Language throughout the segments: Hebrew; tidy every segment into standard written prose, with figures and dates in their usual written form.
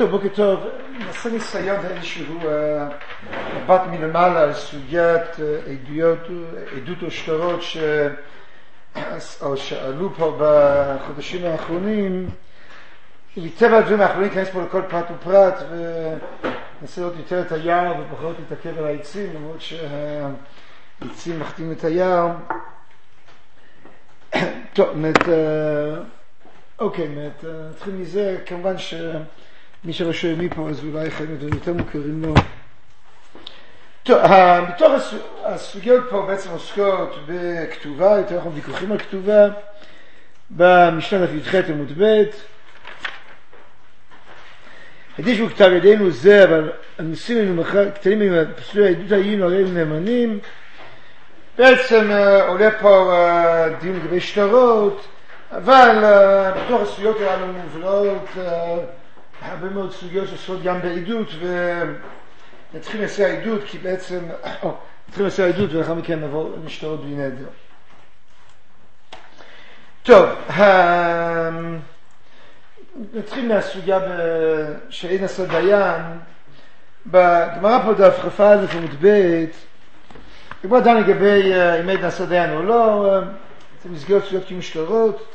טוב, בוקר טוב. נעשה ניסיון איזשהו מבט מלמעלה על סוגיית עדות או שטרות שעלו פה בחודשים האחרונים. מטבע הדברים האחרונים ניכנס פה לכל פרט ופרט וננסה לראות יותר את היער ופחות להתעכב על העצים, למרות שהעצים מחטאים את היער. טוב, אוקיי, נתחיל מזה. כמובן שמי שרשום מפה אז אולי חלק יותר מוכרים לו. טוב, בתוך הסוגיות פה בעצם עוסקות בכתובה, יותר נכון ויכוחים על כתובה, במשנה י"ח עמוד ב'. הדין שהוא כתב ידינו זה, אבל הנושאים היינו קטנים עם פסולי העדות היינו הרי נאמנים. בעצם עולה פה דיון לגבי שטרות, אבל בתוך הסוגיות הללו מובלעות הרבה מאוד סוגיות שעוסקות גם בעדות, ונתחיל לעשות העדות, כי בעצם נתחיל לעשות העדות ולאחר מכן נעבור לשטרות בלי נדר. טוב, נתחיל מהסוגיה שאין עשה דיין. בגמרא פה דף כ"א עמוד ב' כבר דן לגבי אם אין עשה דיין או לא, זה מסגרת סוגיות קיום שטרות.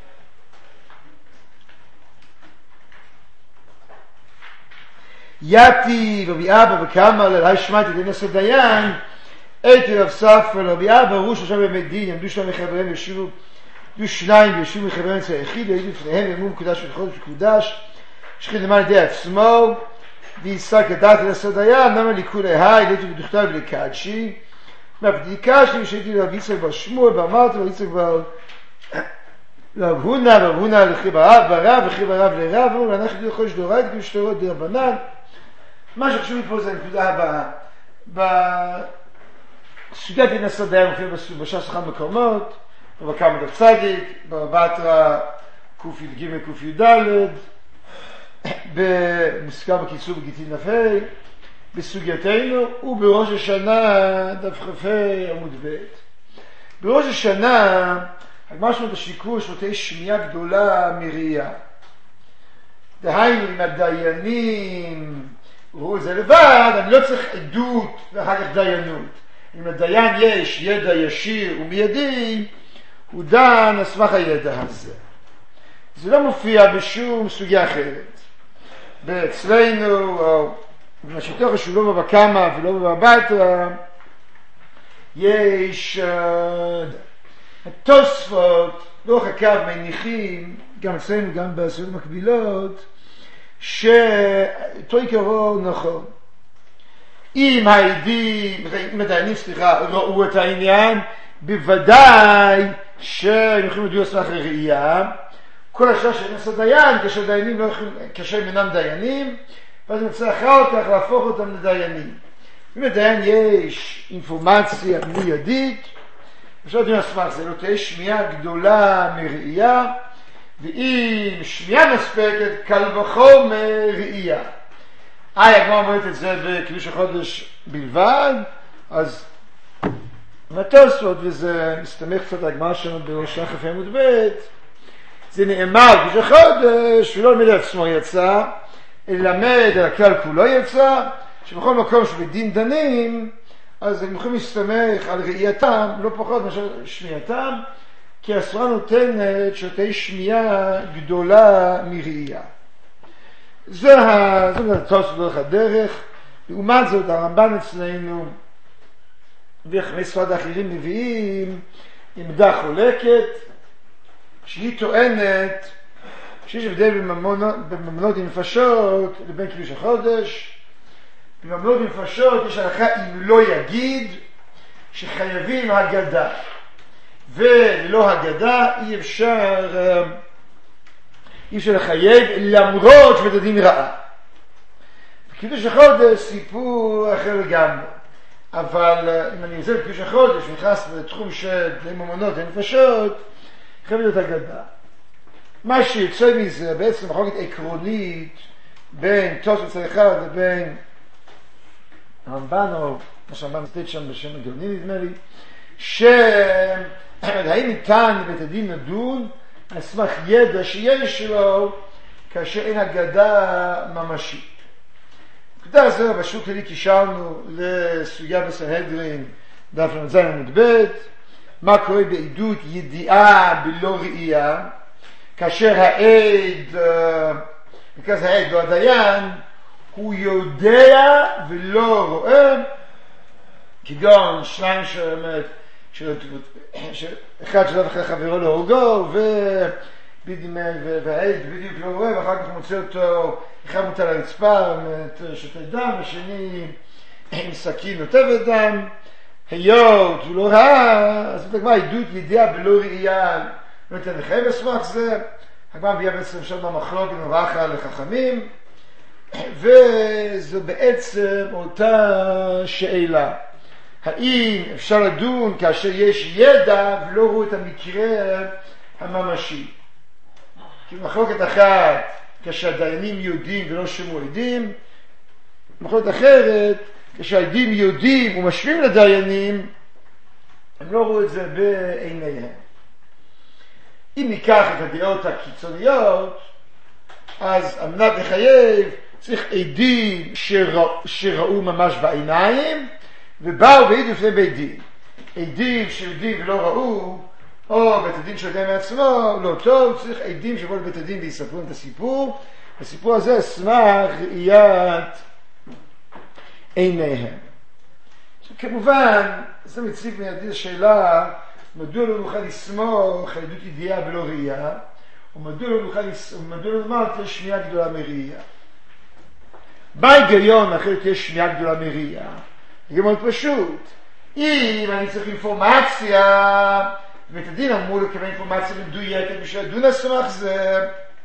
יתי רבי אבא וקמא לרבי שמעתי דין עשה דיין, הייתי רב ספרא לרבי אבא, ראש עכשיו בבית דין, יעמדו שם מחבריהם יושבו, יהיו שניים ויושבו מחבריהם אצל היחיד, ויעידו לפניהם ויאמרו מקודש וחודש וקודש, שכן למען ידי עצמו, וישא כדת לעשה דיין, למה לכולי היי, ליתו בדוכתיו ולקדשי, מהבדיקה שלי שהייתי לרב יצחק בר שמואל, ואמרתי לרב יצחק בר רב הונא, ורב הונא לכי ברב, וכי ברב לרב, ואמרו אנחנו לחודש דורייתא קיום שטרות דרבנן. מה שחשוב לי פה זה הנקודה הבאה. בסוגיית דין עשה דיין מופיע בש"ס אחד מקומות, בבקר מדף צדיק, בבטרה קי"ג קי"ד, במוזכר בקיצור בגיטין נ"ה, בסוגייתנו, ובראש השנה דף כ"ה עמוד ב'. בראש השנה הגמרא שלנו בשיקול שרותי שמיעה גדולה מראייה. דהיינו עם הדיינים ראו את זה לבד, אני לא צריך עדות ואחר כך דיינות. אם לדיין יש ידע ישיר ומיידי, הוא דן על סמך הידע הזה. זה לא מופיע בשום סוגיה אחרת. ואצלנו, או בשיטות שהוא לא בבא קמא ולא בבא בתרא, יש התוספות, לאורך הקו מניחים, גם אצלנו גם בסוגיות מקבילות, שאותו עיקרון נכון. אם הדיינים ראו את העניין, בוודאי שהם יכולים לדעת סמך ראייה. כל השאר שאין עשה דיין, כאשר הם אינם דיינים, ואז נצטרך אחר כך להפוך אותם לדיינים. אם לדיין יש אינפורמציה מיידית, אפשר לדעת סמך זה, לא תהיה שמיעה גדולה מראייה, ואם שמיעה מספקת, קל וחומר ראייה. הגמרא אומרת את זה בקידוש החודש בלבד, אז מהתוספות, וזה מסתמך קצת הגמרא שלנו בראשה כ"ה עמוד ב', זה נאמר קידוש החודש, ולא ללמד על עצמו יצא, אלא למד על הכלל כולו יצא, שבכל מקום שבדין דנים, אז הם יכולים להסתמך על ראייתם, לא פחות מאשר שמיעתם, כי הסורה נותנת שתהיה שמיעה גדולה מראייה. זה התוספות דרך הדרך. לעומת זאת הרמב"ן אצלנו וחמי ספרד האחרים מביאים עמדה חולקת, שהיא טוענת שיש הבדל בממונות ונפשות לבין קידוש החודש. בממונות ונפשות יש הלכה אם לא יגיד שחייבים הגדה, וללא הגדה אי אפשר לחייב למרות שבית הדין ראה. בקידוש החודש סיפור אחר לגמרי, אבל אם אני עוזר בקידוש החודש ונכנס לתחום של ממונות ונפשות, חייב להיות הגדה. מה שיוצא מזה בעצם מחלוקת עקרונית בין תוספות צד אחד לבין הרמב"ן, או מה שהרמב"ן נתת שם בשם הגאוני נדמה לי, האם ניתן לבית הדין לדון על סמך ידע שיש לו כאשר אין אגדה ממשית. נקודה הזו בשיעור כללי קישרנו לסוגיה בסנהדרין דף ל"ז עמוד ב', מה קורה בעדות ידיעה בלא ראייה, כאשר העד, מרכז העד או הדיין, הוא יודע ולא רואה, כגון שניים אחד שדף אחרי חברו להורגו, והעד בדיוק לא רואה, ואחר כך מוצא אותו, אחד מוטל על הרצפה, שותה דם, השני עם סכין נוטב את דם, היות הוא לא ראה, אז זאת הגמרא, עדות ידיעה בלא ראייה, לא ניתן לחייב בסמך זה. הגמרא מביאה בעצם שם במחלוקת נורחה לחכמים, וזו בעצם אותה שאלה. האם אפשר לדון כאשר יש ידע ולא רואה את המקרה הממשי? כי מחלוקת אחת, כשהדיינים יודעים ולא שמעו עדים, מחלוקת אחרת, כשהעדים יודעים ומשווים לדיינים, הם לא רואים את זה בעיניהם. אם ניקח את הדעות הקיצוניות, אז על מנת לחייב צריך עדים שראו ממש בעיניים, ובאו והעידו לפני בית דין. עדים שיודעים ולא ראו, או בית הדין שיודע מעצמו, לא טוב, צריך עדים שבואו לבית הדין ויספרו את הסיפור. הסיפור הזה סמך ראיית עיניהם. כמובן, זה מציב מידי השאלה, מדוע לא נוכל לסמוך על עדות ידיעה ולא ראייה, ומדוע לא נאמר תהיה שמיעה גדולה מראייה. מה ההיגיון אחרת תהיה שמיעה גדולה מראייה? זה מאוד פשוט. אם אני צריך אינפורמציה, בית הדין אמור לקבל אינפורמציה מדויקת בשביל לדון על סמך זה,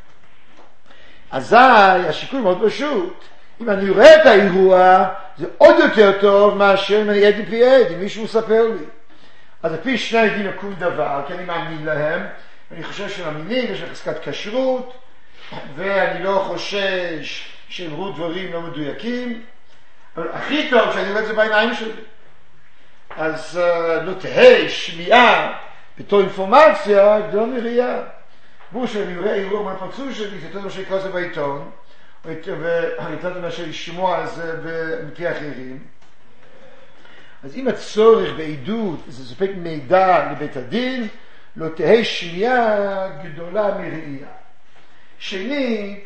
אזי השיקול מאוד פשוט. אם אני רואה את האירוע, זה עוד יותר טוב מאשר אם אני עד לפי עד, אם מישהו מספר לי. אז לפי שני עדים יקום דבר, כי אני מאמין להם, ואני חושב שהם מאמינים, יש חזקת כשרות, ואני לא חושש שהם ראו דברים לא מדויקים, אבל הכי טוב שאני רואה את זה בעיניים שלי. אז לא תהי שמיעה בתור אינפורמציה גדולה מראייה. ברור שאני רואה אירוע מהפרצוף שלי, זה יותר טוב שיקרא זה בעיתון, ויותר טוב מאשר לשמוע על זה מפי אחרים. אז אם הצורך בעדות זה ספק מידע לבית הדין, לא תהי שמיעה גדולה מראייה. שנית,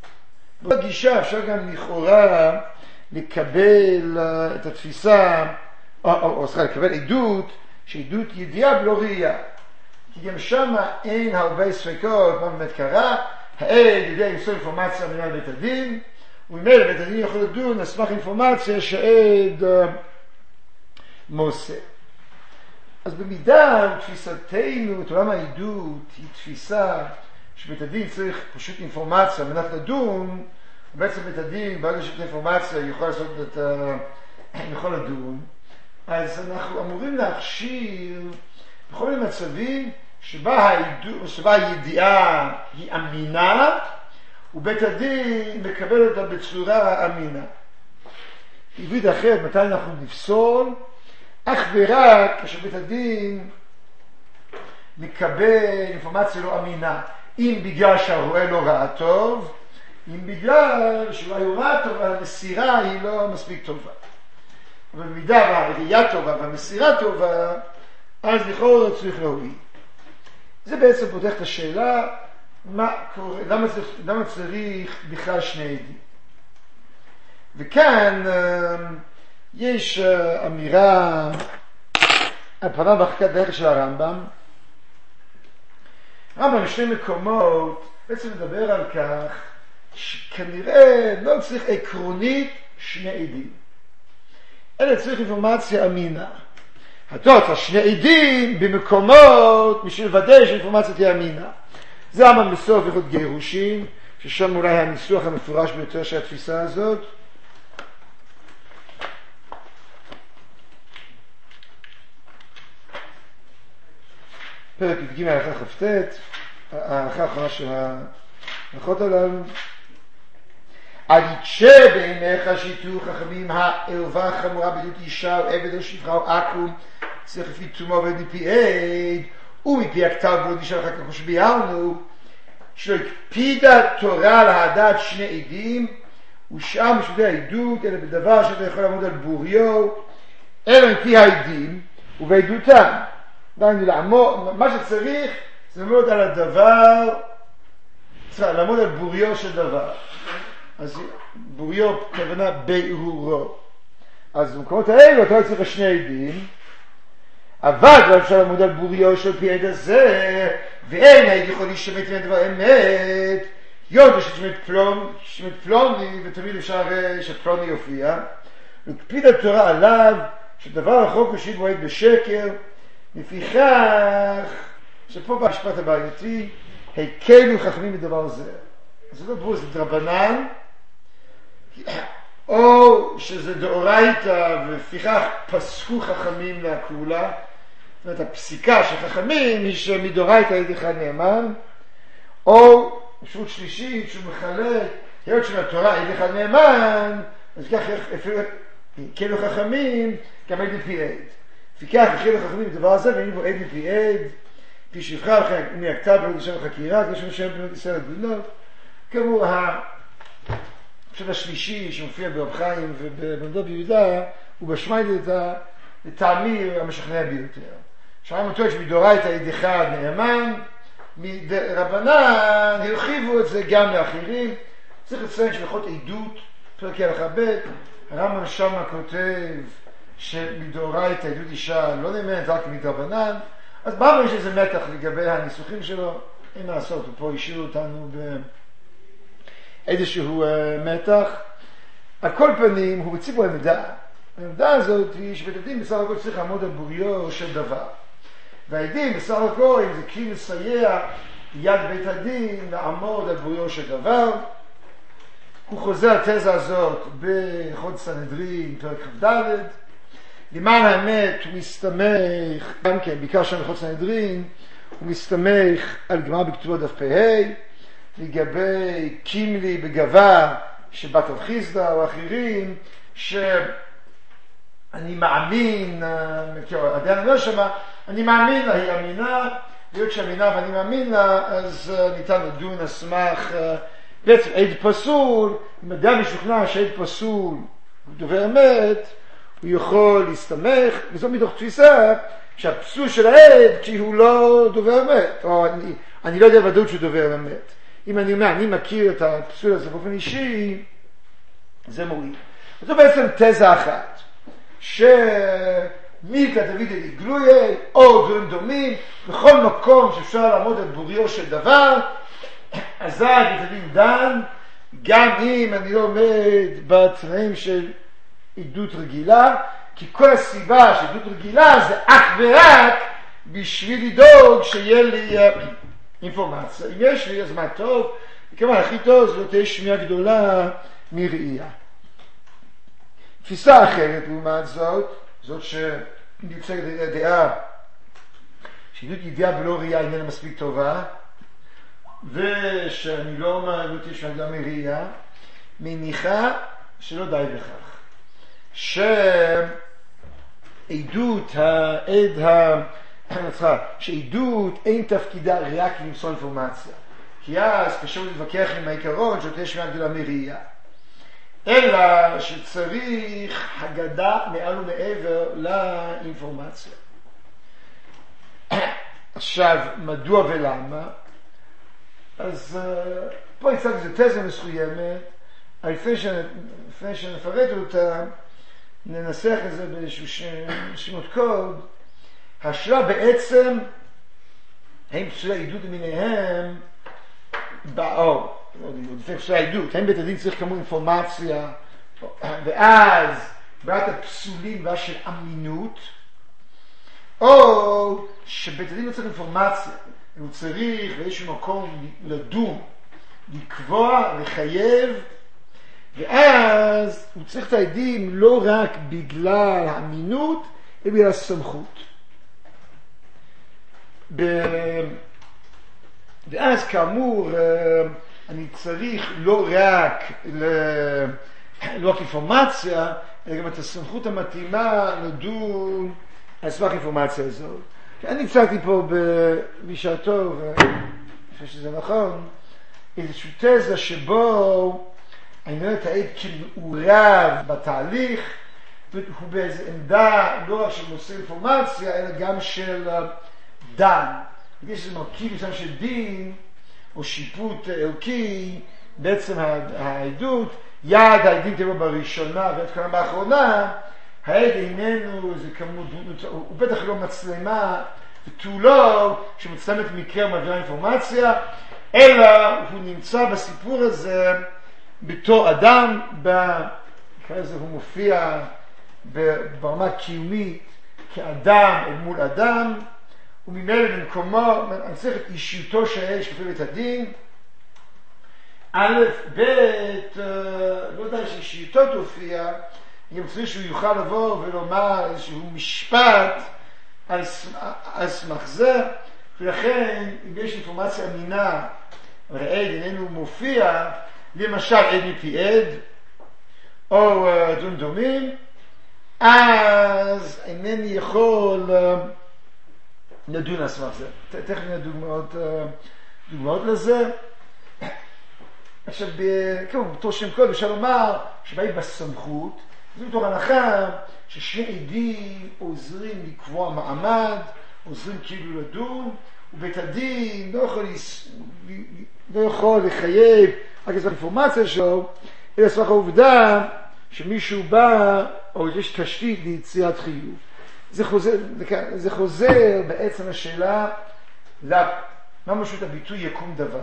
בגישה אפשר גם לכאורה לקבל את התפיסה, לקבל עדות, שעדות ידיעה ולא ראייה. כי גם שם אין הרבה ספקות מה באמת קרה, העד יודע למסור אינפורמציה מנהל בית הדין, וממילא בית הדין יכול לדון על סמך אינפורמציה שהעד מוסר. אז במידה תפיסתנו את עולם העדות היא תפיסה שבית הדין צריך פשוט אינפורמציה מנת לדון, ובעצם בית הדין ברגע שיש אינפורמציה יכול לדון, אז אנחנו אמורים להכשיר בכל מיני מצבים שבה הידיעה היא אמינה, ובית הדין מקבל אותה בצורה אמינה. עברית אחרת, מתי אנחנו נפסול? אך ורק כשבית הדין מקבל אינפורמציה לא אמינה, אם בגלל שהרואה לא ראה טוב, אם בגלל שאולי הוא ראה טוב, אבל המסירה היא לא מספיק טובה. אבל במידה והראייה טובה והמסירה טובה, אז לכאורה צריך להועיל. זה בעצם פותח את השאלה, מה קורה, למה צריך בכלל שני עדים? וכאן יש אמירה על פניו בחקת דרך של הרמב"ם. הרמב"ם בשני מקומות בעצם מדבר על כך שכנראה לא צריך עקרונית שני עדים, אלא צריך אינפורמציה אמינה. התוצאה שני עדים במקומות בשביל לוודא שהאינפורמציה תהיה אמינה. זה הרמב"ם בסוף הלכות גירושין, ששם אולי הניסוח המפורש ביותר של התפיסה הזאת. פרק י"ג הלכה כ"ט, ההלכה האחרונה של ההלכות הללו. עד יתשה בעיניך שיתו חכמים הערווה חמורה בעדות אישה או עבד או שפחה או עקום, צריך לפי תומו ועד מפי עד, ומפי הכתב ועוד אישה אחר כך שביארנו, שלא הקפידה תורה להדעת שני עדים, ושאר משפטי העדות, אלא בדבר שאתה יכול לעמוד על בוריו, אלא מפי העדים, ובעדותם. דיינו לעמוד, מה שצריך, זה לעמוד על הדבר, לעמוד על בוריו של דבר. אז בוריו כוונה בירורו. אז במקומות האלה אתה צריך שני עדים, אבל לא אפשר לעמוד על בוריו של פי עד הזה, ואין העד יכול להשתמט מהדבר אמת, יודע ששמט פלוני, ותמיד אפשר שפלוני יופיע, וקפיד התורה עליו, שדבר רחוק ושיט מועד בשקר, לפיכך, שפה במשפט הבעייתי, הקלו חכמים בדבר זה. זה לא ברור, זה דרבנן, או שזה דאורייתא, ולפיכך פסקו חכמים להקולה. זאת אומרת, הפסיקה של חכמים היא שמדאורייתא יד אחד נאמן, או אפשרות שלישית שהוא מחלק, היות שבתורה יד אחד נאמן, אז כך הקלו חכמים גם עד מפי עד. לפיכך הקלו חכמים בדבר הזה, ואין בו עד מפי עד, כפי שיבחר לכם, אם יקטע בלוד לשם החקירה, כמו שמשם בנות ישראל הגדולות. כאמור, הפשט השלישי שמופיע ברב חיים ובבנדו ביהודה, הוא בשמייד לטעמי המשכנע ביותר. שרם אותו שמדאורייתא יד אחד נאמן, מרבנן הרחיבו את זה גם לאחרים. צריך לציין שבהלכות עדות, פרק הלכה ב', הרמב"ם שמה כותב שמדאורייתא עדות אישה לא נאמנת רק מדרבנן, אז ברור יש איזה מתח לגבי הניסוחים שלו, אין לעשות, ופה השאירו אותנו באיזשהו מתח. על כל פנים הוא מציב בו עמדה. העמדה הזאת היא שבית הדין בסך הכל צריך לעמוד על בוריו של דבר. והעדים בסך הכל, אם זה כלי מסייע יד בית הדין לעמוד על בוריו של דבר. הוא חוזר התזה הזאת בחוד סנהדרין, פרק כ"ד. למען האמת הוא מסתמך, גם כן, בעיקר שם בחוד סנהדרין, הוא מסתמך על גמרא בכתובות דף פ"ה, לגבי קימלי בגבה שבת רב חיסדא או אחרים, שאני מאמין, עדיין לא שמע, אני מאמין לה, היא אמינה, להיות שאמינה ואני מאמין לה, אז ניתן לדון אסמך, בעצם עד פסול, אם אדם משוכנע שעד פסול הוא דובר אמת, הוא יכול להסתמך, וזו מתוך תפיסה שהפסול של העד כי הוא לא דובר אמת, או אני לא יודע ודאות שהוא דובר אמת. אם אני אומר, אני מכיר את הפסול הזה באופן אישי, זה מועיל. זו בעצם תזה אחת, שמילתא דוידי דגלויה, או דברים דומים, בכל מקום שאפשר לעמוד על בוריו של דבר, אזי בית הדין דן, גם אם אני לא עומד בתנאים של עדות רגילה, כי כל הסיבה של עדות רגילה זה אך ורק בשביל לדאוג שיהיה לי אינפורמציה. אם יש לי, אז מה טוב? וכמובן, הכי טוב זה לא תהיה שמיעה גדולה מראייה. תפיסה אחרת, לעומת זאת שנמצאת דעה, שעדות ידיעה בלא ראייה איננה מספיק טובה, ושאני לא תהיה שמיעה גדולה מראייה, מניחה שלא די בכך. שעדות שעדות אין תפקידה רק למסור אינפורמציה, כי אז קשה להתווכח עם העיקרון שאתה יש מעט גדולה מראייה, אלא שצריך הגדה מעל ומעבר לאינפורמציה. עכשיו, מדוע ולמה? אז פה הצגתי איזו תזה מסוימת, לפני שנפרט אותה, ננסח את זה באיזשהו שמות קוד. השאלה בעצם, האם פסולי עדות למיניהם, לפני פסולי עדות, האם בית הדין צריך כמו אינפורמציה, ואז בעיית הפסולים והשאלה של אמינות, או שבית הדין לא צריך אינפורמציה, הוא צריך באיזשהו מקום לדון, לקבוע, לחייב, ואז הוא צריך את העדים לא רק בגלל האמינות, אלא בגלל הסמכות. ואז כאמור, אני צריך לא רק אינפורמציה, אלא גם את הסמכות המתאימה לדון על סמך אינפורמציה הזאת. אני הצגתי פה בשעתו, ואני חושב שזה נכון, איזושהי תזה שבו אני רואה את העד כמעורב בתהליך, הוא באיזו עמדה לא רק של מוסר אינפורמציה, אלא גם של דן. יש איזה מרכיב מסוים של דין, או שיפוט ערכי, בעצם העדות, יעד העדים תבוא בראשונה ואת כולם באחרונה, העד איננו, זה כמות, הוא בטח לא מצלמה, ותולו שמצלמת מקרה ומעבירה אינפורמציה, אלא הוא נמצא בסיפור הזה בתור אדם, אחרי זה הוא מופיע ברמה קיומית כאדם אל מול אדם, וממילא במקומו, אני צריך את אישיותו של שפוט בית הדין. א', ב', לא יודע שאישיותו תופיע, אני רוצה שהוא יוכל לבוא ולומר איזשהו משפט על סמך זה, ולכן אם יש אינפורמציה אמינה, אבל העד איננו מופיע, למשל עד מפי עד, או דברים דומים, אז אינני יכול לדון על סמך זה. תכף נראה דוגמאות לזה. עכשיו, בתור שם קודם אפשר לומר שבאים בסמכות, זה בתור הנחה ששני עדים עוזרים לקבוע מעמד, עוזרים כאילו לדון, ובית הדין לא יכול לחייב רק את האינפורמציה שלו, אלא סמך העובדה שמישהו בא או יש תשתית ליצירת חיוב. זה חוזר בעצם השאלה מה משמעות הביטוי יקום דבר.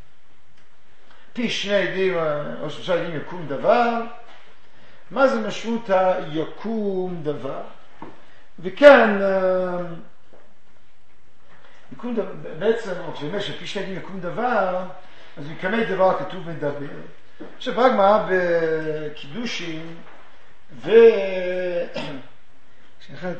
פי שני עדים או שלושה עדים יקום דבר, מה זה משמעות היקום דבר? וכאן יקום דבר, בעצם כשאומר שפי שני עדים יקום דבר, אז מקמי דבר כתוב מדבר. עכשיו רק מה בקידושים שאחת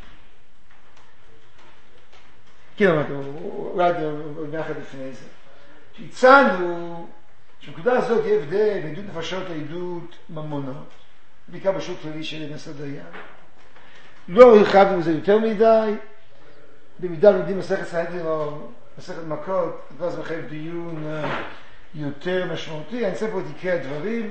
כן אמרת, אולי עוד מעט לפני זה שהצענו שבנקודה הזאת יהיה הבדל בעדות נפשות לעדות ממונות, בעיקר בשוק כללי של נס הדיין. לא הרחבנו בזה יותר מדי, במידה לומדים מסכת סנהדרין או מסכת מכות, הדבר הזה מחייב דיון יותר משמעותי. אני אצא פה את עיקרי הדברים.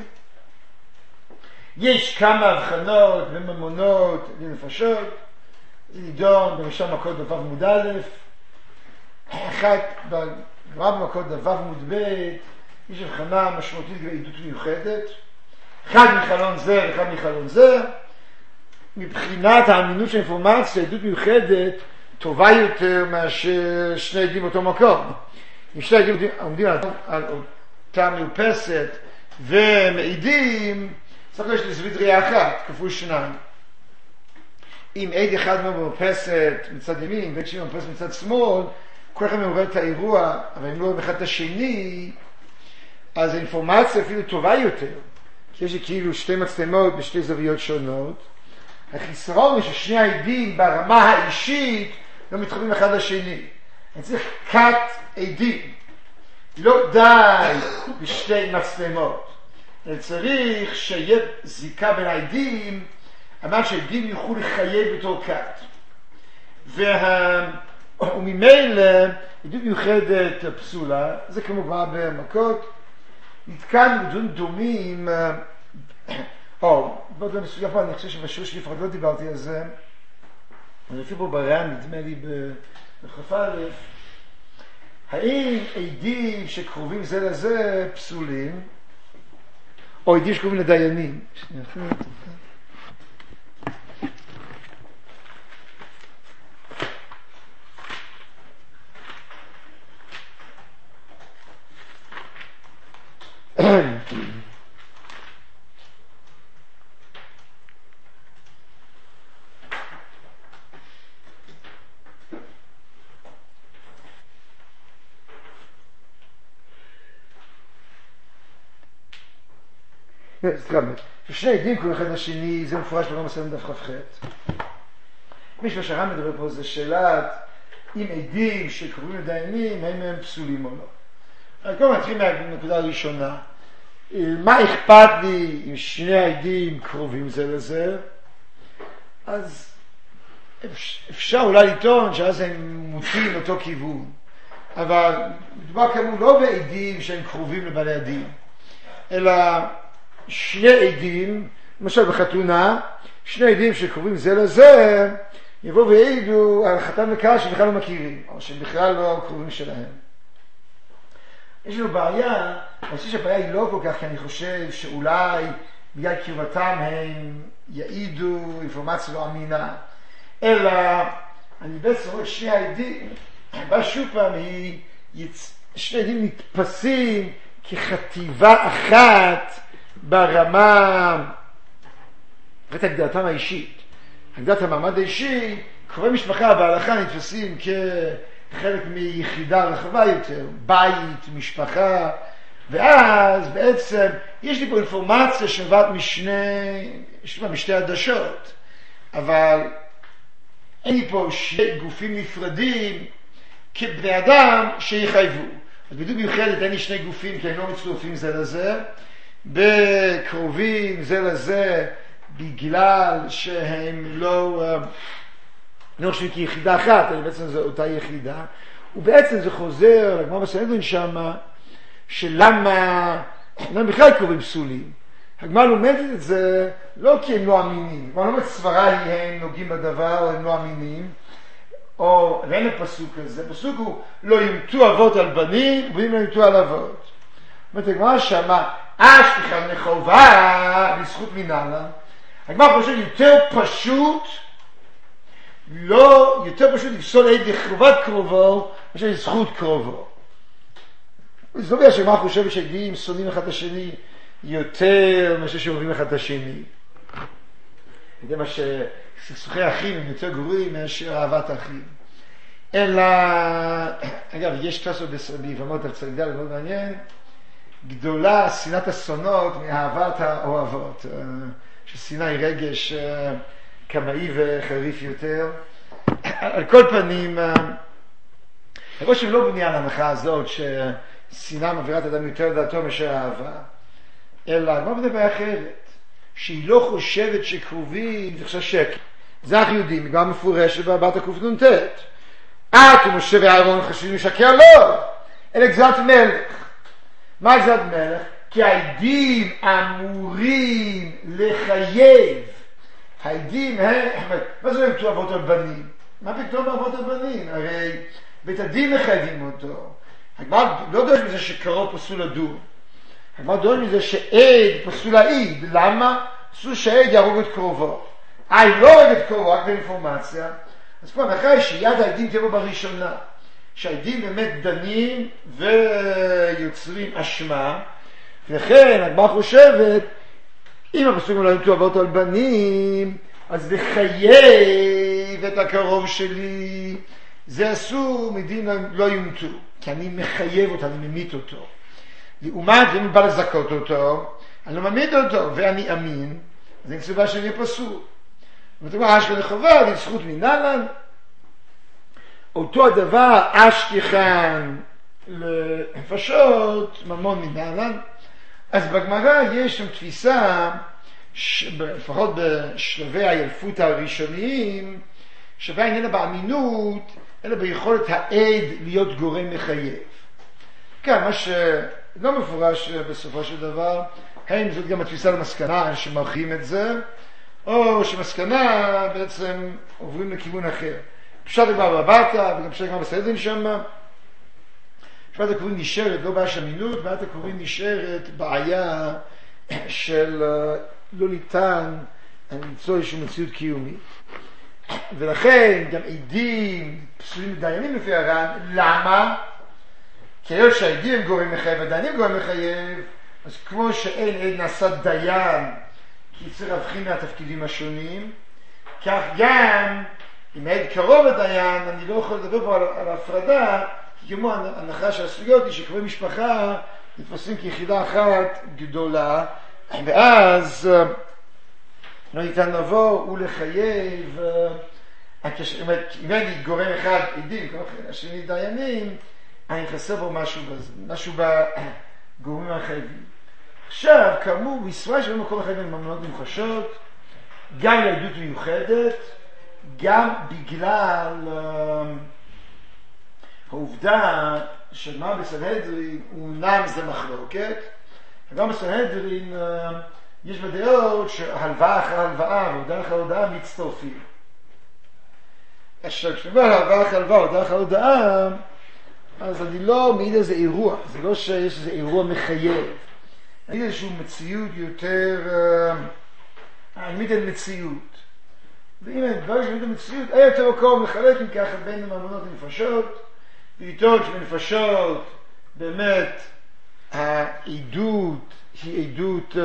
יש כמה הבחנות בממונות לנפשות, זה נידון במשל מכות דבב מוד א', אחת בגמרא במכות דבב מוד ב', יש הבחנה משמעותית בעדות מיוחדת, אחד מחלון זה ואחד מחלון זה. מבחינת האמינות של אינפורמציה, עדות מיוחדת טובה יותר מאשר שני עדים באותו מקום. אם שני עדים עומדים על אותה מרפסת ומעידים, צריך יש לזווית ראייה אחת, כפול שניים. אם עד אחד במרפסת מצד ימין ועד שני במרפסת מצד שמאל, כל אחד מעורר את האירוע, אבל אם לא רואים אחד את השני, אז האינפורמציה אפילו טובה יותר, כי יש כאילו שתי מצלמות בשתי זוויות שונות. החיסרון הוא ששני העדים ברמה האישית לא מתחברים אחד לשני. אני צריך קט עדים, לא די בשתי מצלמות. אני צריך שיהיה זיקה בין העדים, אמר שהעדים יוכלו לחייב בתור קט. וממילא עדות מיוחדת פסולה, זה כמו כבר במכות, נתקענו בדברים דומים, בעוד מסוים פה, אני חושב שבשיעור שלי לפחות לא דיברתי על זה, אני לפי פה ברעיון, נדמה לי בחלק א', האם עדים שקרובים זה לזה פסולים, או עדים שקרובים לדיינים? שני עדים כל אחד לשני, זה מפורש ברמב"ם מסכת דף כ"ח. מי שהר"ן מדבר פה זה שאלת אם עדים שקרובים לדיינים, האם הם פסולים או לא. אני קודם נתחיל מהנקודה הראשונה. מה אכפת לי אם שני העדים קרובים זה לזה? אז אפשר אולי לטעון שאז הם מוטים אותו כיוון. אבל מדובר כאמור לא בעדים שהם קרובים לבעלי הדין, אלא שני עדים, למשל בחתונה, שני עדים שקרובים זה לזה, יבואו ויעידו על חתן וכלה שבכלל לא מכירים, או שהם בכלל לא קרובים שלהם. יש לנו בעיה, אני חושב שהבעיה היא לא כל כך, כי אני חושב שאולי בגלל קרבתם הם יעידו אינפורמציה לא אמינה, אלא אני בעצם רואה שני העדים, הבא שוב פעם שני עדים נתפסים כחטיבה אחת ברמה, את הגדרתם האישית. הגדרת המעמד האישי, קרובי משפחה בהלכה נתפסים כחלק מיחידה רחבה יותר, בית, משפחה, ואז בעצם יש לי פה אינפורמציה שנובעת משתי עדשות, אבל אין לי פה שני גופים נפרדים כבני אדם שיחייבו. אז בדיוק מיוחדת אין לי שני גופים כי הם לא מצטרפים זה לזה, בקרובים זה לזה בגלל שהם לא חושבים כיחידה אחת, אלא בעצם זו אותה יחידה, ובעצם זה חוזר לגמרא בסנהדרין שמה, שלמה בכלל קרובים פסולים. הגמרא לומדת את זה לא כי הם לא אמינים, הגמרא לא אומרת סברה היא הם נוגעים בדבר או הם לא אמינים, או ואין הפסוק הזה, הפסוק הוא לא ימתו אבות על בנים ובנים לא ימתו על אבות. אומרת הגמרא שמה אשתך מחובה לזכות מנהלה, הגמרא חושב יותר פשוט לפסול עד לחובת קרובו מאשר לזכות קרובו. זה לא בגלל שהגמרא חושבת שעדים שונאים אחד את השני יותר מאשר שאוהבים אחד את השני. זה מה שסכסוכי אחים הם יותר גרועים מאשר אהבת אחים. אלא, אגב, יש קלאסות ביבמות על צדידה, מאוד מעניין, גדולה שנאת השונאות מאהבת האוהבות, ששנאה היא רגש קמאי וחריף יותר. על כל פנים, אני חושב שלא בנייה להנחה הזאת ששנאה מעבירת אדם יותר לדעתו מאשר אהבה, אלא מה בדבר אחרת, שהיא לא חושבת שקרובים, זה חושב שקר. זה אנחנו יודעים, גם מפורשת בבת הקנ"ט. את ומשה ואהרון חושבים לשקר לא, אלא גזרת מלך. מה גזרת מלך? כי העדים אמורים לחייב. העדים הם, מה זה ימתו אבות על בנים? מה פתאום אבות על בנים? הרי בית הדין מחייבים אותו. הגמרא לא דורש מזה שקרוב פסול לדור. הגמרא דורש מזה שעד פסול להעיד. למה? אסור שהעד יהרוג את קרובו. לא הורג את קרובו, רק באינפורמציה. אז פה המחאה שיד העדים תבוא בראשונה. שהעדים באמת דנים ויוצרים אשמה. ולכן הגמרא חושבת, אם הפסוקים לא ימתו אבות על בנים, אז לחייב את הקרוב שלי, זה אסור, מדין לא ימתו, כי אני מחייב אותו, אני ממית אותו. לעומת, אם אני בא לזכות אותו, אני לא ממית אותו, ואני אמין, אז אין סיבה שאני פסול. זאת אומרת, אשכן לחובה, לזכות מנהלן, אותו הדבר, אשכחן לפשות, ממון מנהלן, אז בגמרא יש שם תפיסה, לפחות בשלבי הילפות הראשוניים, שווה איננה באמינות, אלא ביכולת העד להיות גורם מחייב. כן, מה שלא מפורש בסופו של דבר, האם זאת גם התפיסה למסקנה שמרחיבים את זה, או שמסקנה בעצם עוברים לכיוון אחר. פשט הגמרא בבתא, וגם פשט הגמרא בסנהדרין שמה, פשט הקוראים נשארת, לא בעיה של אמינות, בעיית הקוראים נשארת בעיה של לא ניתן למצוא איזושהי מציאות קיומית. ולכן גם עדים פסולים דיינים לפי הר"ן. למה? כי היות שהעדים הם גורם מחייב ודיינים גורם מחייב, אז כמו שאין עד נעשה דיין כי צריך להבחין מהתפקידים השונים, כך גם אם העד קרוב לדיין אני לא יכול לדבר פה על ההפרדה, כי כמו ההנחה של הסוגיות היא שקרובי משפחה נתפסים כיחידה אחת גדולה, ואז לא ניתן לבוא ולחייב, אם אין לי גורם אחד עדים, כמו השני דיינים, אני חסר פה משהו בגורמים החייבים. עכשיו, כאמור, בישראל שלנו כל החייבים ממונות מוחשות, גם לעדות מיוחדת, גם בגלל העובדה שמה בסנהדרין אומנם זה מחלוקת, וגם בסנהדרין יש בדעות שהלוואה אחר הלוואה והודעה אחר הודעה מצטרפים. כשנאמר הלוואה אחר הלוואה, הודעה אחר הודעה, אז אני לא מעיד איזה אירוע, זה לא שיש איזה אירוע מחייב. אני מעיד איזושהי מציאות יותר, אני מעיד על מציאות. ואם אני דבר שמעיד על מציאות, היה יותר מקום לחלק אם ככה בין הממונות לנפשות, ולטעון שבנפשות באמת העדות היא עדות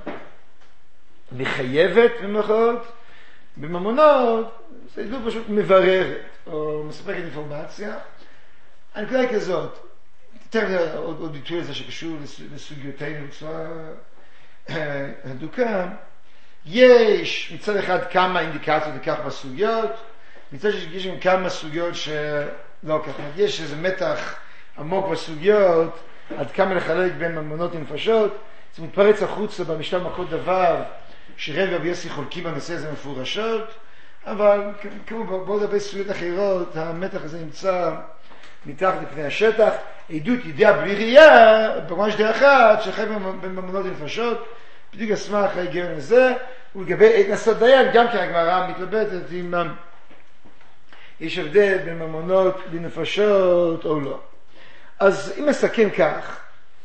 מחייבת במחאות, בממונות זה עדות פשוט מבררת או מספקת אינפורמציה. הנקודה היא כזאת, יותר עוד ביטוי לזה שקשור לסוגיותינו בצורה הדוקה, יש מצד אחד כמה אינדיקציות לכך בסוגיות, מצד שיש גם כמה סוגיות שלא כך, יש איזה מתח עמוק בסוגיות, עד כמה לחלק בין ממונות לנפשות, זה מתפרץ החוצה במשנה במכות דבר, שרב ורבי יוסי חולקים בנושא הזה מפורשות, אבל כמו בעוד הרבה סוגיות אחרות, המתח הזה נמצא מתחת לפני השטח. עדות ידיעה בלי ראייה, ממש דרך אחת, שחי בין ממונות לנפשות, בדיוק אסמך ההיגיון הזה, ולגבי עת נשאת דיין, גם כי הגמרא מתלבטת אם יש הבדל בין ממונות לנפשות או לא. אז אם נסכם כך,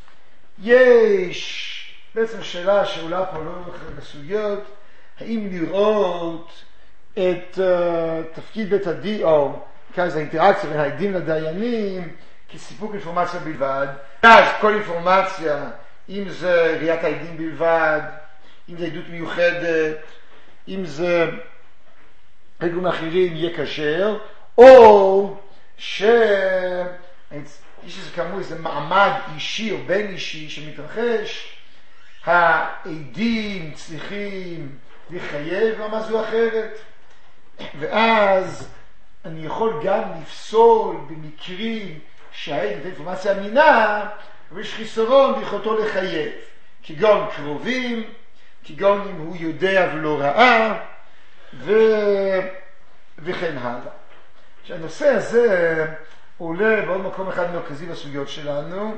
יש בעצם שאלה שעולה פה לא בסוגיות, האם לראות את תפקיד בית הדין, או כאיזו האינטראקציה בין העדים לדיינים, כסיפוק אינפורמציה בלבד. אז כל אינפורמציה, אם זה ראיית העדים בלבד, אם זה עדות מיוחדת, אם זה עדות אחרים, יהיה כשר, או יש איזה כאמור איזה מעמד אישי או בין אישי שמתרחש, העדים צריכים לחייב רמה זו אחרת, ואז אני יכול גם לפסול במקרים שהעד נותן אינפורמציה אמינה, אבל יש חיסרון ביכולתו לחייב, כגון קרובים, כגון אם הוא יודע ולא ראה, וכן הלאה. שהנושא הזה עולה בעוד מקום אחד מרכזי בסוגיות שלנו,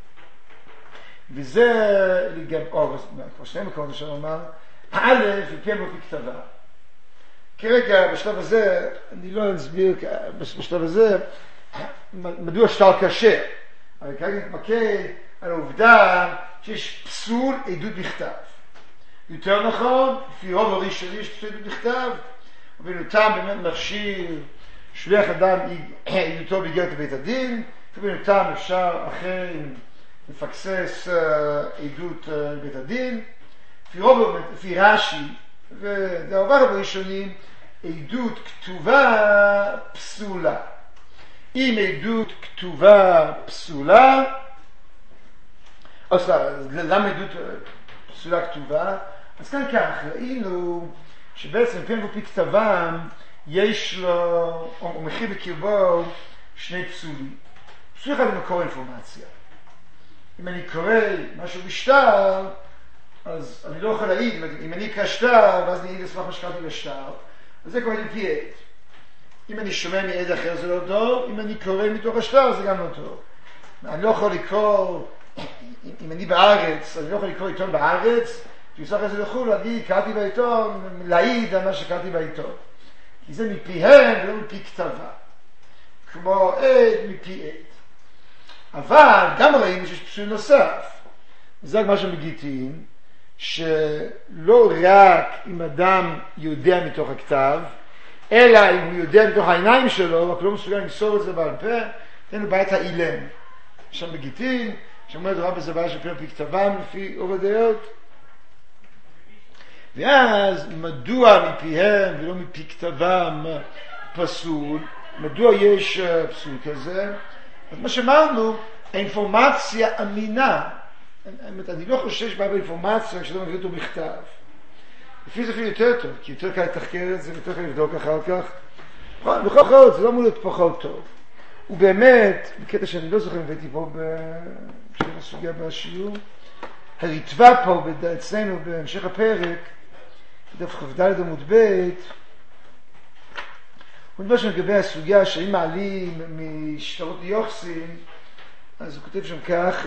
וזה כבר שני מקומות אפשר לומר, א' ופי בפי כתבה. כרגע בשלב הזה, אני לא אסביר בשלב הזה, מדוע שטר קשה. אבל כרגע נתמקד על העובדה שיש פסול עדות בכתב. יותר נכון, לפי רוב הראשוני יש פסול עדות בכתב, ובינותם באמת מכשיר שליח אדם עדותו באיגרת בית הדין, ובינותם אפשר אכן לפקסס עדות בית הדין. לפי רש"י והרבה ראשונים, עדות כתובה פסולה. אם עדות כתובה פסולה, למה עדות פסולה כתובה? אז כאן כך, ראינו שבעצם פן ופי כתבם יש לו, הוא מכיל בקרבו שני פסולים. פסול אחד במקור אינפורמציה. אם אני קורא משהו בשטר, אז אני לא יכול להעיד, אם אני אקרא שטר, ואז אני אעיד לסמך מה שקראתי בשטר, אז זה קורא לפי עד. אם אני שומע מעד אחר זה לא טוב, אם אני קורא מתוך השטר זה גם לא טוב. אני לא יכול לקרוא, אם אני בארץ, אני לא יכול לקרוא עיתון בארץ, שיוסף את זה לחול, להגיד, קראתי בעיתון, להעיד על מה שקראתי בעיתון. כי זה מפיהם ולא מפי כתבה. כמו עד מפי עד. אבל גם ראינו שיש פסול נוסף. זה מה שמגיטים, שלא רק אם אדם יודע מתוך הכתב, אלא אם הוא יודע מתוך העיניים שלו, רק לא מסוגל למסור את זה בעל פה, תן לו בעיית האילם. שם בגיטין, שאומרת רב בזה בעיה של פי ופי כתבם לפי רוב הדעות. ואז מדוע מפיהם ולא מפי כתבם פסול? מדוע יש פסול כזה? אז מה שאמרנו, האינפורמציה אמינה. אני לא חושש בעיה באינפורמציה כשאתה מביא אותו בכתב. לפי זה אפילו יותר טוב, כי יותר קל לתחקר את זה ויותר קל לבדוק אחר כך. בכל זאת, זה לא אמור להיות פחות טוב. ובאמת, בקטע שאני לא זוכר אם הייתי פה בשביל הסוגיה בשיעור, הריטב"א פה אצלנו בהמשך הפרק, בדף כ"ד עמוד ב', הוא מדבר שם לגבי הסוגיה שאם מעלים משטרות ליוחסין, אז הוא כותב שם כך,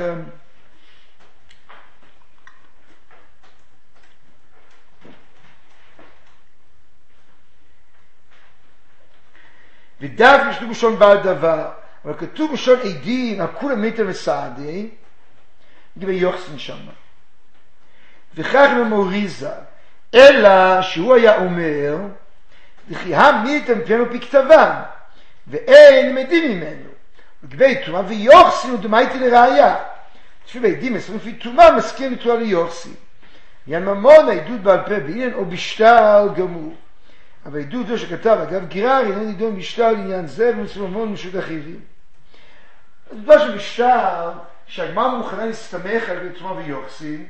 ודף משתו בשון בעל דבר, אבל כתוב בשון עדים, הכולה מיתר וסעדי, לגבי יוחסין שם. וכך ממוריזה, אלא שהוא היה אומר, וכי המיתם פיינו פי כתבם, ואין מדים ממנו. לגבי תומה ויוחסין ודמייתי לראיה. תפיל עדים מסורים לפי תומה מסכים לתומה ליוחסין. יען ממון העדות בעל פה בעניין או בשטר גמור. אבל העדות זו שכתב, אגב גירר, אינו נידון בשטר לעניין זה, ומצאו ממון משות החיבים. אז דבר שבשטר, שהגמרא מוכנה להסתמך על תומה ויוחסין,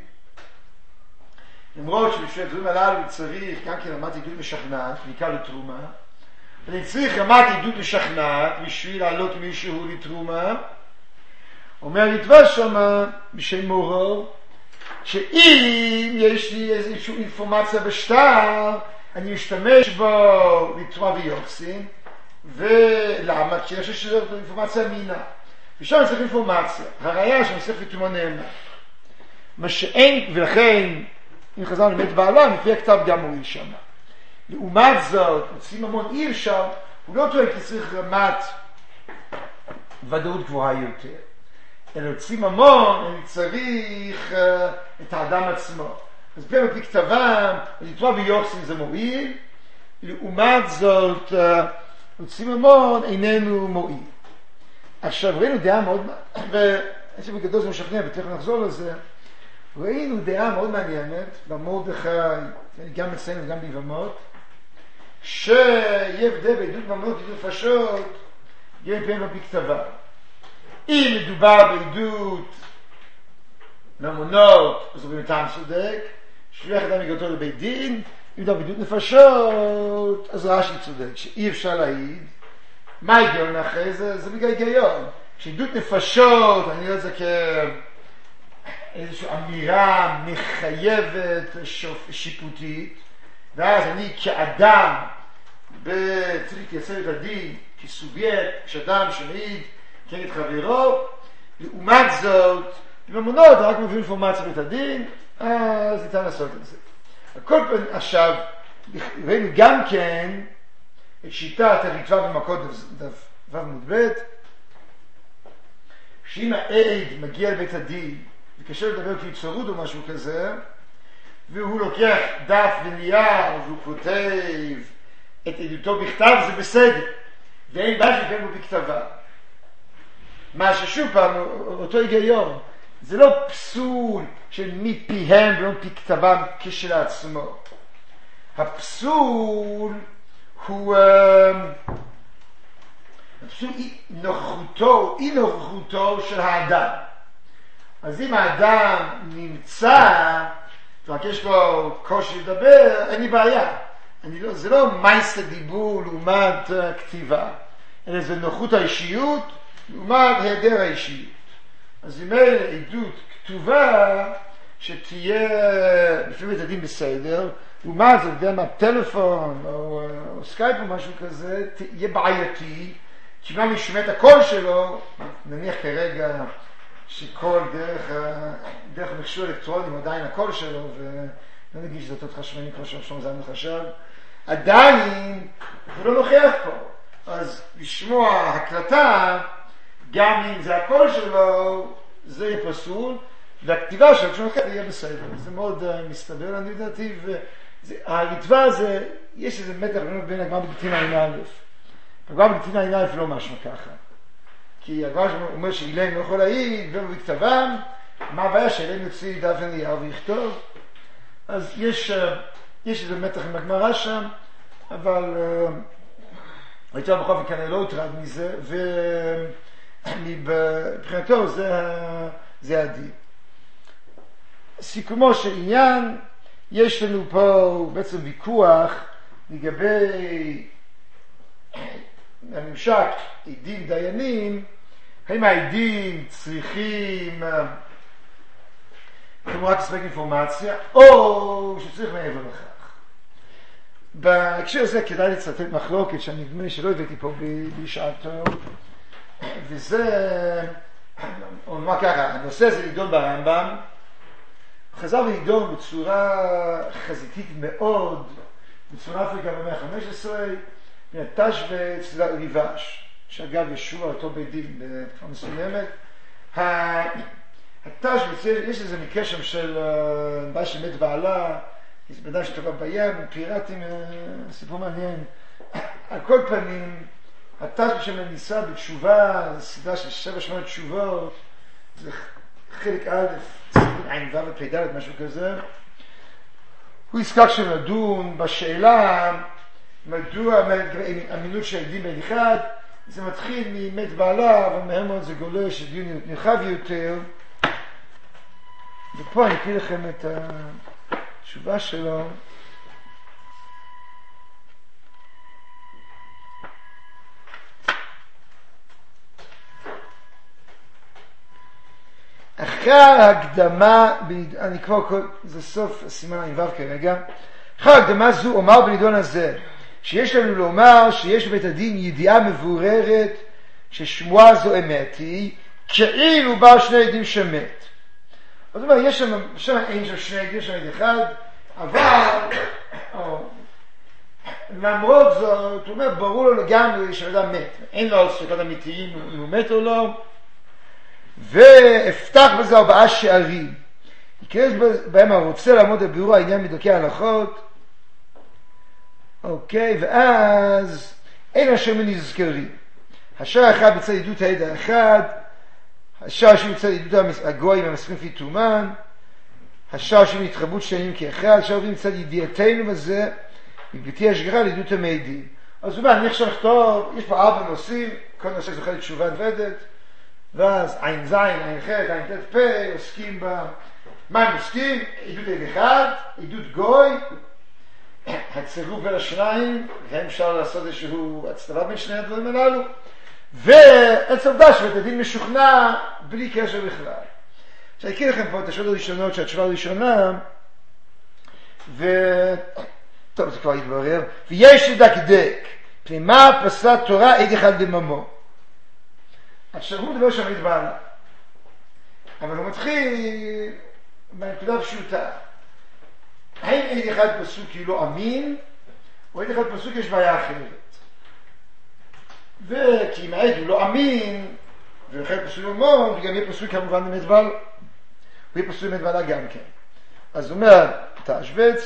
למרות שבשביל הדברים הללו צריך גם כן רמת עדות משכנעת, בעיקר לתרומה, אבל צריך רמת עדות משכנעת בשביל לעלות מישהו לתרומה. אומר ליטב"א שמה בשם מורו, שאם יש לי איזושהי אינפורמציה בשטר, אני משתמש בו לתרומה ויוחסין, ולמה? כי אני חושב שזאת אינפורמציה אמינה. ושם אני צריך אינפורמציה, הראיה שאני צריך לתרומה נאמן. מה שאין, ולכן אם חזרנו לבית בעלם, לפי הכתב גם מועיל שם. לעומת זאת, מוצאים המון אי אפשר, הוא לא טוען כי צריך רמת ודאות גבוהה יותר. אלא מוצאים המון, אני צריך את האדם עצמו. אז פעם לפי כתבם, לתרוע ביוחסין זה מועיל, לעומת זאת, מוצאים המון איננו מועיל. עכשיו, ראינו דעה מאוד, ואני חושב בגדול זה משכנע, ותכף נחזור לזה, ראינו דעה מאוד מעניינת, במרדכי, גם אצלנו וגם ביבמות, שיהיה הבדל בעדות ממונות ועדות נפשות, גם פעמים לפי כתבה. אם מדובר בעדות ממונות, אז הוא בינתיים צודק, שליח אדם יגרתו לבית דין, אם מדובר בעדות נפשות, אז רש"י צודק, שאי אפשר להעיד. מה ההיגיון אחרי זה? זה בגלל היגיון. כשעדות נפשות, אני רואה את זה איזושהי אמירה מחייבת שיפוטית, ואז אני כאדם צריך להתייצב את הדין כסובייקט, כשאדם שמעיד כנגד חברו. לעומת זאת, בממונות רק מביא אינפורמציה בית הדין, אז ניתן לעשות את זה. הכל פעם עכשיו, ראינו גם כן את שיטת הריטב"א במכות דף ו' שאם העד מגיע לבית הדין וקשה לדבר כיצרות או משהו כזה, והוא לוקח דף ונייר והוא כותב את עדותו בכתב, זה בסדר, ואין בעיה שפעם הוא בכתבה. מה ששוב פעם, אותו היגיון, זה לא פסול של מפיהם ולא מפי כתבם כשלעצמו. הפסול הוא אי נוכחותו של האדם. אז אם האדם נמצא ורק יש לו קושי לדבר, אין לי בעיה. זה לא מייסטר דיבור לעומת כתיבה, אלא זה נוחות האישיות לעומת היעדר האישיות. אז אם אין עדות כתובה שתהיה לפי בית הדין בסדר, לעומת זאת גם הטלפון או סקייפ או משהו כזה, יהיה בעייתי, כי מה משמע את הקול שלו, נניח כרגע שכל דרך מכשור אלקטרונים עדיין הקול שלו, ולא נגיד שזה אותו חשמני כמו ששום זמן חשב, עדיין הוא לא נוכח פה. אז לשמוע הקלטה, גם אם זה הקול שלו, זה יהיה פסול, והכתיבה שלו כשהוא נוכח יהיה בסדר. זה מאוד מסתבר, אני לדעתי, והריטב"א הזה, יש איזה מתח בין הגמרא בגיטין ע"א. הגמרא בגיטין ע"א לא משהו ככה. כי הגמרא אומר שאילן לא יכול להעיד, ולא בכתבם, מה הבעיה שאילן יוציא דף ונייר ויכתוב? אז יש איזה מתח עם הגמרא שם, אבל היטב בכל אופן כנראה לא הוטרד מזה, ומבחינתו זה עדיף. סיכומו של עניין, יש לנו פה בעצם ויכוח לגבי הממשק עדים דיינים, האם העדים צריכים תמורת לספק אינפורמציה, או שצריך מעבר לכך. בהקשר הזה כדאי לצטט מחלוקת שאני נדמה שלא הבאתי פה בשעתו, וזה, או נאמר ככה, הנושא הזה נידון ברמב"ם, חזר ונידון בצורה חזיתית מאוד, בצורה אפריקה במאה ה-15, מהתשבץ לריבש, שאגב ישוע אותו בית דין בתקופה מסוימת. התשבץ, יש איזה מקרה שם של בעיה שמת בעלה, יש בן שטבע בים, פיראטים, סיפור מעניין. על כל פנים, התשבץ שמניסה בתשובה, סדרה של 7-8 תשובות, זה חלק א', עין ו' ופ"ד, משהו כזה. הוא עסקק שנדון בשאלה מדוע אמינות של דין בן אחד, זה מתחיל ממת בעלה, אבל מהר מאוד זה גולש שדיון נרחב יותר. ופה אני אקריא לכם את התשובה שלו. אחרי ההקדמה, אני כבר, זה סוף הסימן העבר כרגע, אחרי ההקדמה זו אומר בנידון הזה, שיש לנו לומר שיש בבית הדין ידיעה מבוררת ששמועה זו אמת היא, כאילו בא שני עדים שמת. זאת אומרת, יש שם אין של שני עדים, שני עד אחד, אבל למרות זאת, הוא אומר, ברור לו לגמרי שאדם מת, אין לו ספקות אמיתיים אם הוא מת או לא, והפתח בזה 4 שערים, יקרש בהם הרוצה לעמוד על בירור העניין מדרכי ההלכות, אוקיי, ואז אין השם נזכרים. השער האחד בצד עדות העד האחד, השער השני בצד עדות הגויים המסכים לפי תומן, השער השני התחברות שנים כאחד, השער השני בצד ידיעתנו בזה, מבלתי השגחה לעדות המעידים. אז הוא אומר, אני עכשיו לכתוב, יש פה 4 נושאים, כל נושא זוכה לתשובה נפרדת, ואז עין זין, עין ח', עין ת' פ', עוסקים מה הם עוסקים? עדות עד אחד, עדות גוי, הצירוף בין השניים, והם אפשר לעשות איזשהו הצטרה בין שני הדברים הללו, ועצם עובדה שבית הדין משוכנע בלי קשר בכלל. עכשיו אקריא לכם פה את השאלות הראשונות, שהתשובה הראשונה, טוב, זה כבר יתברר, ויש לדקדק, פנימה פסלה תורה עד אחד בממו. עכשיו הוא מדבר שם בעלה, אבל הוא מתחיל בנקודה פשוטה. האם עד אחד פסוק כאילו אמין, או עד אחד פסוק יש בעיה אחרת? וכי אם העד הוא לא אמין, ואחד פסוק אמון, וגם יהיה פסוק כמובן אמת בעלה, ויהיה פסוק אמת בעלה גם כן. אז הוא אומר, תשבץ,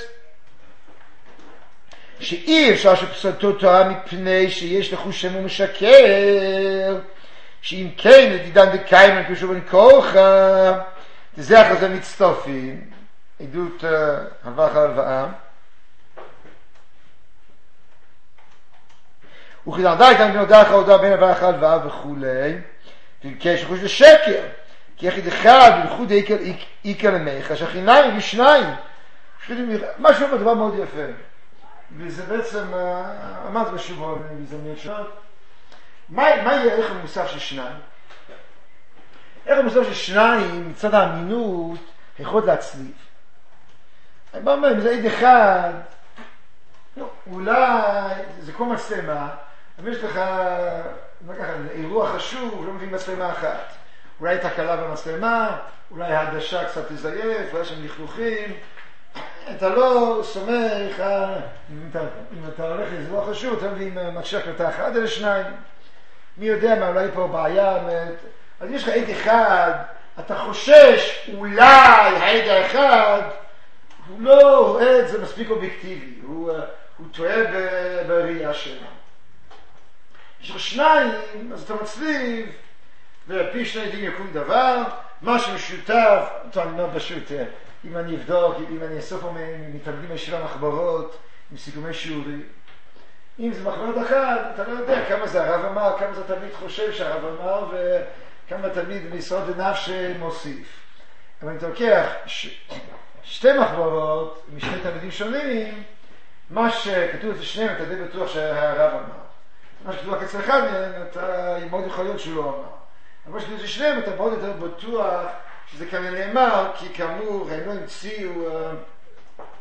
שאי אפשר שפסלתו תורה מפני שיש לחוש שם ומשקר, שאם כן לדידן דקיימן פרשו בן כורחה, זה אחרי מצטרפים, עדות הלוואה אחר הלוואה. וכדרדה איתם בן הודעה אחר הודעה בין הלוואה אחר הלוואה וכולי, וכי שחוש לשקר, כי יחיד אחד בלכות איקר למיכה, שהחיניים בשניים, משהו בדבר מאוד יפה. וזה בעצם, אמרת בשובו, בהזדמנויות שונות, מה יהיה ערך המוסף של שניים? ערך המוסף של שניים, מצד האמינות, יכולת להצליב. אני אומר, אם זה עד אחד, אולי זה כמו מצלמה, אבל יש לך, אירוע חשוב, לא מבין מצלמה אחת. אולי תקלה במצלמה, אולי העדשה קצת תזייף, אולי שם לכלוכים. אתה לא סומך, אם אתה הולך לאירוע חשוב, אתה מבין מקשה הקלטה אחד אלה שניים. מי יודע מה, אולי פה בעיה, אז יש לך עד אחד, אתה חושש, אולי העד האחד, הוא לא רואה את זה מספיק אובייקטיבי, הוא טועה בראייה שלו. יש לך שניים, אז אתה מצליב, ולפי שני עדים יקום דבר, מה שמשותף, אתה אומר פשוט, אם אני אבדוק, אם אני אסוף פה מתלמידים ישיבה מחברות, עם סיכומי שיעורי, אם זה מחברות אחת, אתה לא יודע כמה זה הרב אמר, כמה זה תלמיד חושב שהרב אמר, וכמה תלמיד מיסוד ונפש מוסיף. אבל אם אתה לוקח שתי מחברות משני תלמידים שונים, מה שכתוב אצל שניהם אתה די בטוח שהרב אמר. מה שכתוב רק אצל אחד מהם, אתה מאוד יכול להיות שהוא לא אמר. אבל מה שכתוב אצל שניהם אתה מאוד יותר בטוח שזה כנראה נאמר, כי כאמור הם לא המציאו,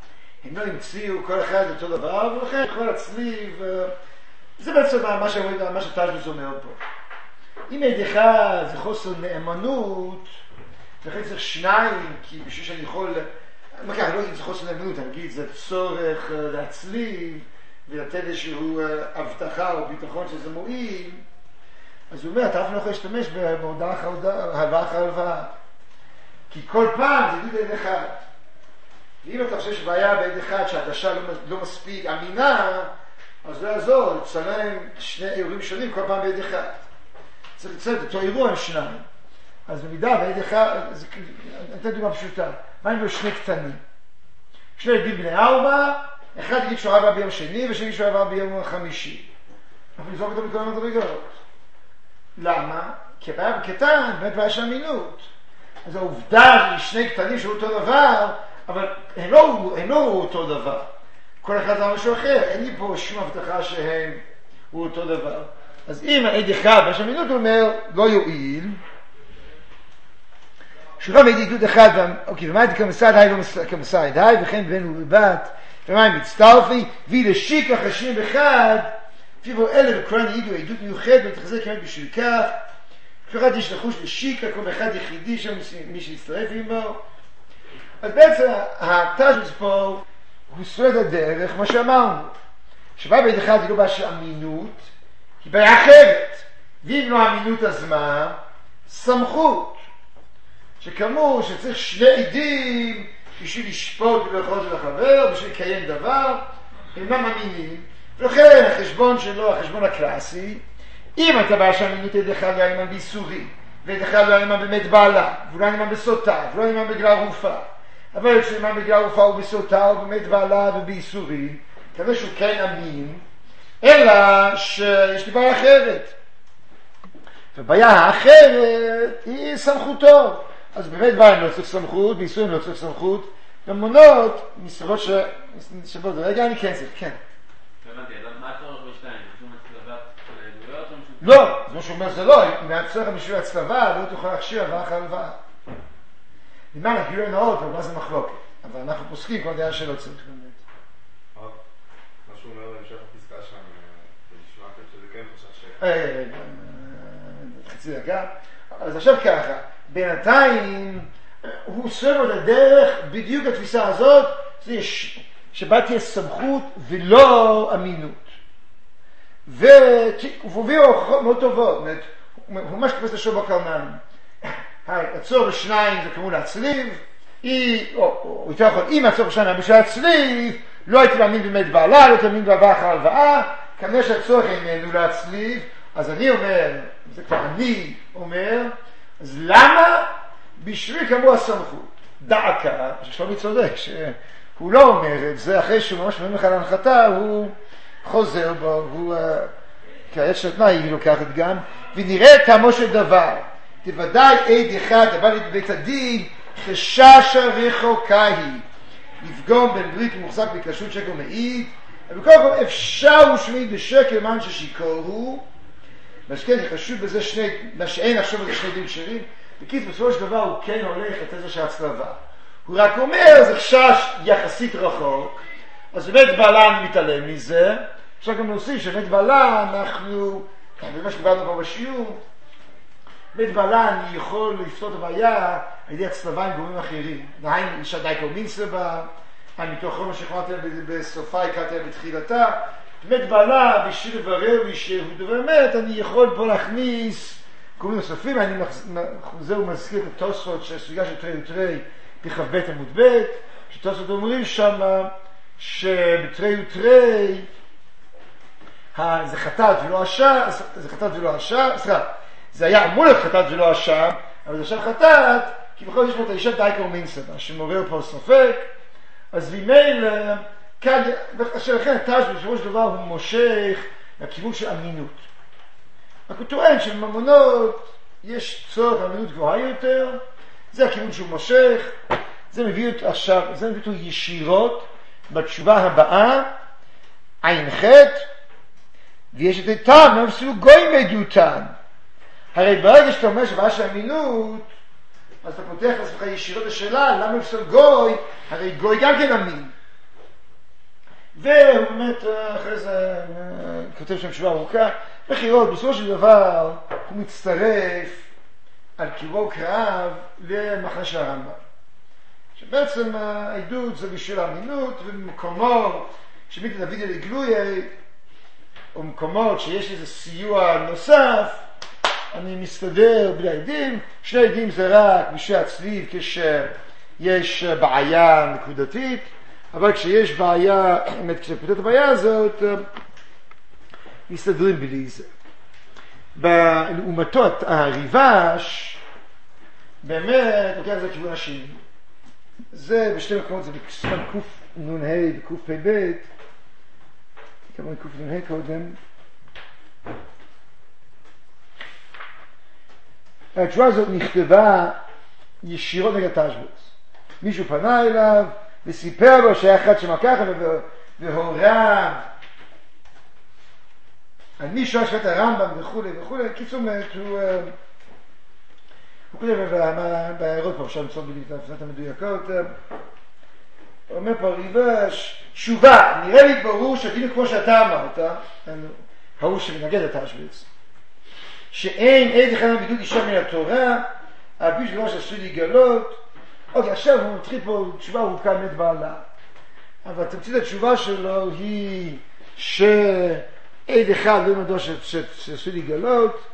הם לא המציאו כל אחד אותו דבר, ולכן כל הצליב, זה בעצם מה שתשבץ אומר פה. אם עד אחד זה חוסר נאמנות, לכן צריך שניים, כי בשביל שאני יכול, לא אגיד זה חוסר נאמנות, אני אגיד זה צורך להצליב, ולתת איזשהו הבטחה או ביטחון שזה מועיל, אז הוא אומר, אתה אף לא יכול להשתמש בהודעה אחר הודעה, הלוואה אחר הלוואה. כי כל פעם זה עדות עד אחד. ואם אתה חושב שבעיה בעד אחד שהעדשה לא מספיק אמינה, אז לא יעזור, לצלם שני אירועים שונים כל פעם בעד אחד. צריך לצלם את אותו אירוע עם שניים. אז במידה בעד אחד, אני אתן דוגמה פשוטה. מה אם לו שני קטנים? שני ילדים בני 4, אחד יגיד שהוא עבר ביום שני, ושני שהוא עבר ביום חמישי. אנחנו נזרוק אותו מכל המדרגות. למה? כי הבעיה בקטן, באמת בעיה של אמינות. אז העובדה ששני קטנים שהוא אותו דבר, אבל הם לא אותו דבר. כל אחד זה משהו אחר, אין לי פה שום הבטחה שהם הוא אותו דבר. אז אם העד אחד, בעיה של אמינות הוא אומר, לא יועיל, שורה מעד עדות אחד, אוקיי, ומה הייתי כמסעד, היי לא כמסעד, היי, וכן בן ובבת, ומה הם מצטרפי, והיא לשיק החשים אחד, פיבו אלה וקורן יעידו עדות מיוחד, ותחזק כמת בשביל כך, כפי יש לחוש לשיקה, כל אחד יחידי שם מי שיצטרף עמו. אז בעצם התשבץ פה הוא סוד הדרך, מה שאמרנו, שבא בעד אחד היא לא בעיה של אמינות, היא בעיה אחרת. ואם לא אמינות אז מה? סמכות. שכאמור שצריך שני עדים בשביל לשפוט ולאחוז לחבר, בשביל לקיים דבר, הם לא מאמינים. ולכן החשבון שלו, החשבון הקלאסי, אם אתה בעיה שהאמינות עד אחד לא היה אימן באיסורי, ועד אחד לא היה אימן באמת בעלה, ולא היה אימן בסוטה, ולא היה אימן בגלל רופה, אבל כשאימן בגלל רופה הוא בסוטה, הוא באמת בעלה ובאיסורי, כזה שהוא כן אמין, אלא שיש לי בעיה אחרת. ובעיה האחרת היא סמכותו. אז באמת בעיה לא צריך סמכות, באיסורים לא צריך סמכות, במונות, מסיבות שבו זה רגע אני כן צריך, כן. הבנתי, מה הצורך בשתיים? משום הצלבת עדויות או משום... לא, זה מה שאומר זה לא, אם היה צורך בשביל הצלבה, לא תוכל להכשיר הלוואה אחר הלוואה. למען הגילוי נאות, אבל מה זה מחלוקת? אבל אנחנו פוסקים כל דעה שלא צריך באמת. מה שהוא אומר בהמשך הפסקה שם, נשמע שזה כן חושב חצי דקה. אז עכשיו ככה, בינתיים הוא סובר את הדרך בדיוק התפיסה הזאת, שבה תהיה סמכות ולא אמינות. והוא מביא הוכחות מאוד טובות, הוא ממש תופס את השור בקרניים. הצור בשניים זה כמו להצליב, או יותר יכול, אם הצור בשניים היה בשביל להצליב, לא הייתי מאמין באמת בעלה, לא הייתי מאמין בעבר אחר הלוואה, כנראה שהצורך איננו להצליב, אז אני אומר, זה כבר אני אומר, אז למה? בשביל כמו הסמכות. דעקה, ששלומי צודק, שהוא לא אומר את זה, אחרי שהוא ממש מבין לך להנחתה, הוא חוזר בו, הוא כעת שנתנה היא לוקחת גם, ונראה טעמו של דבר. תוודאי עד אחד, אבל לבית הדין, חשש רחוקה היא, לפגום בין ברית ומוחזק בקשות שקר מעיד, ובכל פעם אפשר ושמיד בשקר למען ששיקור הוא, והשכן יחשוב בזה מה שאין עכשיו בזה שני דין שרים, בקיצור בסופו של דבר הוא כן הולך את איזה שהצלבה. הוא רק אומר, זה חשש יחסית רחוק, אז באמת בעלה מתעלם מזה, אפשר גם להוסיף שבאמת בעלה אנחנו, במה שדיברנו פה בשיעור, בית בעלה אני יכול לפתור את הבעיה על ידי הצלבה עם גורמים אחרים. נהיים אישה דייקו מינסבה, מתוך חומר שחמרתי בסופה, הכרתי בתחילתה, בית בעלה בשביל לברר שהוא דבר אמת, אני יכול פה להכניס גורמים נוספים, אני חוזר ומזכיר את התוספות שהסוגיה של תרי ותרי בכ"ב עמוד ב', שתוספות אומרים שם שבתרי ותרי זה חטאת ולא אשם, זה חטאת ולא אשם, סליחה, זה היה אמור להיות חטאת ולא אשם, אבל זה עכשיו חטאת, כי בכל זאת יש פה את האישה דייקו מינסבה, שמעורר פה ספק, אז וימייל, אשר לכן התשבץ בסופו של דבר הוא מושך לכיוון של אמינות. רק הוא טוען שבממונות יש צורך אמינות גבוהה יותר, זה הכיוון שהוא מושך, זה מביא אותו עכשיו, זה מביא אותו ישירות בתשובה הבאה, עין חטא, ויש את איתם, הם אפילו גוי מעדותן. הרי ברגע שאתה אומר שבעה של אמינות, אז אתה פותח לעצמך ישירות השאלה, למה אפשר גוי? הרי גוי גם כן אמין. והוא באמת אחרי זה כותב שם תשובה ארוכה. בחירות, בסופו של דבר הוא מצטרף על קירו קרב למחנה של הרמב"ם. שבעצם העדות זה בשביל האמינות, ובמקומות שמיתי דוד אלי גלויה, או מקומות שיש איזה סיוע נוסף, אני מסתדר בלי עדים. שני עדים זה רק בשביל הצליב כשיש בעיה נקודתית, אבל כשיש בעיה, כשפותרת הבעיה הזאת, מסתדרים בלי זה. לעומתות הריבש, באמת לוקח את זה לכיוון השני. זה בשתי מקומות, זה בסימן קוף נ"ה וקוף פ"ב, כמובן קוף נ"ה קודם. התשובה הזאת נכתבה ישירות נגד תשבץ. מישהו פנה אליו וסיפר לו שהיה אחד שמקח והורה על מישהו השפט הרמב"ם וכו' וכו'. קיצור הוא כותב בהערות פה, עכשיו נצטרך בדיוק את ההפסת המדויקות. הוא אומר פה ריבש, תשובה, נראה לי ברור שכאילו כמו שאתה אמרת, ההוא שמנגד את השוויץ, שאין עד אחד בדיוק אישה מן התורה, על פי שלא שעשוי לגלות. אוקיי, עכשיו הוא מתחיל פה תשובה ארוכה מת בעלה, אבל תמצית התשובה שלו היא שעד אחד לא מדוע שעשוי לגלות,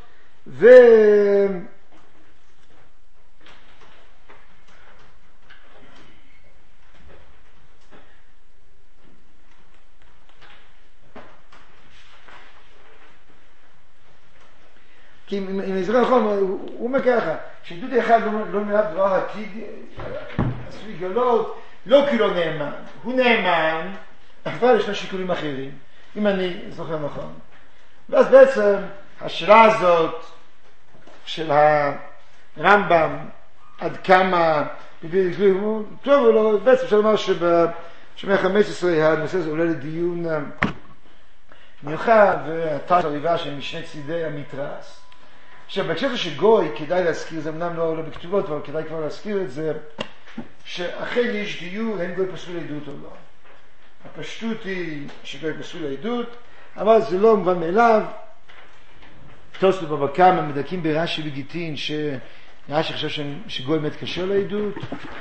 כי אם אני זוכר נכון, הוא אומר ככה, שעדות אחד לא נראה דבר עתיד, עשוי לגלות, לא כי לא נאמן, הוא נאמן, אבל יש לו שיקולים אחרים, אם אני זוכר נכון. ואז בעצם השאלה הזאת של הרמב"ם, עד כמה, טוב או לא, בעצם אפשר לומר שבשמי ה-15 הנושא הזה עולה לדיון מיוחד, והתרס הריבה של משני צידי המתרס. עכשיו, בהקשר שגוי, כדאי להזכיר, זה אמנם לא בכתובות, אבל כדאי כבר להזכיר את זה, שאכן יש דיור, האם גוי פסול לעדות או לא. הפשטות היא שגוי פסול לעדות, אבל זה לא מובן מאליו. תוספות בבא קמא מדקים ברש"י וגיטין, שרש"י חושב שגוי מת קשה לעדות.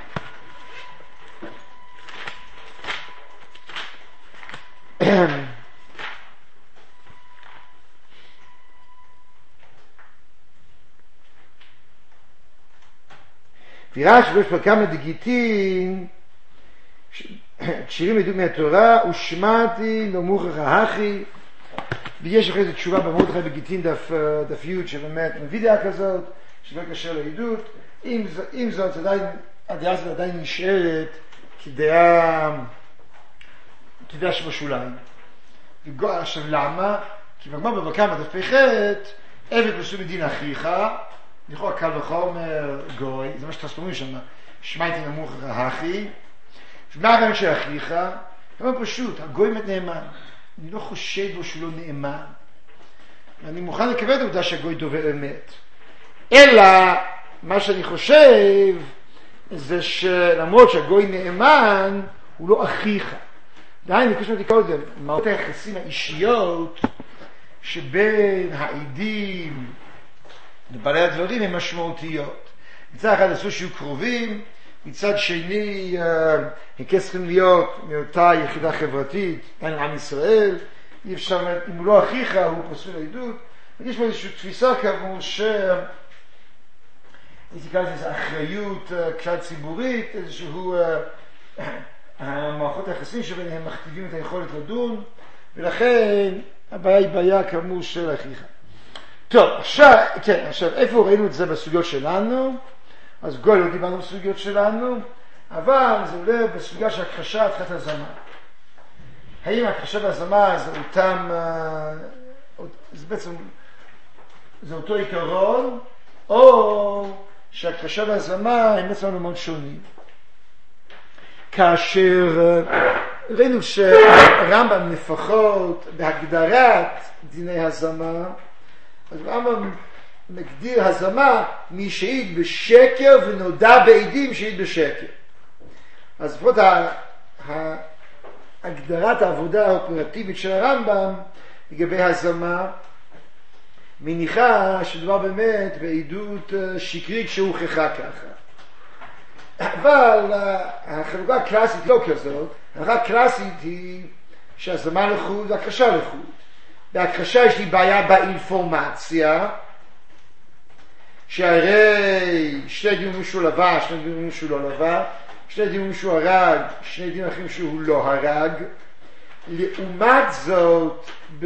פירש ויש פה כמה דגיטין קשירים עדות מהתורה ושמעתי לא מוכרח ההכי, ויש אחרי זה תשובה במרדכי בגיטין דף י' שבאמת מביא דעה כזאת שלא קשה לעדות. עם זאת הדעה הזאת עדיין נשארת כדעה שבשוליים. עכשיו למה? כי בגמרא בבא קמא דף פ"ח עבד פסול מדין אחיך, לכאורה קל וחומר גוי, זה מה שתספורים שם, שמעתי נמוך רהכי, מה הרעיון של אחיך? כמה פשוט, הגוי מת נאמן, אני לא חושד בו שהוא לא נאמן, אני מוכן לקבל את העובדה שהגוי דובר אמת, אלא מה שאני חושב זה שלמרות שהגוי נאמן הוא לא אחיך. דהיינו, כמו שאמרתי קודם, מערכות היחסים האישיות שבין העדים לבעלי הדברים הן משמעותיות. מצד אחד אסור שיהיו קרובים, מצד שני הם צריכים להיות מאותה יחידה חברתית, עם ישראל. אי אפשר, אם הוא לא אחיך הוא פסול לעדות. יש פה איזושהי תפיסה כאמור הייתי קרא לזה אחריות כלל ציבורית, איזשהו המערכות היחסים שביניהם מכתיבים את היכולת לדון, ולכן הבעיה היא בעיה כאמור של אחיך. טוב, עכשיו איפה ראינו את זה בסוגיות שלנו? אז גוי לא דיברנו בסוגיות שלנו, אבל זה עולה בסוגיה של הכחשה הפחת הזמה. האם הכחשה והזמה זה אותם, זה בעצם, זה אותו עיקרון, או שהכחשה והזמה הם בעצם מאוד שונים. כאשר ראינו שהרמב"ם לפחות בהגדרת דיני הזמה, אז הרמב"ם מגדיר הזמה מי שהעיד בשקר ונודע בעדים שהעיד בשקר. אז לפחות הגדרת העבודה האופרטיבית של הרמב"ם לגבי הזמה, מניחה שדבר באמת בעדות שקרית שהוכחה ככה. אבל החלוקה הקלאסית לא כזאת, החלוקה הקלאסית היא שהזמה לחוד והכחשה לחוד. בהכחשה יש לי בעיה באינפורמציה, שהרי שני דיונים שהוא לבש, שני דיונים שהוא לא לבש, שני דיונים שהוא הרג, שני דיונים אחרים שהוא לא הרג. לעומת זאת,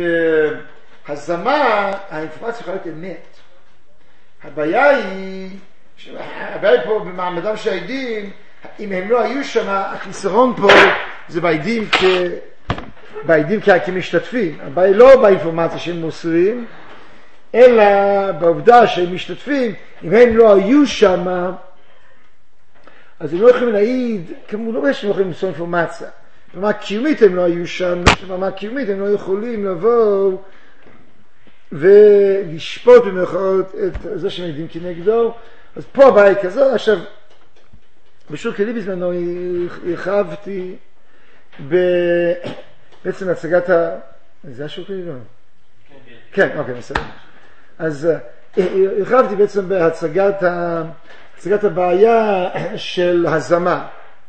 בהזמה האינפורמציה יכולה להיות אמת. הבעיה היא פה במעמדם של העדים, אם הם לא היו שם, החיסרון פה זה בעדים כמשתתפים. הבעיה לא באינפורמציה שהם מוסרים, אלא בעובדה שהם משתתפים. אם הם לא היו שם, אז הם לא יכולים להעיד, כמו לא שהם לא יכולים למסור אינפורמציה. במה קיומית הם לא היו שם, במה קיומית הם לא יכולים לבוא ולשפוט במרכאות את זה שהם עדים כנגדו. אז פה הבעיה היא כזו. עכשיו, בשור כלי בזמנו הרחבתי בעצם הצגת זה השור כלי? כן, אוקיי, בסדר. אז הרחבתי בעצם בהצגת הבעיה של הזמה,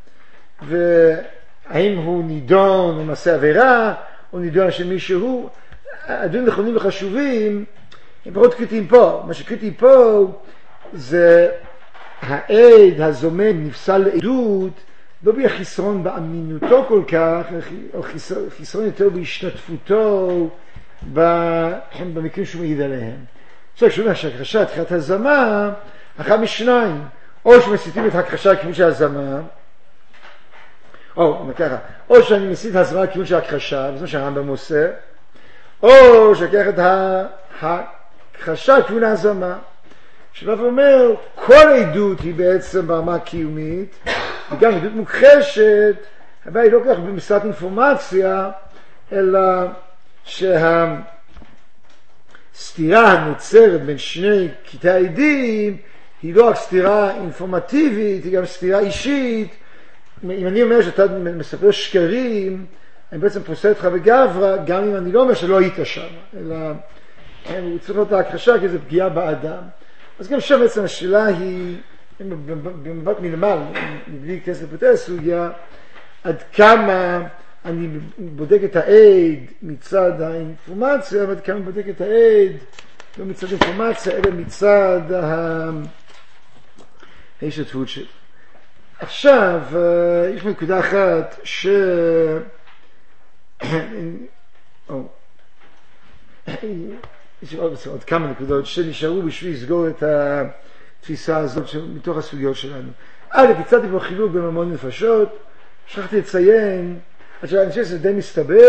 והאם הוא נידון ומעשה עבירה, או נידון של מישהו. הדברים נכונים וחשובים, הם פחות קריטיים פה. מה שקריטי פה זה העד הזומם נפסל לעדות, לא בגלל חיסרון באמינותו כל כך, או חיסרון יותר בהשתתפותו במקרים שהוא מעיד עליהם. עכשיו, כשאומר שהכחשה תחילת הזמה, אחד משניים, או שמסיתים את הכחשה לכיוון של הזמה, או שאני מסית את הזמה לכיוון של הכחשה, וזה מה שהרמב"ם עושה, או שלקח את הכחשה לכיוון הזמה, שבא ואומר, כל עדות היא בעצם ברמה קיומית, וגם עדות מוכחשת, הבעיה היא לא כך במסרת אינפורמציה, אלא שהסתירה הנוצרת בין שני קטעי העדים, היא לא רק סתירה אינפורמטיבית, היא גם סתירה אישית. אם אני אומר שאתה מספר שקרים, אני בעצם פוסל אותך בגברה, גם אם אני לא אומר שלא היית שם, אלא הוא צריך להיות ההכחשה כי זה פגיעה באדם. אז גם שם בעצם השאלה היא, במבט מלמעלה, מבלי להיכנס לפרטי הסוגיה, עד כמה אני בודק את העד מצד האינפורמציה, ועד כמה אני בודק את העד לא מצד האינפורמציה, אלא מצד ההשתתפות שלו. עכשיו, יש נקודה אחת יש עוד כמה נקודות שנשארו בשביל לסגור את התפיסה הזאת מתוך הסוגיות שלנו. הצעתי פה חילוק בין המון נפשות, שכחתי לציין, אני חושב שזה די מסתבר,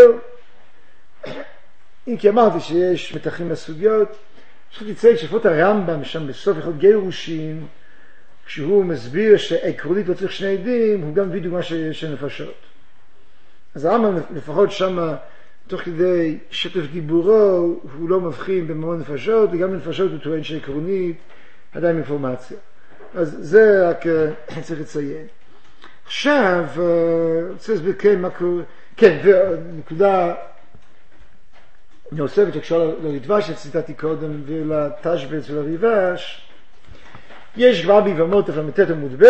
אם כי אמרתי שיש מתחים לסוגיות, שכחתי לציין שפות הרמב"ם שם בסוף יכול גירושין, כשהוא מסביר שעקרונית לא צריך שני עדים, הוא גם מביא דוגמה של נפשות. אז הרמב"ם לפחות שם, תוך כדי שטף דיבורו, הוא לא מבחין בממון נפשות, וגם בנפשות הוא טוען שעקרונית עדיין אינפורמציה. אז זה רק צריך לציין. עכשיו, רוצה להסביר כן מה קורה, כן, ונקודה נוספת שקשורה לריטב"א שציטטתי קודם, ולתשבץ ולריב"ש, יש כבר ביבמות ל"ט עמוד ב'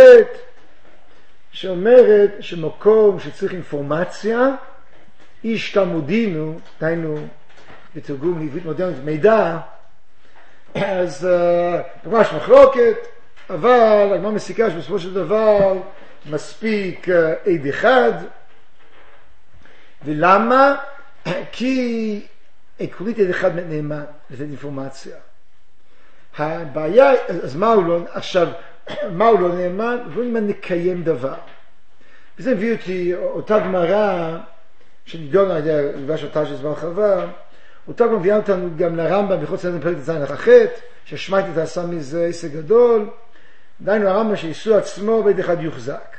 שאומרת שמקום שצריך אינפורמציה, איש תלמודינו, דהיינו בתרגום לעברית מודרנית מידע, אז ממש מחלוקת, אבל הגמרא מסיקה שבסופו של דבר מספיק עד אחד. ולמה? כי עקרונית עד אחד נאמן לתת אינפורמציה. הבעיה, אז מה הוא לא, עכשיו, מה הוא לא נאמן? הוא לא נאמן לקיים דבר. וזה מביא אותי, אותה גמרא שנידונה על ידי הריב"ש התשבץ בהרחבה, אותה גם מביאה אותנו גם לרמב"ם בכל סדר פרק ז' ח' ששמעתי תעשה מזה עסק גדול, דהיינו הרמב"ם שאיסור עצמו בית אחד יוחזק.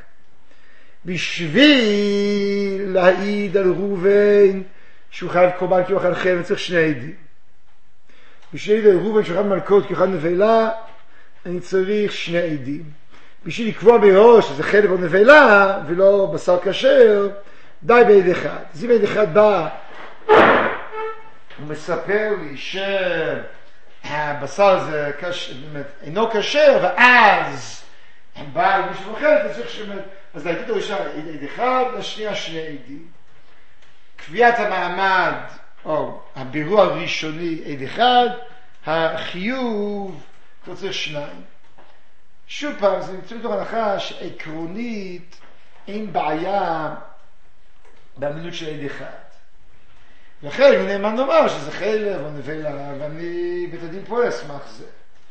בשביל להעיד על ראובן שהוא חייב קורבן כי הוא אכל חבל צריך שני עדים. בשביל להעיד על ראובן שהוא חייב מלכות כי הוא אכל נבלה אני צריך שני עדים. בשביל לקבוע בראש שזה חלב או נבלה ולא בשר כשר, די בעד אחד. אז אם בעד אחד בא, הוא מספר לי שהבשר הזה אינו כשר, ואז בא מישהו אחר, אז העדות הראשונה עד אחד, לשנייה שני עדים. קביעת המעמד, או הבירור הראשוני עד אחד, החיוב כבר צריך שניים. שוב פעם, זה נמצא מתוך הנחה שעקרונית אין בעיה באמינות של עד אחד. לכן הוא נאמן לומר שזה חלב או נבלה, ואני בית הדין פה אשמח זה.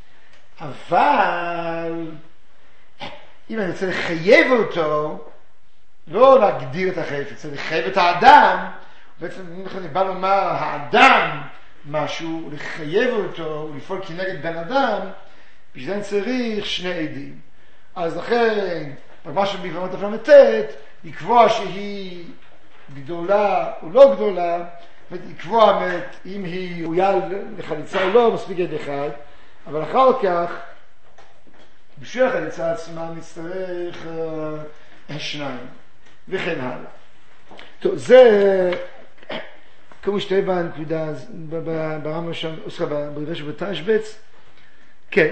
אבל אם אני רוצה לחייב אותו, לא להגדיר את החלב, צריך לחייב את האדם, בעצם אני בא לומר האדם משהו, לחייב אותו, לפעול כנגד בן אדם, בשביל זה צריך שני עדים. אז לכן, משהו בעברמות הפלמטט, לקבוע שהיא גדולה או לא גדולה, לקבוע אם היא ראויה לחליצה או לא, מספיק עד אחד, אבל אחר כך, בשביל החליצה עצמה מצטרך שניים, וכן הלאה. טוב, זה כמו שתהיה בנקודה, ברמה שם, עושה בריבש ובתשבץ, כן,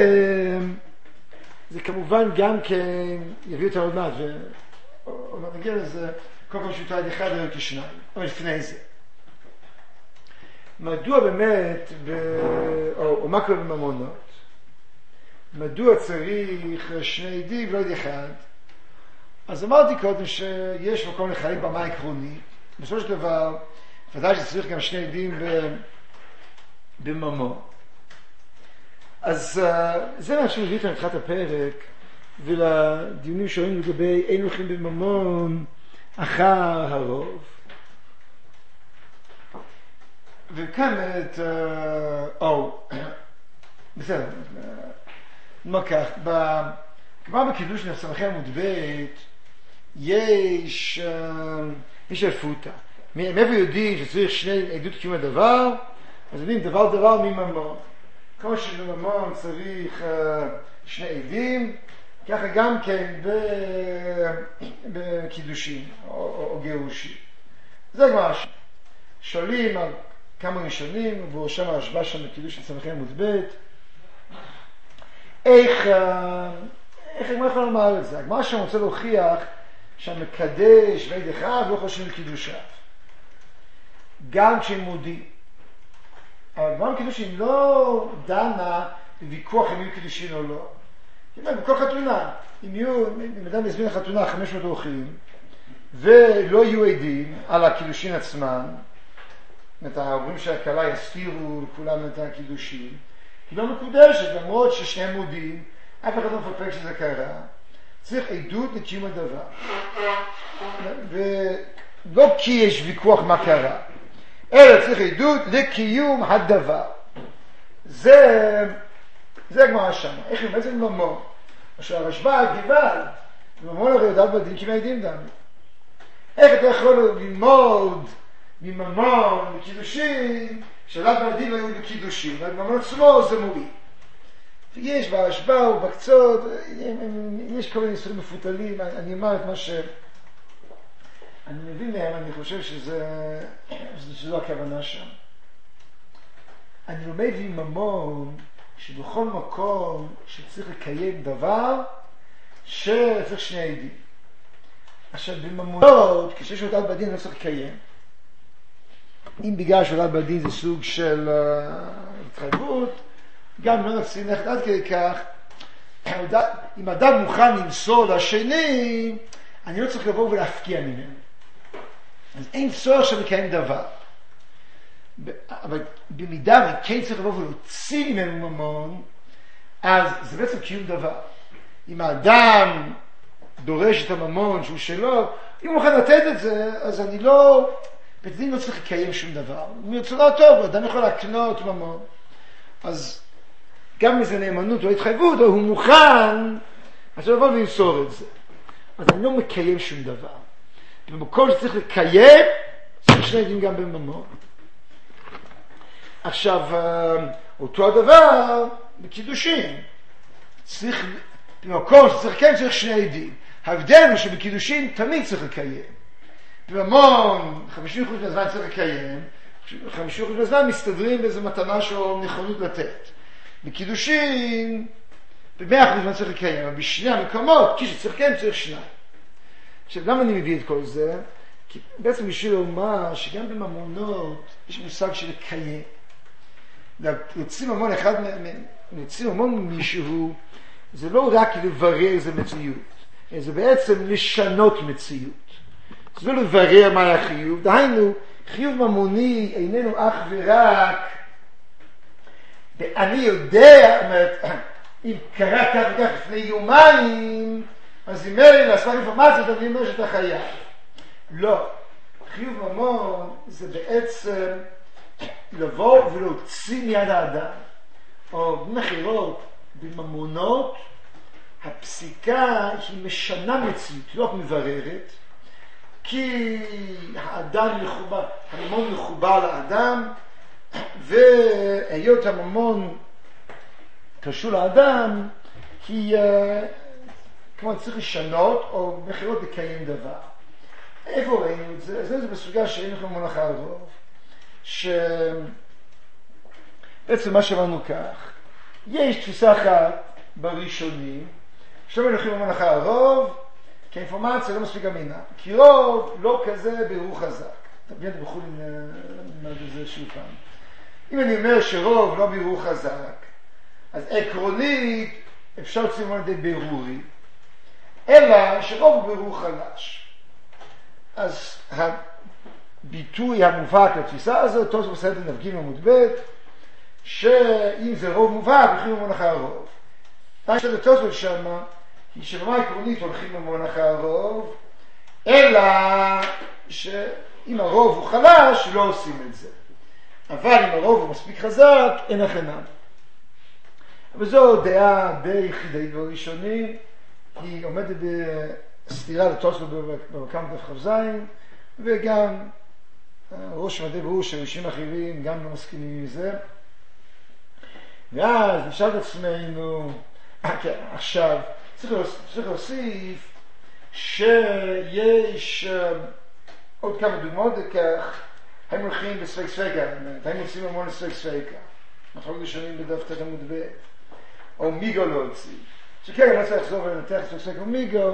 וזה כמובן גם כן יביא אותה עוד מעט, ונגיע לזה, כל פעם שותה עד אחד או כשניים, אבל לפני זה. מדוע באמת, או מה קורה בממונות? מדוע צריך שני עדים ולא עד אחד? אז אמרתי קודם שיש מקום לחלק ברמה עקרונית. בסופו של דבר, ודאי שצריך גם שני עדים בממון. אז זה מה שמביא אותנו לתחילת הפרק, ולדיונים שונים לגבי אין הולכים בממון אחר הרוב. וכאן בסדר, נאמר כך, כבר בקידוש סמכי עמוד ב' יש אלפותא. מאיפה יודעים שצריך שני עדות קיום הדבר? אז יודעים דבר מממון. כמו שבממון צריך שני עדים, ככה גם כן בקידושים או גירושים. זה כבר שואלים על כמה ראשונים, ובראשם הרשב"א שם בקידוש סמכי עמוד ב' איך הגמרא יכולה לומר את זה? הגמרא שם רוצה להוכיח שהמקדש ועד אחד לא חושבים לקידושיו. גם כשהם מודים. אבל הגמרא בקידושים לא דנה בוויכוח אם יהיו קידושין או לא. בכל חתונה, אם אדם יזמין לחתונה 500 אורחים, ולא יהיו עדים על הקידושין עצמם, ההורים של הכלה יסתירו לכולם את הקידושין, היא לא מקודשת, למרות ששניהם מודים, אף אחד לא מפקפק שזה קרה. צריך עדות לקיום הדבר. ולא כי יש ויכוח מה קרה, אלא צריך עדות לקיום הדבר. זה הגמרא שם. איך היא בעצם ממון? עכשיו הרשב"א גוואלד, ממון הרי יודעת בדין כמי עדים גם. איך אתה יכול ללמוד מממון לקידושין, שאלה בדין לא יהיו בקידושין, אבל ממון עצמו זה מוריד. יש בהשב"א ובקצות, יש כל מיני ניסויים מפותלים, אני אומר את מה שאני מבין מהם, אני חושב שזו הכוונה שם. אני לומד מממון שבכל מקום שצריך לקיים דבר, שצריך שני עדים. עכשיו בממונות, כשיש הודעת בדין לא צריך לקיים. אם בגלל שהודעת בדין זה סוג של התחייבות, גם לא נפסיד ללכת עד כדי כך, אם אדם מוכן למסור לשני, אני לא צריך לבוא ולהפקיע ממנו. אז אין צורך שמקיים דבר. אבל במידה וכן צריך לבוא ולהוציא ממנו ממון, אז זה בעצם קיום דבר. אם האדם דורש את הממון שהוא שלו, אם הוא מוכן לתת את זה, אז אני לא, בדין לא צריך לקיים שום דבר. מרצונו טוב, אדם יכול להקנות ממון. אז גם איזה נאמנות או התחייבות, הוא מוכן, אז הוא לבוא ולמסור את זה. אז אני לא מקיים שום דבר. במקום שצריך לקיים, צריך שני עדים גם בממון. עכשיו, אותו הדבר בקידושין. צריך, במקום שצריך לקיים, צריך שני עדים. ההבדל הוא שבקידושין תמיד צריך לקיים. בממון 50% מהזמן צריך לקיים, 50% מהזמן מסתדרים באיזו מתנה או נכונות לתת. בקידושים, ב100% מהזמן צריך לקיים, אבל בשני המקומות, כשצריך לקיים צריך שניים. עכשיו, למה אני מביא את כל זה? כי בעצם בשביל לומר שגם בממונות יש מושג של לקיים. להוציא ממון אחד, להוציא ממון מישהו, זה לא רק לברר איזה מציאות, זה בעצם לשנות מציאות. זה לא לברר מה החיוב, דהיינו, חיוב ממוני איננו אך ורק, ואני יודע, אם קרה כך וכך לפני יומיים, אז אם אלה לעשות אינפורמציות, אני אומר שאתה חייב. לא. חיוב ממון זה בעצם לבוא ולהוציא מיד האדם. או במחירות, בממונות, הפסיקה היא משנה מציאות, לא רק מבררת, כי האדם מחובר, הממון מחובר לאדם, והיות הממון קשור לאדם, היא כמו צריך לשנות, או מחירות לקיים דבר. איפה ראינו את זה? זה בסוגיה שאין לכם מונח הרוב, שבעצם מה שאמרנו כך, יש תפיסה אחת בראשונים, שאומרים לכם מונח הרוב, כי האינפורמציה לא מספיק אמינה. כי רוב לא כזה ברור חזק. תבין את בחול נלמד את זה שוב פעם. אם אני אומר שרוב לא ברור חזק, אז עקרונית אפשר להוציא ממנו די ברורי, אלא שרוב הוא ברור חלש. אז הביטוי המובהק לתפיסה הזאת, תוספות בסדר נפגים עמוד ב', שאם זה רוב מובהק, הולכים ממון אחר הרוב. מה שזה תוספות שמה, היא שברמה עקרונית הולכים ממון אחר הרוב, אלא שאם הרוב הוא חלש, לא עושים את זה. אבל אם הרוב הוא מספיק חזק, אין החינם. וזו דעה די יחידאית בראשונים, היא עומדת בסתירה לתוספות במקם דף חזיים, וגם ראש מדי ברור שראשים אחרים גם לא מסכימים מזה. ואז נשאל את עצמנו, עכשיו צריך להוסיף שיש עוד כמה דוגמאות לכך, הם הולכים בספק ספקה, הם עושים המון ספק ספקה, אנחנו ראשונים בדף תת עמוד ב', או מיגו לא הוציא. שכן, אני לא צריך לחזור ולנתח ספק ספקה ומיגו,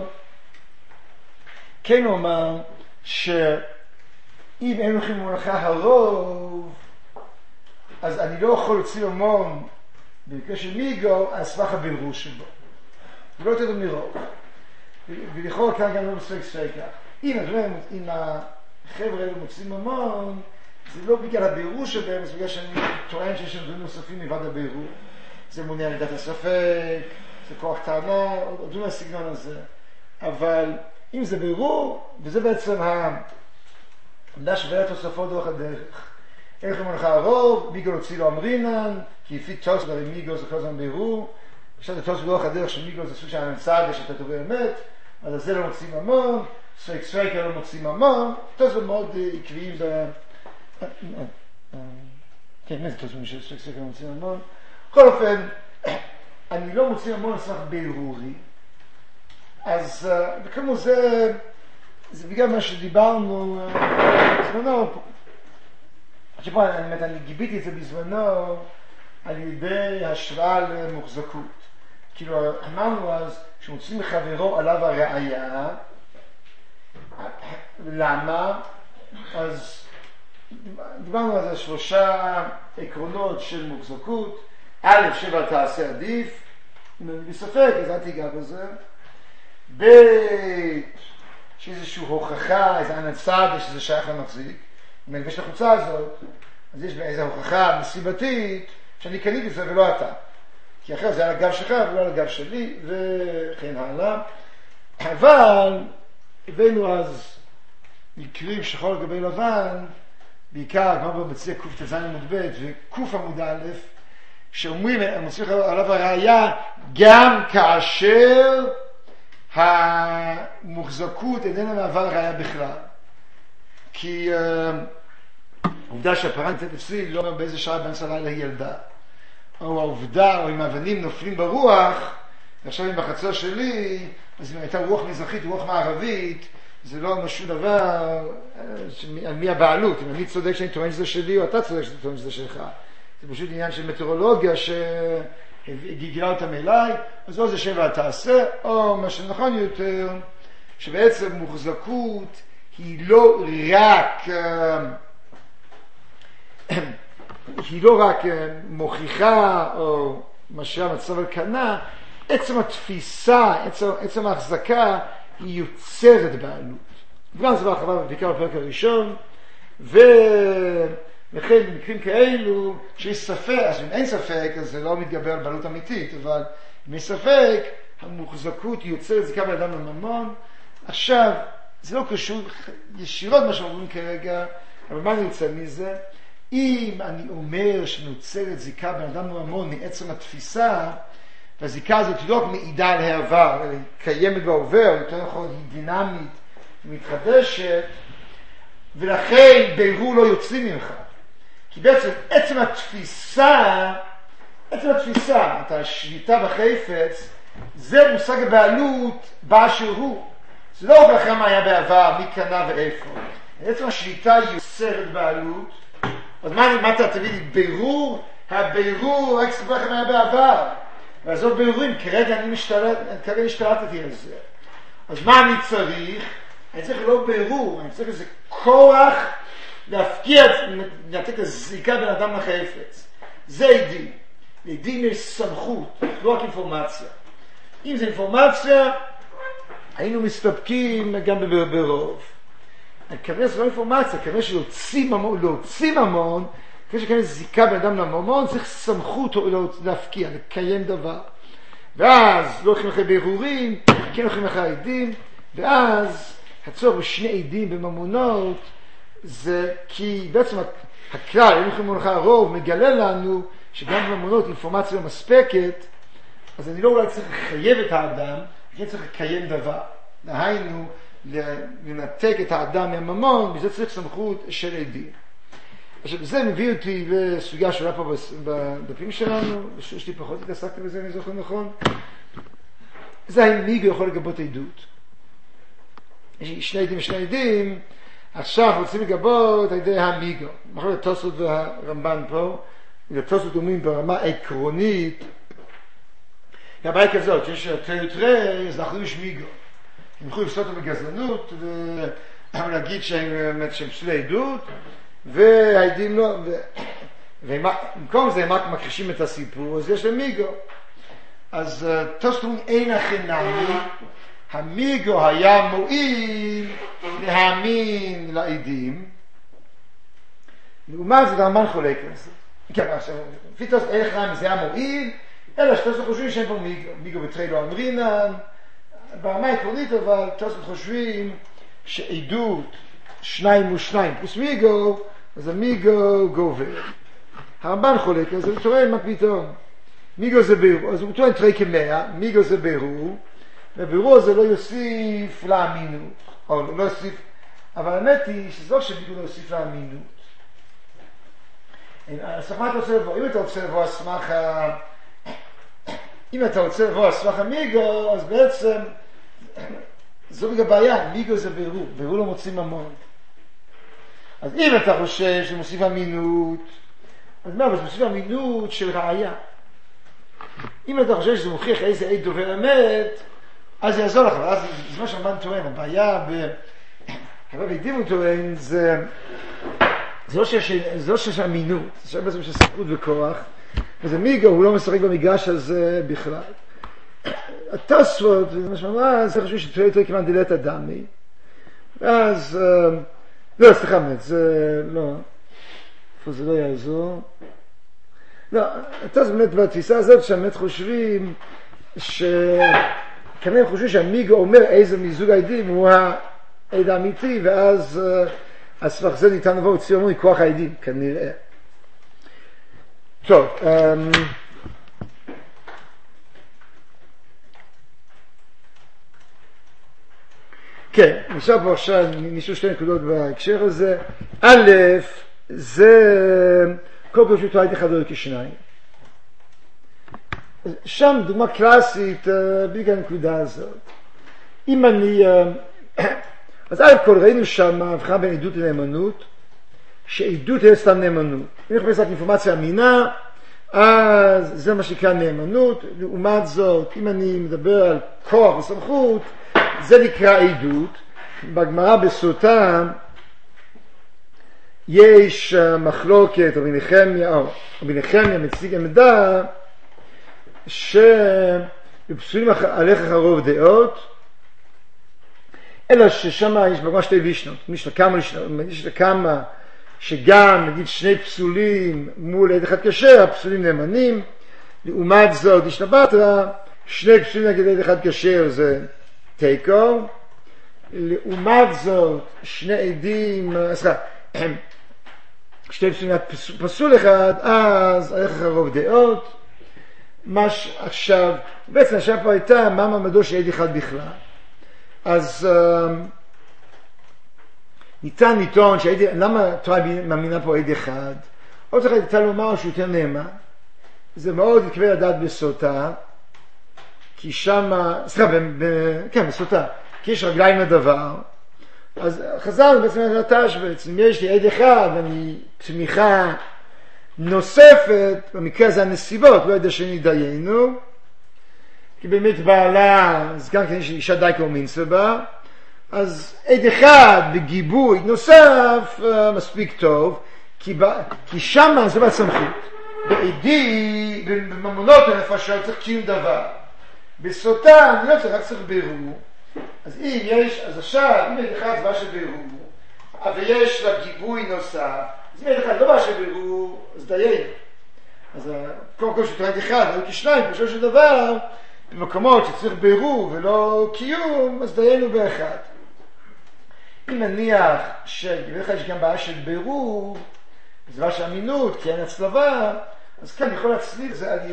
כן אומר שאם הם הולכים למונחה הרוב, אז אני לא יכול להוציא המון במקרה של מיגו על סמך הבירור שבו. ולא יותר מרוב. ולכאורה כאן גם לא בספק ספקה. אם החבר'ה האלה מוצאים המון, זה לא בגלל הבירור שבהם, זה בגלל שאני טוען שיש דברים נוספים מלבד הבירור. זה מונע מידת הספק, זה כוח טענה, עוד דברים מהסגנון הזה. אבל אם זה בירור, וזה בעצם העמדה שווה תוספות דרך הדרך. איך אומרים לך הרוב, מיגו הוציא לו אמרינן, כי לפי תוספות הרי מיגו זה כל הזמן בירור. עכשיו זה תוספות דרך הדרך של מיגו זה סוג של הממצא שאתה טובה אמת, אז זה לא מוצאים המון, ספק לא מוצאים המון, תוספות מאוד עקביים כן, איזה תוספות של ספק לא מוצאים המון. בכל אופן, אני לא מוצאים המון לסמך בירורי, אז וכמו זה בגלל מה שדיברנו בזמנו, אני גיביתי את זה בזמנו על ידי השוואה למוחזקות. כאילו אמרנו אז שמוצאים לחברו עליו הראייה, למה? אז דיברנו על זה 3 עקרונות של מוחזקות. א', שבע תעשה עדיף, אם אני בספק אז אל תיגע בזה. ב', שאיזושהי הוכחה, איזה הנצד, שזה שייך למחזיק. אם אני מבש את החוצה הזאת, אז יש איזו הוכחה מסיבתית שאני קניתי את זה ולא אתה. כי אחרי זה על הגב שלך ולא על הגב שלי, וכן הלאה. אבל הבאנו אז מקרים שחור לגבי לבן, בעיקר כמו במציע קוף תזן עמוד ב' וקוף עמוד א', שאומרים, הם מוצאים עליו הראייה, גם כאשר המוחזקות איננה מעבר ראייה בכלל. כי העובדה שהפרה נמצאת אצלי לא אומר באיזה שעה באמצע הלילה היא ילדה. או העובדה, או אם האבנים נופלים ברוח, ועכשיו אם בחצר שלי, אז אם הייתה רוח מזרחית ורוח מערבית, זה לא משהו דבר על מי הבעלות, אם אני צודק שאני טוען שזה שלי או אתה צודק שאני טוען שזה שלך. זה פשוט עניין של מטאורולוגיה שגילה אותם אליי, אז או זה שבע תעשה, או מה שנכון יותר, שבעצם מוחזקות היא לא רק מוכיחה או משאירה מצב על כנה, עצם התפיסה, עצם ההחזקה היא יוצרת בעלות. וגם זה בהרחבה בעיקר בפרק הראשון, ולכן במקרים כאלו שיש ספק, אז אם אין ספק אז זה לא מתגבר על בעלות אמיתית, אבל אם יש ספק המוחזקות יוצרת זיקה בין אדם לממון. עכשיו זה לא קשור ישירות מה שאומרים כרגע, אבל מה אני רוצה מזה? אם אני אומר שנוצרת זיקה בין אדם לממון מעצם התפיסה, והזיקה הזאת לא רק מעידה על העבר, אלא היא קיימת בעובר, יותר נכון היא דינמית, מתחדשת, ולכן בירור לא יוצאים ממך. כי בעצם עצם התפיסה, את השליטה בחפץ, זה מושג הבעלות באשר הוא. זה לא רק לכם מה היה בעבר, מי קנה ואיפה. עצם השליטה יוצרת בעלות, אז מה אתה תביא לי? בירור, הבירור, רק ספר לכם היה בעבר. ועזוב בירורים, כרגע אני השתלטתי על זה. אז מה אני צריך? אני צריך לא בירור, אני צריך איזה כוח להפקיע, לתת הזיקה בין אדם לחפץ. זה עדים. לעדים יש סמכות, לא רק אינפורמציה. אם זה אינפורמציה, היינו מסתפקים גם ברוב. כנראה זה לא אינפורמציה, כנראה שלהוציא ממון, כנראה שכנראה זיקה בין אדם לממון, צריך סמכות להפקיע, לקיים דבר. ואז לא הולכים אחרי בירורים, כן הולכים אחרי עדים, ואז הצורך בשני עדים בממונות, זה כי בעצם הכלל, אם הולכים אחרי הרוב, מגלה לנו שגם בממונות אינפורמציה לא מספקת, אז אני לא אולי צריך לחייב את האדם, אני צריך לקיים דבר. דהיינו, לנתק את האדם מהממון, וזה צריך סמכות של עדים. עכשיו, זה מביא אותי לסוגיה שעולה פה בדפים שלנו, יש לי פחות התעסקתי בזה, אני זוכר נכון. זה האם מיגו יכול לגבות עדות. יש שני עדים, עכשיו רוצים לגבות על ידי המיגו. אנחנו לתוספות והרמב"ן פה, לתוספות אומרים ברמה עקרונית, הבעיה כזאת, שיש תרי, אז אנחנו יש מיגו. הם יכולים לפסול אותו בגזלנות, ולהגיד שהם פסולי עדות, והעדים לא, ובמקום זה הם רק מכחישים את הסיפור, אז יש להם מיגו. אז תוספות אין החינמי, המיגו היה מועיל להאמין לעדים, לעומת זה דרמן חולק לזה. כן, עכשיו, לפי תוספות אין החינמי זה היה מועיל, אלא שתוספות חושבים שאין פה מיגו, מיגו בתרי לא אמרינן, ברמה עקרונית אבל תוספות חושבים שעדות 2 + 2 פלוס מיגו, אז המיגו גובר. הרמב"ן חולק, אז הוא טוען מה פתאום. מיגו זה בירור, אז הוא טוען תרי כ100, מיגו זה בירור, והבירור הזה לא יוסיף לאמינות, או לא יוסיף, אבל האמת היא שזו שמיגו לא יוסיף לאמינות. אז מה אתה רוצה לבוא? אם אתה רוצה לבוא על סמך המיגו, אז בעצם זו בגלל בעיה, מיגו זה בירור, בירור לא מוצאים ממון. אז אם אתה חושב שמוסיף אמינות, אז מה, מוסיף אמינות של ראיה. אם אתה חושב שזה מוכיח איזה עד דובר אמת, אז יעזור לך, אז זה מה שהרמב"ן טוען, הבעיה הרב עדים הוא טוען, זה לא שיש אמינות, זה בעצם שיש סמכות וכוח, וזה מיגו, הוא לא משחק במגרש הזה בכלל. התוספות, מה שאמרה, זה חשוב שתהיה יותר כמעט דילת אדמי, ואז, לא, סליחה, באמת, זה לא, איפה זה לא יעזור. לא, התוספות באמת בתפיסה הזאת, שבאמת חושבים, כנראה הם חושבים שהמיגו אומר איזה מיזוג העדים הוא העד האמיתי, ואז הספח זה ניתן לבוא וציונו מכוח העדים, כנראה. טוב, כן, נשאר פה עכשיו, נשאר שתי נקודות בהקשר הזה. א', זה כל פשוט הייתי אחד או כשניים. שם דוגמה קלאסית, בדיוק הנקודה הזאת. אם אני, אז עד כל ראינו שם הבחנה בין עדות לנאמנות, שעדות היא סתם נאמנות. אם נחפש רק אינפורמציה אמינה, אז זה מה שנקרא נאמנות. לעומת זאת, אם אני מדבר על כוח וסמכות, זה נקרא עדות. בגמרא בסוטה יש מחלוקת, רבי נחמיה מציג עמדה שבפסולים עליך חרוב דעות, אלא ששם יש בגמרא שתי לישנות, יש כמה שגם נגיד שני פסולים מול עד אחד כשר, הפסולים נאמנים. לעומת זאת יש בתרא, שני פסולים נגד עד אחד כשר זה תיקו. לעומת זאת שני עדים, שתי פסולים פסול אחד, אז עליך חרוב דעות. עכשיו בעצם עכשיו פה הייתה מה מעמדו של עד אחד בכלל. אז ניתן לטעון למה התורה מאמינה פה עד אחד? עוד צריך הייתה לומר שהוא יותר נאמן. זה מאוד יקבל לדעת בסוטה, כי שם, כן, בסוטה, כי יש רגליים לדבר. אז חזרנו בעצם לנטש בעצם, יש לי עד אחד ואני תמיכה נוספת, במקרה הזה הנסיבות, לא יודע שנידיינו, כי באמת בעלה, אז גם כן יש אישה דייקו מינסבה, אז עד אחד בגיבוי נוסף מספיק טוב, כי שם זה בסמכות. בעדי, בממונות הנפשות צריך קיום דבר. בסוטה אני לא צריך, רק צריך בירור. אז אם יש, אז עכשיו, אם עד אחד זה בא של בירור, אבל יש לה גיבוי נוסף, אז אם עד אחד לא בא של בירור, אז דיינו. אז קודם כל שתראה עד אחד, היו כשניים, בשביל של דבר, במקומות שצריך בירור ולא קיום, אז דיינו באחד. אם נניח שבדרך כלל יש גם בעיה של בירור, זה בעיה של אמינות, כי אין הצלבה, אז כאן יכול להצליב את זה על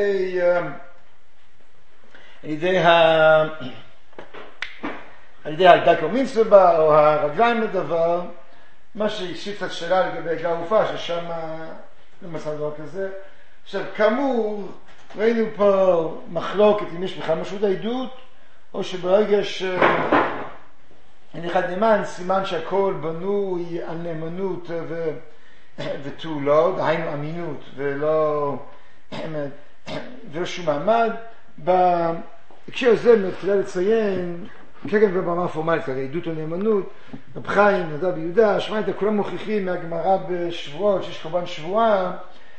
ידי הדייקו מינסבה או הרגליים לדבר, מה שהשיב את השאלה לגבי גאופה, ששם לא מצא דבר כזה. עכשיו, כאמור, ראינו פה מחלוקת אם יש בכלל משהו העדות, או שברגע אין אחד נאמן, סימן שהכל בנוי על נאמנות ותו לא, דהיינו אמינות ולא שום מעמד. בהקשר הזה מתחילה לציין, כרגע בבמה פורמלית, עדות או נאמנות, רב חיים, נדב ויהודה, שמע את כולם מוכיחים מהגמרא בשבועות, שיש קורבן שבועה,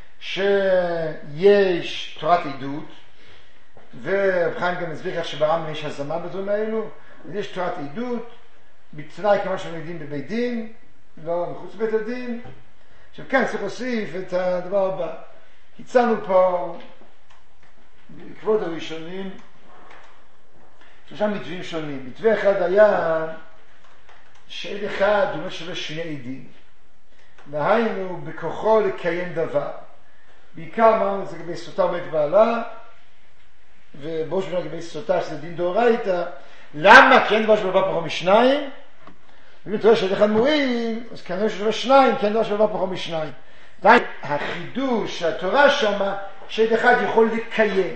שיש תורת עדות, ורב חיים גם הסביר איך שברמב"ם יש הזמה בדברים האלו, יש תורת עדות, בתנאי כמה שאנחנו יודעים בבית דין, לא מחוץ לבית הדין. עכשיו כאן צריך להוסיף את הדבר הבא. הצענו פה בעקבות הראשונים שלושה מתווים שונים. מתווה אחד היה שעד אחד הוא שווה שני עדים, דהיינו בכוחו לקיים דבר. בעיקר אמרנו את זה לגבי סוטה ובית בעלה, ובראש ובראש לגבי סוטה שזה דין דאורייתא. למה? כי אין דבר שבא פחות משניים, ואם אתה רואה שעד אחד מועיל, אז כנראה ששווה שניים, כי אין דבר שבא פחות משניים. החידוש שהתורה שמה, שעד אחד יכול לקיים,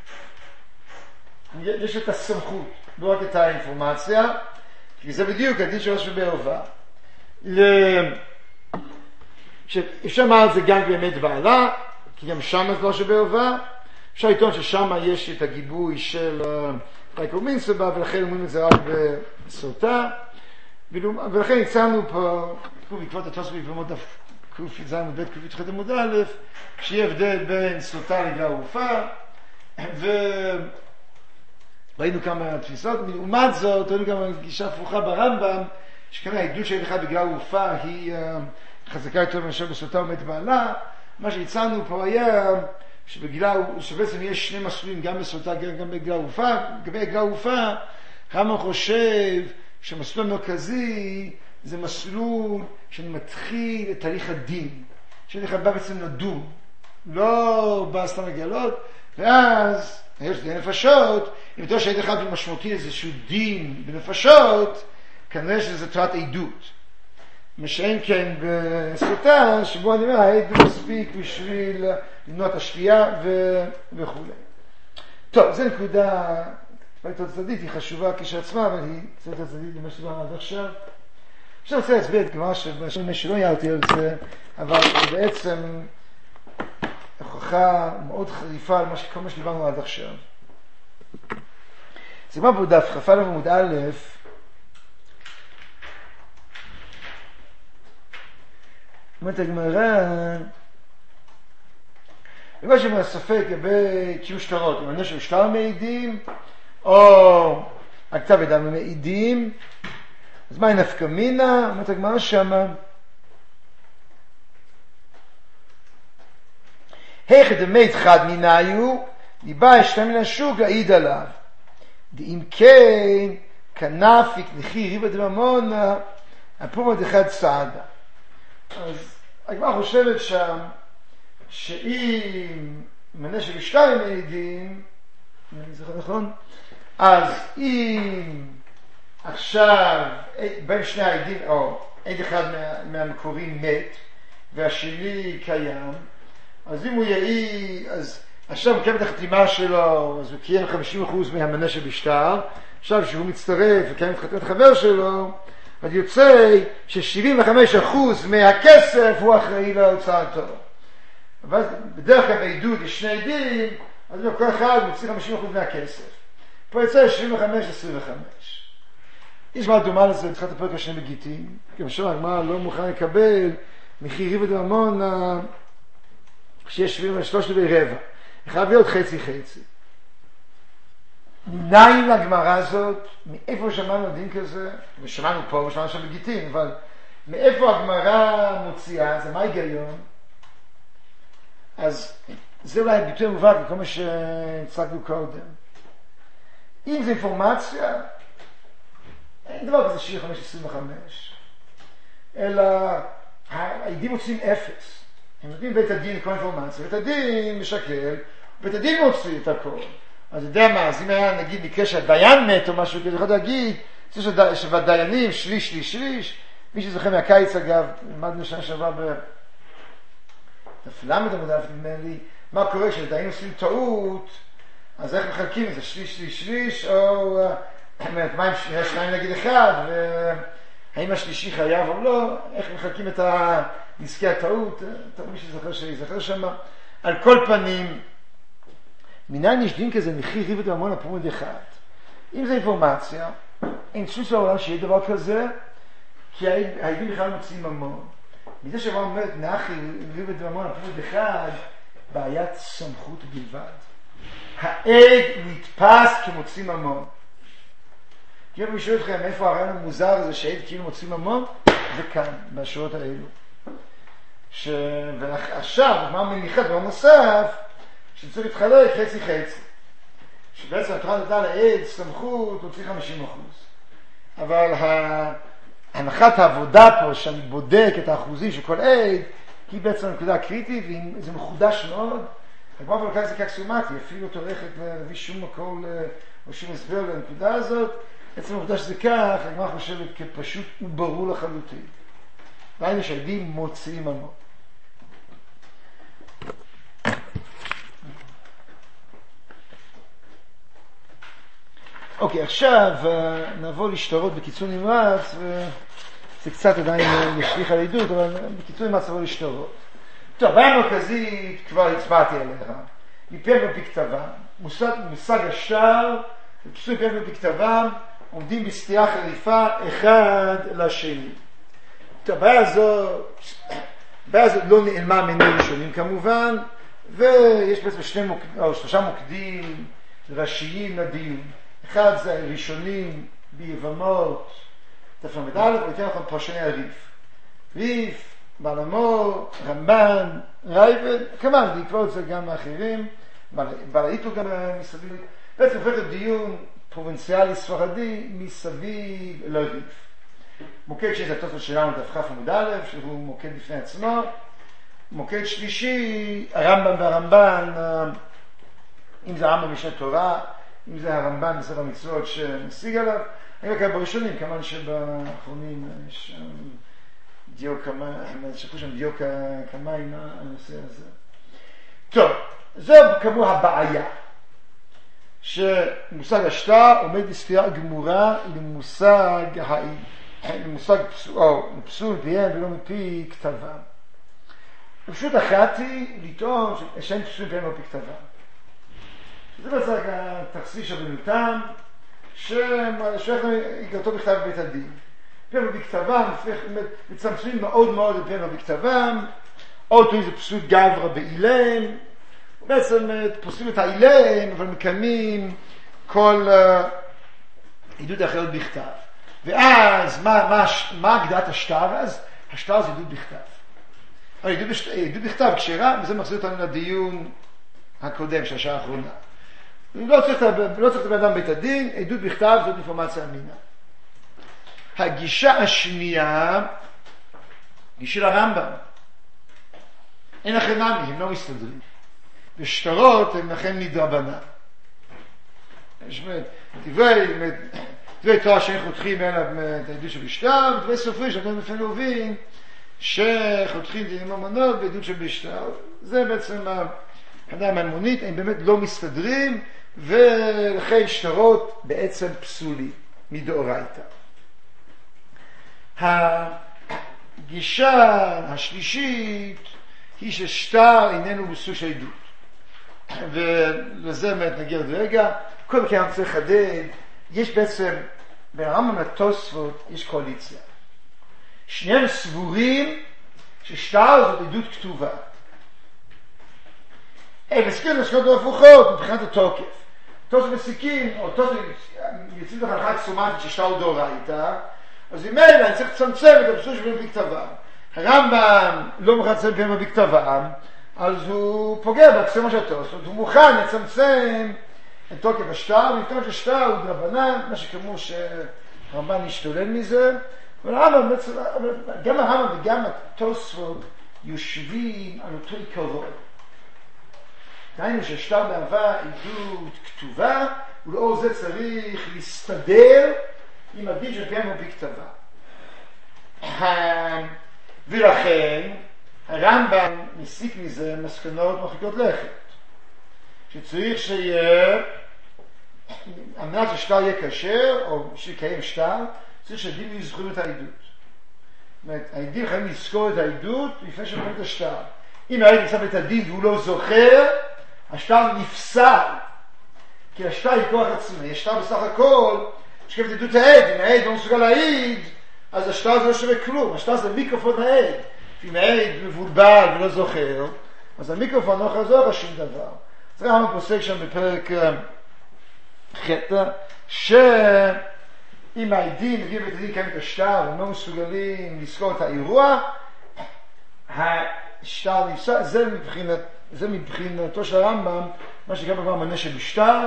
יש את הסמכות, לא רק את האינפורמציה, כי זה בדיוק הדין של ראש ובערווה. אפשר לומר את זה גם באמת בעלה, כי גם שם זה לא שבערווה. אפשר לטעון ששם יש את הגיבוי של דייקו מינסבה, ולכן אומרים את זה רק בסוטה. ולכן הצענו פה, בעקבות התוספות במות ק"ז עמוד ב' ק"ח עמוד א', שיהיה הבדל בין סוטה לגאופה, ראינו כמה תפיסות. לעומת זאת, ראינו גם גישה הפוכה ברמב"ם, שכנראה העדות של אחד בגאופה היא חזקה יותר מאשר בסוטה ומת בעלה. מה שהצענו פה היה שבעצם יש שני מסלולים, גם בסוטה גם בגאופה. לגבי גאופה, רמב"ם חושב שהמסלול המרכזי זה מסלול שמתחיל את תהליך הדין, שתהליך הבא בעצם לדון, לא בא סתם לגלות, ואז יש דיני נפשות. אם אתה שהעד אחד משמעותי איזשהו דין בנפשות, כנראה שזה תורת עדות. מה שאין כן בסוטה, שבו אני אומר, העד מספיק בשביל למנוע את השתייה וכו'. טוב, זו נקודה והתוצאת הצדדית היא חשובה כשעצמה, אבל היא קצת הצדדית למה שדיברנו עד עכשיו. עכשיו אני רוצה להסביר את גמרא שלא הערתי על זה, אבל בעצם הוכחה מאוד חריפה על כל מה שדיברנו עד עכשיו. זה גמרא בדף כ"א עמוד א', אומרת הגמרא, בגלל שאומר ספק לגבי קיום שטרות, אם הנשר שטר מעידים, או הכתב ידם מעידים, אז מה נפקא מינה? אומרת הגמרא שמה, היכא דמית חד מיניו, דיבה אשתה מן השוק להעיד עליו. דאם כן, כנפיק נכי ריבא דממונא, הפומו דחד סעדה. אז הגמרא חושבת שם, שאם הנשר שטר מעידים, אני זוכר נכון? אז אם עכשיו בין שני העדים, או עד אחד מהמקורים מת, והשני קיים, אז אם הוא יעיד, אז עכשיו הוא קיים את החתימה שלו, אז הוא קיים 50% מהמנה שבשטר, עכשיו שהוא מצטרף וקיים את חתימת חבר שלו, אז יוצא ש75% מהכסף הוא אחראי להוצאתו. אבל בדרך כלל בעדות יש שני עדים, אז כל אחד מוציא 50% מהכסף. פה יוצא 75-25. יש מה דומה לזה, בתחילת הפרק השני בגיטין, כי משום הגמרא לא מוכן לקבל מחיר ריבא דממונא שיש 73 רבע. חייב להיות חצי. מניין לגמרא הזאת, מאיפה שמענו דין כזה, ושמענו פה ושמענו שם בגיטין, אבל מאיפה הגמרא מוציאה, זה מה ההיגיון? אז זה אולי ביטוי מובהק לכל מה שהצגנו קודם. אם זה אינפורמציה, אין דבר כזה 75-25, אלא העדים מוצאים 0. הם נותנים בית הדין כל אינפורמציה, בית הדין משקל, בית הדין מוציא את הכל. אז יודע מה, אז אם היה נגיד מקרה שהדיין מת או משהו כזה, יכול להגיד שבדיינים שליש, מי שזוכר מהקיץ אגב, למדנו שנה שעברה בתפלמת עמוד א' נדמה לי, מה קורה כשדיינים עושים טעות, אז איך מחלקים את זה, שליש, או מה אם שניים נגיד אחד, והאם השלישי חייב או לא, איך מחלקים את נזקי הטעות, מי שזוכר שיזכר שם. על כל פנים, מניין יש דין כזה מחיר ריבא דממונא פרומד אחד. אם זה אינפורמציה, אין שום סיבה בעולם שיהיה דבר כזה, כי העדים בכלל מוצאים ממון. מזה שהגמרא אומרת נחי ריבא דממונא פרומד אחד, בעיית סמכות בלבד. העד נתפס כמוציא ממון. כי אם מישהו אתכם איפה הרעיון המוזר הזה שהעד כאילו מוציא ממון, זה כאן, בשורות האלו. ועכשיו, מה מניחה דבר נוסף, שצריך להתחלק חצי. שבעצם התורה נתנה לעד סמכות, הוציא 50%. אבל הנחת העבודה פה, שאני בודק את האחוזים של כל עד, היא בעצם נקודה קריטית, וזה מחודש מאוד. הגמרא בלוקח זה כאקסיומטי, אפילו לא טורחת להביא שום מקור או שום הסבר לנקודה הזאת. בעצם העובדה שזה כך, הגמרא חושבת כפשוט וברור לחלוטין. ראינו שהעדים מוציאים ממון. אוקיי, עכשיו נעבור לשטרות בקיצור נמרץ, וזה קצת עדיין משליך על עדות, אבל בקיצור נמרץ נעבור לשטרות. טוב, הבעיה המרכזית כבר הצבעתי עליך, מפרק בפי כתבם, מושג השטר, בקיצור מפרק בפי כתבם, עומדים בסתירה חריפה אחד לשני. טוב, הבעיה הזאת לא נעלמה מני ראשונים כמובן, ויש בעצם שלושה מוקדים ראשיים לדיון. אחד זה ראשונים ביבמות, תפלמד א', ויתן לכם פרשני הריף. ריף, בעל המור, רמב"ן, רייבד, כמובן, בעקבות זה גם האחרים, בעל האיתו גם מסביב. בעצם הופך לדיון פרובינציאלי ספרדי מסביב לריף. מוקד שיש התוספות שלנו דף כ' עמוד א', שהוא מוקד בפני עצמו. מוקד שלישי, הרמב"ם והרמב"ן, אם זה הרמב"ם משנה תורה, אם זה הרמב"ן בספר המצוות שמשיג עליו. אני רק בראשונים, כמובן שבאחרונים יש דיוק שפו שם דיוק כמה עם הנושא הזה. טוב, זו כמו הבעיה. שמושג השטר עומד בסתירה גמורה למושג פסול פיהם ולא מפי כתבם. פשוט אחת היא לטעון שאין פסול פיהם לא מפי כתבם. זה בעצם התכסיס שבנותם ששייך להיגרתו בכתב בבית הדין. פיהם לא בכתבם, מצמצמים מאוד מאוד את פיהם לא בכתבם, או תוהים זה פסול גברא באילם, בעצם פוסלים את האילם, אבל מקיימים כל עדות אחרת בכתב. ואז מה הגדרת השטר? אז השטר זה עדות בכתב. אבל עדות בכתב כשרה, וזה מחזיר אותנו לדיון הקודם של השעה האחרונה. לא צריך את הבן אדם בית הדין, עדות בכתב זאת אינפורמציה אמינה. הגישה השנייה היא של הרמב"ם. אין לכם נמי, הם לא מסתדרים. ושטרות הם לכם מדרבנן. דברי תורה שאין חותכים אליו את העדות שבשטר, ודברי סופרי שאתם לפני להובין שחותכים דינים ממונות בעדות שבשטר. זה בעצם הדעה הממונית, הם באמת לא מסתדרים, ולכן שטרות בעצם פסולים מדאורייתא. הגישה השלישית היא ששטר איננו בסוג של עדות. ולזה באמת נגיע עוד רגע. קודם כל אני צריך לחדד, יש בעצם ברמב"ם לתוספות יש קואליציה. שניהם סבורים ששטר זאת עדות כתובה. הם מסכים לשקות הפוכות מבחינת התוקף. תוספות מסיקים, או תוספות יוצאים לך הלכה אקסיומטית ששטר הוא דאורייתא, אז אם אין, אני צריך לצמצם את הפסול שבין בכתבם. הרמב"ם לא מוכן לצמצם פיהם בכתבם, אז הוא פוגע באקסיומה של התוספות, הוא מוכן לצמצם את תוקף השטר, ולטעון ששטר הוא דרבנן, מה שכמו שהרמב"ם משתולל מזה, אבל גם הרמב"ם וגם התוספות יושבים על אותו עיקרון. דהיינו ששטר מהווה עדות כתובה, ולאור זה צריך להסתדר עם הדין של פיהם בכתבה. ולכן הרמב"ם מסיק מזה מסקנות מרחיקות לכת, שצריך שיהיה, על מנת ששטר יהיה כשר, או שיקיים שטר, צריך שהעדים יזכרו את העדות. זאת אומרת, העדים חייבים לזכור את העדות לפני שמקיים את השטר. אם העד נמצא בית הדין והוא לא זוכר, השטר נפסל, כי השטר היא כוח עצמי. השטר בסך הכל שכב את עדות העד. אם העד לא מסוגל להעיד, אז השטר זה לא שווה כלום. השטר זה מיקרופון העד. אם העד מבולבל ולא זוכר, אז המיקרופון לא חזור בשום דבר. זה גם פוסק שם בפרק חטא, שאם העדים מגיעים בית הדין קיים את השטר, הם לא מסוגלים לזכור את האירוע, השטר נפסל. זה מבחינתו של הרמב"ם, מה שגם כבר מנה שבשטר,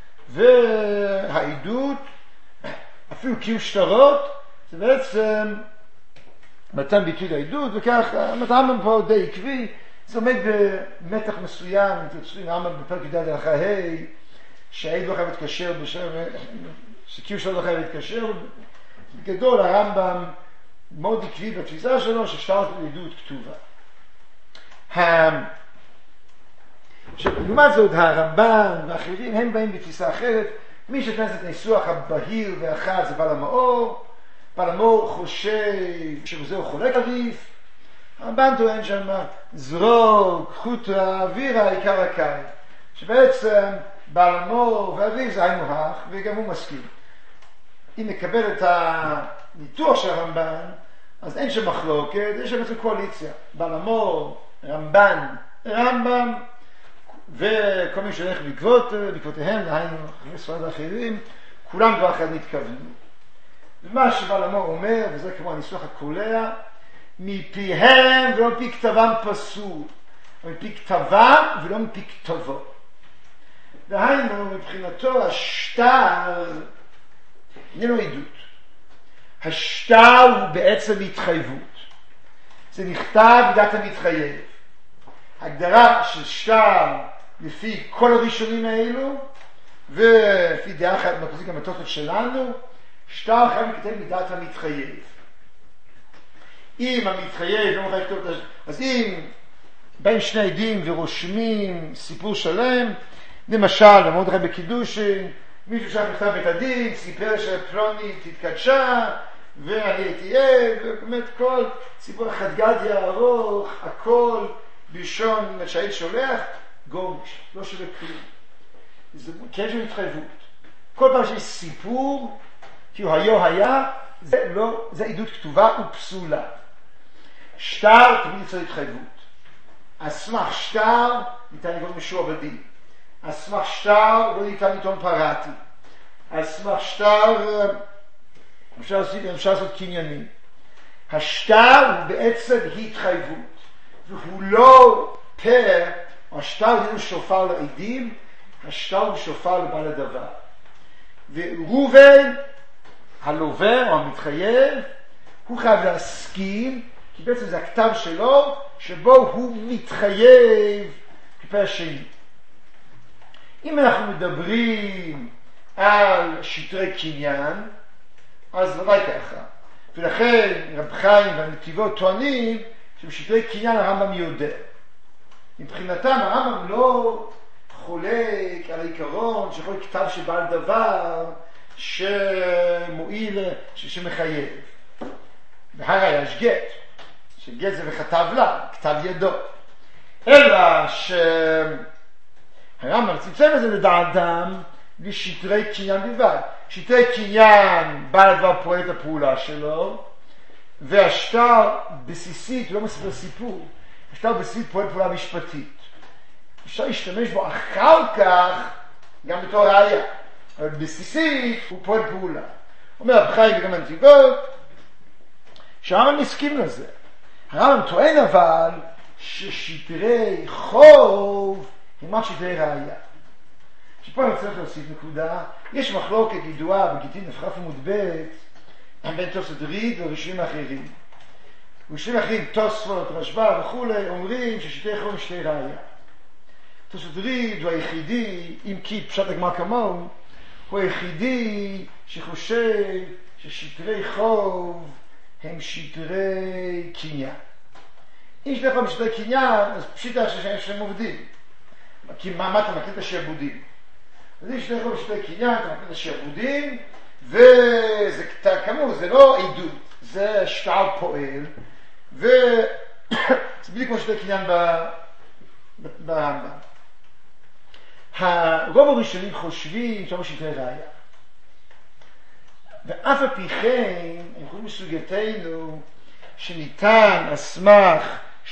והעדות, אפילו קיום שטרות, זה בעצם מתן ביטוי לעדות, וכך הרמב"ם פה די עקבי, זה עומד במתח מסוים, אם תרצו, הרמב"ם בפרק י"ד הלכה ה', שהעד לא חייב להתקשר שקיום שטרות לא חייב להתקשר. בגדול הרמב"ם מאוד עקבי בתפיסה שלו, ששטר זה עדות כתובה. לעומת זאת הרמב"ם ואחרים הם באים בתפיסה אחרת. מי שכנס את הניסוח הבהיר והחד זה בעל המאור. בעל המאור חושב שבזהו חולק עדיף. הרמב"ם טוען שם זרוק, חוטרה, אווירה, עיקר הקיים, שבעצם בעל המאור ואביו זה היינו הך, וגם הוא מסכים. אם נקבל את הניתוח של הרמב"ם, אז אין שם מחלוקת, יש שם בעצם קואליציה. בעל המאור, רמב"ם, וכל מי שהולך בעקבותיהם, היינו חברי ספרד האחרים, כולם דבר אחד נתכוונו. ומה שבעל המאור אומר, וזה כמו הניסוח הקולע, מפיהם ולא מפי כתבם פסול, מפי כתבם ולא מפי כתבו. דהיינו, מבחינתו השטר איננו עדות. השטר הוא בעצם התחייבות. זה נכתב בדעת המתחייב. הגדרה של שטר לפי כל הראשונים האלו, ולפי דעה אחת מרכזית המתוקת שלנו, שטר חייב לכתב בדעת המתחייב. אם המתחייב לא מוכן לכתוב, אז אם בין שני עדים ורושמים סיפור שלם, למשל, מרדכי בקידושין, מישהו שלח מכתב בית הדין, סיפר שפלונית התקדשה, ואני הייתי עד, ובאמת כל סיפור חד גדיא ארוך, הכל בלשון שהיית שולח, גורש, לא שווה כלום. כי יש לו התחייבות. כל פעם שיש סיפור, כי הוא היה, זה עדות כתובה ופסולה. שטר תמיד יצא התחייבות. אסמך שטר ניתן לגבות משועבדים. אסמך שטר לא ניתן לטעון פרטי. אסמך שטר אפשר לעשות קניינים. השטר הוא בעצם התחייבות. והוא לא פר, השטר הוא שופר לעדים, השטר הוא שופר לבעל הדבר. וראובן, הלווה או המתחייב, הוא חייב להסכים, כי בעצם זה הכתב שלו, שבו הוא מתחייב כלפי השני. אם אנחנו מדברים על שטרי קניין, אז לא ככה. ולכן רב חיים והנתיבות טוענים שבשטרי קניין הרמב"ם יודע. מבחינתם הרמב"ם לא חולק על העיקרון שיכול להיות כתב שבעל דבר שמועיל, שמחייב. והרי יש גט, שגט זה וכתב לה, כתב ידו. אלא שהרמב"ם צמצם את זה לדעתם לשטרי קניין בלבד. שטרי קניין בעל הדבר פועל את הפעולה שלו, והשטר בסיסית, לא מספר סיפור, השטר בסיסית פועל פעולה משפטית. אפשר להשתמש בו אחר כך גם בתור ראיה, אבל בסיסית הוא פועל פעולה. אומר רב חיים וגם הנתיבות שהרמב"ם מסכים לזה. הרמב"ם טוען אבל ששטרי חוב הם רק שטרי ראיה. שפה אני צריך להוסיף נקודה, יש מחלוקת ידועה בגיטין נפחף ומודבט בין תוספות ריד וראשונים אחרים. ראשונים אחרים, תוספות, רשב"א וכולי, אומרים ששטרי חוב הם שטרי ראיה. תוספות ריד הוא היחידי, אם כי פשט הגמרא כמוהו, הוא היחידי שחושב ששטרי חוב הם שטרי קניין. אם שטרי חוב הם שטרי קניין, אז פשיטה שהם עובדים. כי מה אתה מכיר את השעבודים? אז אם שטרי חוב הם שטרי קניין, אתה מכיר את השעבודים, וזה כאמור, זה לא עדות, זה שטר פועל, וזה בלי כמו שטרי קניין ברמב"ם. הרוב הראשונים חושבים שהם שטרי ראיה. ואף על פי כן, הם חושבים בסוגייתנו, שניתן אסמך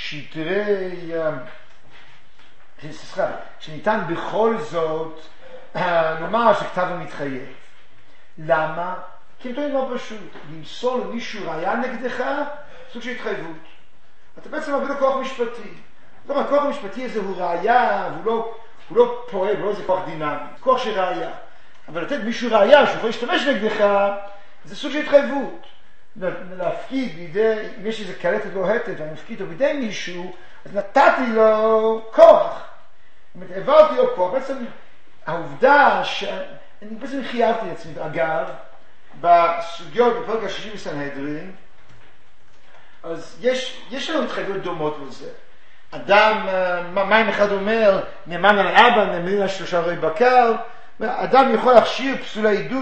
שניתן בכל זאת לומר שכתב המתחייב. למה? כי הם טוענים לא פשוט. למסור למישהו ראיה נגדך, סוג של התחייבות. אתה בעצם מביא לו כוח משפטי. זאת אומרת, הכוח המשפטי הזה הוא ראיה, הוא לא פועל, הוא לא איזה כוח דינמי, כוח של ראיה. אבל לתת מישהו ראיה שהוא יכול להשתמש נגדך, זה סוג של התחייבות. להפקיד בידי, אם יש איזה קלטת לא הטת, ואני מפקיד אותו בידי מישהו, אז נתתי לו כוח. זאת אומרת, העברתי לו כוח. בעצם העובדה אני בעצם חייבתי את עצמי. אגב, בסוגיות, בפרק השישי בסנהדרין, אז יש לנו התחייבויות דומות לזה. אדם, מים אחד אומר, נאמן על אבא, נאמן על 3 רועי בקר, אדם יכול להכשיר פסולי עדות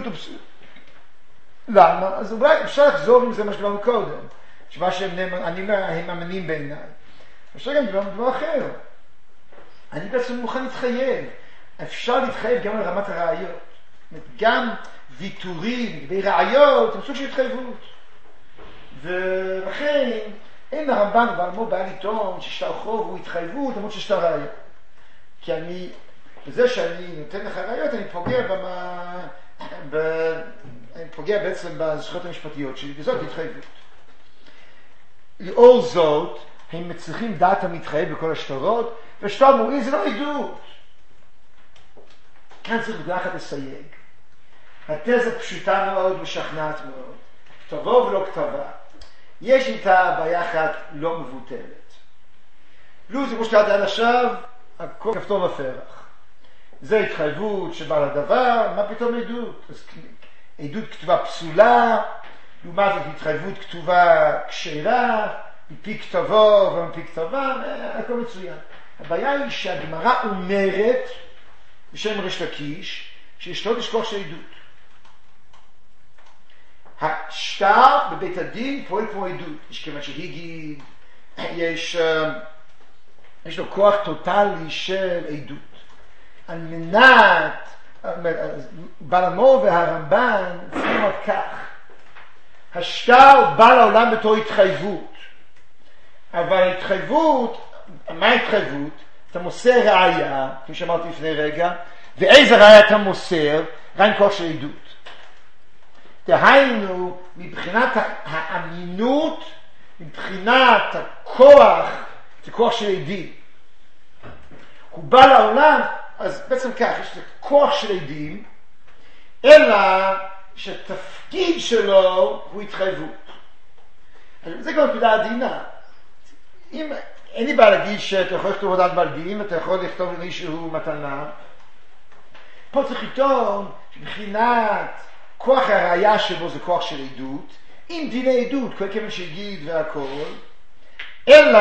למה? אז אולי אפשר לחזור עם זה מה שדיברנו קודם, שמה אני אומר, הם מאמינים בעיניי. אפשר גם דבר אחר. אני בעצם מוכן להתחייב. אפשר להתחייב גם על רמת הראיות. גם ויתורים לגבי ראיות הם סוג של התחייבות. ולכן אין הרמב"ן בעלמו בעיה לטעון ששטר חוב הוא התחייבות למרות ששטר ראיה. כי בזה שאני נותן לך ראיות אני פוגע בעצם בזכויות המשפטיות שלי, וזאת התחייבות. לאור זאת, הם מצליחים דעת המתחייב בכל השטרות, ושטר מועיל זה לא עדות. כאן צריך בדרך כלל לסייג. התזה פשוטה מאוד ושכנעת מאוד. כתבו ולא כתבה. יש איתה בעיה אחת לא מבוטלת. לו זה כמו שקראתי עד עכשיו, הכל כפתור ופרח. זה התחייבות שבעל הדבר, מה פתאום עדות? עדות כתובה פסולה, לעומת זאת התחייבות כתובה כשרה, מפי כתבו ומפי כתבה, הכל מצוין. הבעיה היא שהגמרא אומרת בשם ריש לקיש, שישתות יש כוח של עדות. השטר בבית הדין פועל כמו עדות. יש כיוון שהגיד, יש לו כוח טוטלי של עדות. על מנת, בעל המור והרמב"ן צריכים עוד כך. השטר בא לעולם בתור התחייבות. אבל ההתחייבות, מה ההתחייבות? אתה מוסר ראיה, כפי שאמרתי לפני רגע, ואיזה ראיה אתה מוסר? רק כוח של עדות. דהיינו, מבחינת האמינות, מבחינת הכוח, זה כוח של עדים. הוא בא לעולם, אז בעצם כך, יש את כוח של עדים, אלא שהתפקיד שלו הוא התחייבות. זה גם נקודה עדינה. אין לי בעיה להגיד שאתה יכול לכתוב הודעת בעל דין, ואתה יכול לכתוב למישהו מתנה. פה צריך לטעון שמבחינת כוח הראייה שבו זה כוח של עדות, עם דיני עדות, כל כיוון שהגיד והכל, אלא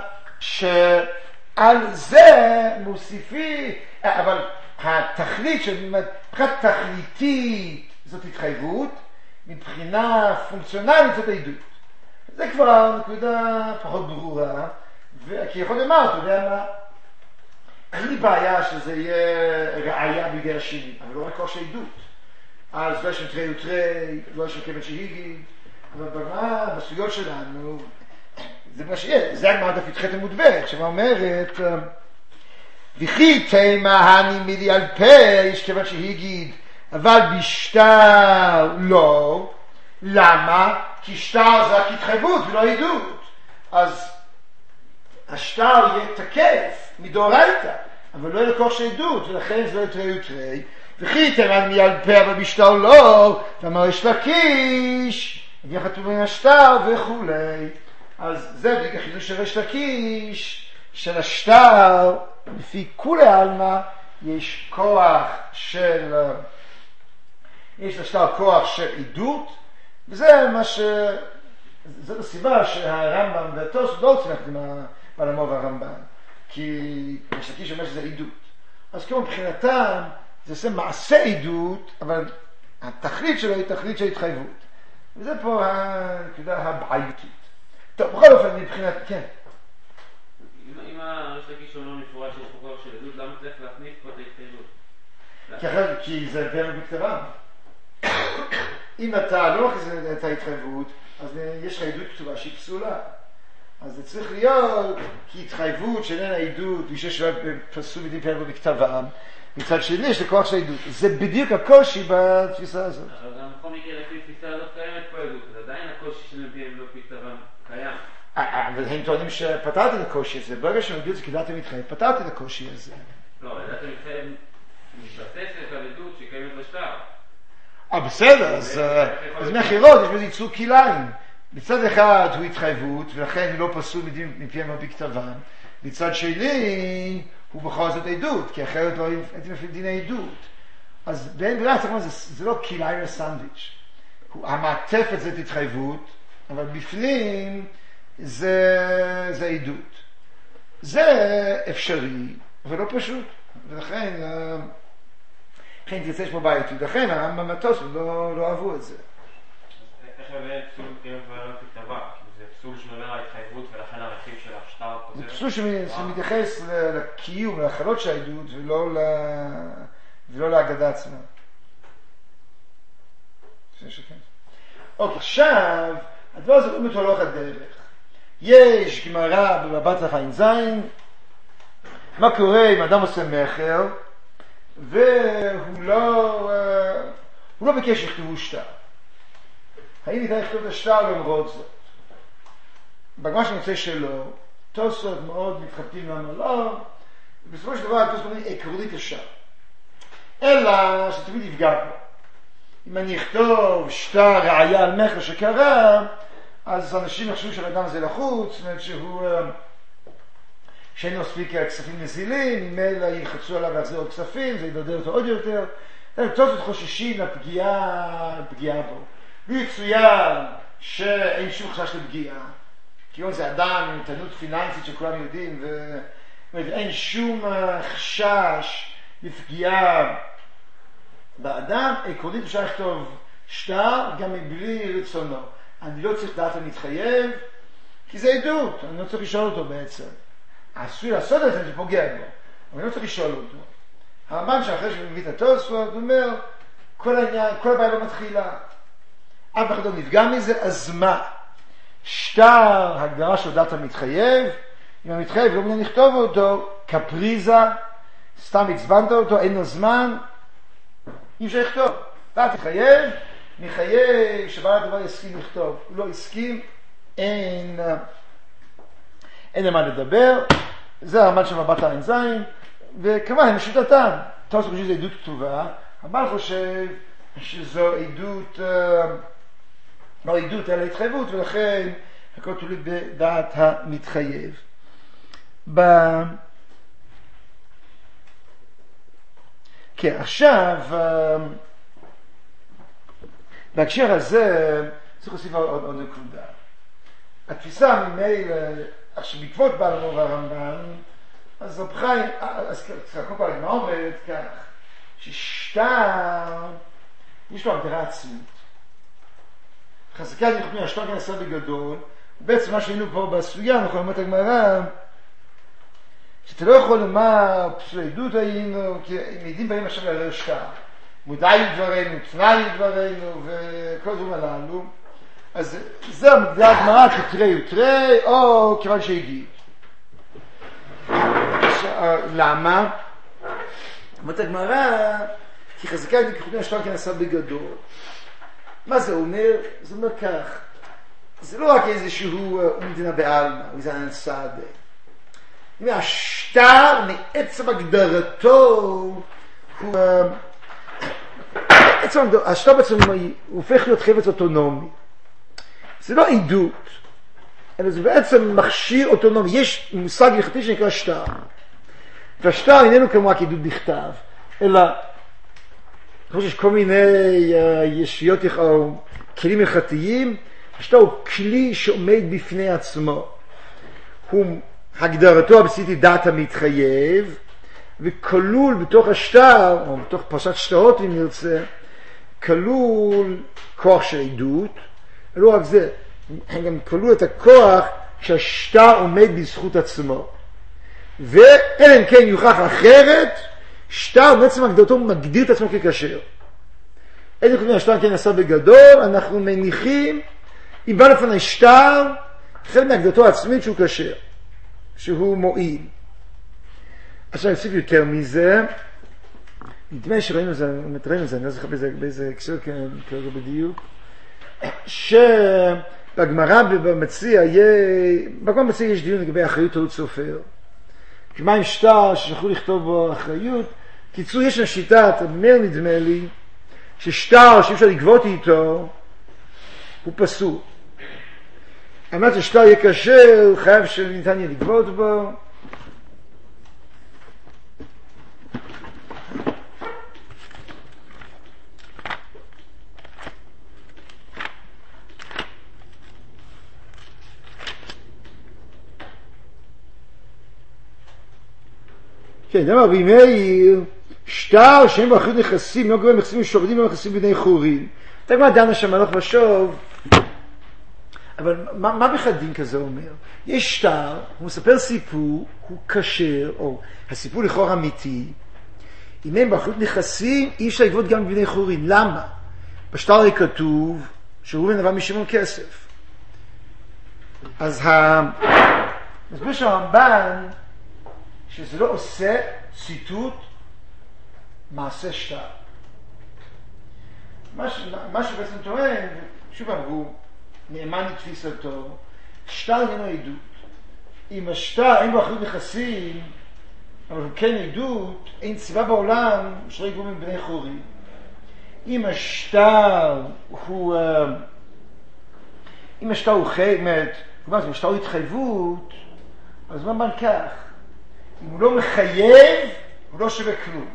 שעל זה מוסיפי, אבל התכלית מבחינת תכליתית זאת התחייבות, מבחינה פונקציונלית זאת עדות. זה כבר נקודה פחות ברורה, כי יכול לומר, אתה יודע מה, אין לי בעיה שזה יהיה ראייה בידי השני, אבל לא רק כוח של עדות. אז לא יש שם תרי ותרי, לא יש שם כיוון שהגיד, אבל בסוגיות שלנו, זה מה שיהיה, זה הגמרא דף י"ח עמוד ב', שמה אומרת, וכי תימא הני מילי על פה, יש כיוון שהגיד, אבל בשטר לא, למה? כי שטר זה רק התחייבות ולא עדות. אז השטר יהיה תקף מדאורייתא, אבל לא יהיה כוח של עדות, ולכן זה לא יהיה תרי ותרי. וכי תימא מי על פה, אבל בשטר לא, ואמר יש לקיש, הגיע חתום עם השטר וכולי. אז זה בדיוק החידוש של ריש לקיש, של השטר, לפי כולי עלמא, יש כוח של, יש לשטר כוח של עדות, וזה מה זאת הסיבה שהרמב"ם והתוספות לא רוצים ללכת עם בעל המור והרמב"ן, כי ריש לקיש אומר שזה עדות. אז כמו מבחינתם, זה עושה מעשה עדות, אבל התכלית שלו היא תכלית של התחייבות. וזה פה הנקודה הבעייתית. טוב, בכל אופן, מבחינת, כן. אם הריש לקיש אומר מפורש שיש פה כוח של עדות, למה צריך להכניס פה את ההתחייבות? כי זה פרק בכתבם. אם אתה לא מכניס את ההתחייבות, אז יש לך עדות כתובה שהיא פסולה. אז זה צריך להיות כהתחייבות שאיננה עדות, ויש פסול בדין פרק בכתבם. מצד שני יש לכוח של עדות. זה בדיוק הקושי בתפיסה הזאת. אבל גם בכל מקרה לפי תפיסה הזאת קיימת פה עדות, אז עדיין הקושי שלהם לא בכתבם קיים. אבל הם טוענים שפתרתי את הקושי הזה. ברגע שהם עדות זה כדאתם מתחייב, פתרתי את הקושי הזה. לא, כדאתם מתחייב מתבססת על עדות שקיימת בשטר. בסדר, אז מאחירות יש בזה ייצור כליים. מצד אחד הוא התחייבות, ולכן הוא לא פסול מפיהם בכתבם. מצד שני, הוא בכל זאת עדות, כי אחרת לא הייתי מפעיל דיני עדות. אז בין ברירה, זה לא כליים לסנדוויץ'. המעטפת זה התחייבות, אבל בפנים זה עדות. זה אפשרי, אבל לא פשוט. ולכן, תרצה יש פה בעיות. ולכן, הרמב"ם והתוספות לא אהבו את זה. איך הבא פסול כאילו ולא בכתבה? זה פסול שמדבר על התחייבות ולכן הרכיב של השטר כזה? זה פסול שמתייחס לקיום, להחלות של העדות ולא להגדה עצמה. אוקיי, עכשיו הדבר הזה הוא מתהלך הדרך. יש גמרא במבט לחיים זין, מה קורה אם אדם עושה מכר והוא לא ביקש לכתבו שטר. האם ניתן לכתוב את השטר למרות זאת? בגמרא שנוצא שלא, תוספות מאוד מתחבטים למה לא, ובסופו של דבר תוספות אומרים עקרונית אפשר. אלא שתמיד יפגע בו. אם אני אכתוב שטר ראיה על מכר שקרה, אז אנשים יחשבו שהאדם הזה לחוץ, זאת אומרת שאין מספיק כספים נזילים, ממילא ילחצו עליו להחזיר עוד כספים, זה ידרדר אותו עוד יותר. תוספות חוששים לפגיעה בו. ויצוין שאין שום חשש לפגיעה, כי זה אדם עם איתנות פיננסית שכולם יודעים, ואין שום חשש לפגיעה באדם, עקרונית אפשר לכתוב שטר גם מבלי רצונו. אני לא צריך דעת המתחייב, כי זה עדות, אני לא צריך לשאול אותו בעצם. עשוי לעשות את זה, זה פוגע בו, אבל אני לא צריך לשאול אותו. הרמב"ם שאחרי שמביא את התוספות, הוא אומר, כל העניין, כל הבעיה לא מתחילה. אף אחד לא נפגע מזה, אז מה? שטר, הגדרה של דעת המתחייב, אם המתחייב לא מעוניין לכתוב אותו, קפריזה, סתם הצבנת אותו, אין לו זמן, אי אפשר לכתוב. דעת מתחייב, מחייב שבעל הדבר יסכים לכתוב. הוא לא הסכים, אין למה לדבר. זה הרמב"ם של מבט ע"ז, וכמובן, הם שיטתם. תוספות חושב שזו עדות כתובה, הרמב"ם חושב שזו עדות, לא עדות אלא התחייבות, ולכן הכל תלוי בדעת המתחייב. כן, עכשיו, בהקשר הזה, צריך להוסיף עוד נקודה. התפיסה ממילא, שבעקבות בעל המור והרמב"ם, אז רב חיים, אז קודם כל הגמרא אומרת כך, ששטר, יש לו הגדרה עצמית. חזקה דיכוטומיה, השטר כנעשה בגדול, בעצם מה שהיינו פה בסוגיה, אנחנו אומרת הגמרא, שאתה לא יכול לומר פסול עדות היינו, כי הם עדים בהם עכשיו לערער שטר. מודעי לדברנו, תנאי לדברנו, וכל הדברים הללו. אז זה המגדרה הגמרא כתרי ותרי, או כיוון שהגיד. למה? אומרת הגמרא, כי חזקה דיכוטומיה השטר כנעשה בגדול. מה זה אומר? זה אומר כך, זה לא רק איזשהו מדינה בעלמא, הוא איזה אנסדה. השטר מעצם הגדרתו הוא השטר בעצם הוא הופך להיות חפץ אוטונומי. זה לא עדות, אלא זה בעצם מכשיר אוטונומי. יש מושג הלכתי שנקרא שטר, והשטר איננו כמו רק עדות בכתב, אלא כמו שיש כל מיני ישויות או כלים הלכתיים, השטר הוא כלי שעומד בפני עצמו. הוא הגדרתו הבסיסית היא דעת המתחייב, וכלול בתוך השטר, או בתוך פרשת שטרות אם נרצה, כלול כוח של עדות, ולא רק זה, גם כלול את הכוח שהשטר עומד בזכות עצמו. ואלא אם כן יוכח אחרת, שטר בעצם הגדרתו מגדיר את עצמו ככשר. איזה קוראים השטר כן עשה בגדול, אנחנו מניחים, אם בא לפני שטר, חלק מהגדרתו העצמית שהוא כשר, שהוא מועיל. עכשיו נוסיף יותר מזה, נדמה שראינו את זה, אני לא זוכר באיזה הקשר כרגע בדיוק, שבגמרא במציע יש דיון לגבי אחריות טעות סופר. מה עם שטר ששכחו לכתוב בו אחריות? קיצור, יש שיטת המר נדמה לי, ששטר שאי אפשר לגבות איתו, הוא פסול. אמרת ששטר יהיה כשר, הוא חייב שניתן יהיה לגבות בו. כן, דבר בימי שטר שהם באחריות נכסים, לא גורם נכסים משועבדים ונכסים בני חורין. אתה כבר דנה שם הלוך ושוב, אבל מה בכלל דין כזה אומר? יש שטר, הוא מספר סיפור, הוא כשר, או הסיפור לכאורה אמיתי, אם הם באחריות נכסים, אי אפשר לגבות גם בני חורין. למה? בשטר הרי כתוב שראובן נבע משמעון כסף. אז מסביר שהרמב"ן שזה לא עושה ציטוט מעשה שטר. מה שבעצם טוען, שוב הוא נאמן לתפיסתו, שטר איננו עדות. אם השטר אין בו אחריות נכסים, אבל הוא כן עדות, אין סיבה בעולם שלא יגבו מבני חורין. אם השטר הוא חייבת, כלומר, אם השטר הוא התחייבות, אז מה אומר כך? אם הוא לא מחייב, הוא לא שווה כלום.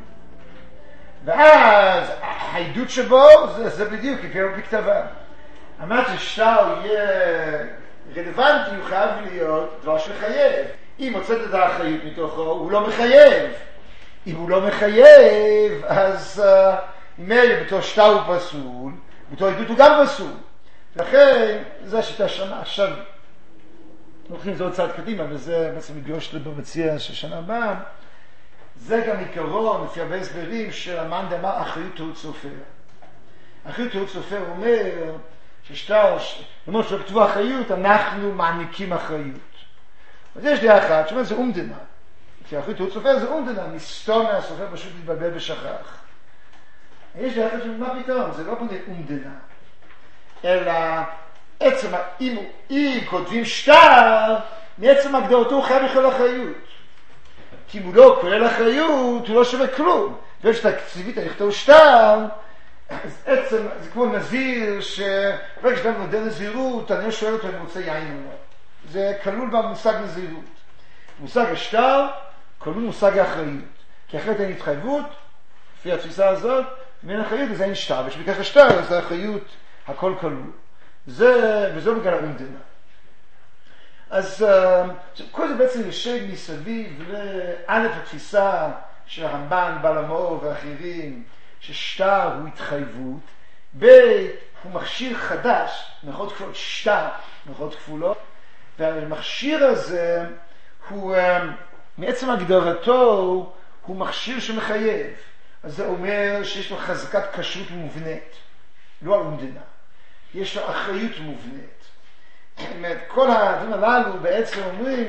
ואז העדות שבו זה בדיוק, כפי בכתבה. אמרת ששטר יהיה רלוונטי, הוא חייב להיות דבר שחייב. אם הוצאת את האחריות מתוכו, הוא לא מחייב. אם הוא לא מחייב, אז מילא בתור שטר הוא פסול, בתור עדות הוא גם פסול. לכן, זה השיטה שנה. עכשיו, הולכים לזה עוד צעד קדימה, וזה בעצם מגיוש לבמציע של שנה הבאה. זה גם עיקרון, לפי הרבה הסברים, שהמן דאמר אחריות טעות סופר. אחריות טעות סופר אומר ששטר, למרות שלא כתבו אחריות, אנחנו מעניקים אחריות. אז יש דעה אחת, שאומרת זה אומדנה. כי אחריות טעות סופר זה אומדנה, מסתום מהסופר פשוט להתבלבל ושכח. יש דעה אחת שאומרת, מה פתאום? זה לא פונה אומדנה. אלא עצם, אם כותבים שטר, מעצם הגדרתו הוא חייב לכלול אחריות. כי אם הוא לא כולל אחריות, הוא לא שווה כלום. ויש תקציבית, אני לכתוב שטר, אז עצם, זה כמו נזיר, שברגע שאתה נודע נזירות, אני לא שואל אותו אם הוא רוצה יין או לא. זה כלול במושג נזירות. מושג השטר, כלול מושג האחריות. כי אחרת אין התחייבות, לפי התפיסה הזאת, מן האחריות, אז אין שטר. ושביקש השטר, אז האחריות, הכל כלול. וזו בגלל האומדנה. אז כל זה בעצם יושב מסביב לא' התפיסה של הרמב"ן, בעל המאור ואחרים, ששטר הוא התחייבות, ב' הוא מכשיר חדש, מרכאות כפולות שטר, מרכאות כפולות, והמכשיר הזה הוא, מעצם הגדרתו, הוא מכשיר שמחייב. אז זה אומר שיש לו חזקת כשרות מובנית, לא האומדנה. יש לו אחריות מובנית. זאת אומרת, כל הדברים הללו בעצם אומרים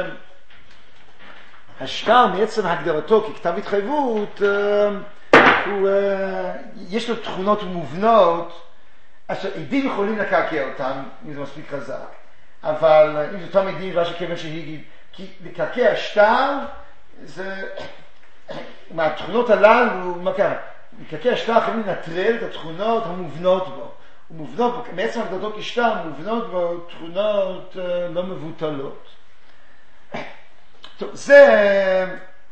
שהשטר מעצם הגדרתו ככתב התחייבות, יש לו תכונות מובנות, אשר עדים יכולים לקעקע אותם, אם זה מספיק חזק. אבל אם זה אותם עדים, לא שכיוון שהגיב, כי לקעקע שטר, זה מהתכונות הללו, מה קרה? לקעקע שטר יכולים לנטרל את התכונות המובנות בו. מעצם הגדרתו כשטר מובנות בו תכונות לא מבוטלות. טוב, זה...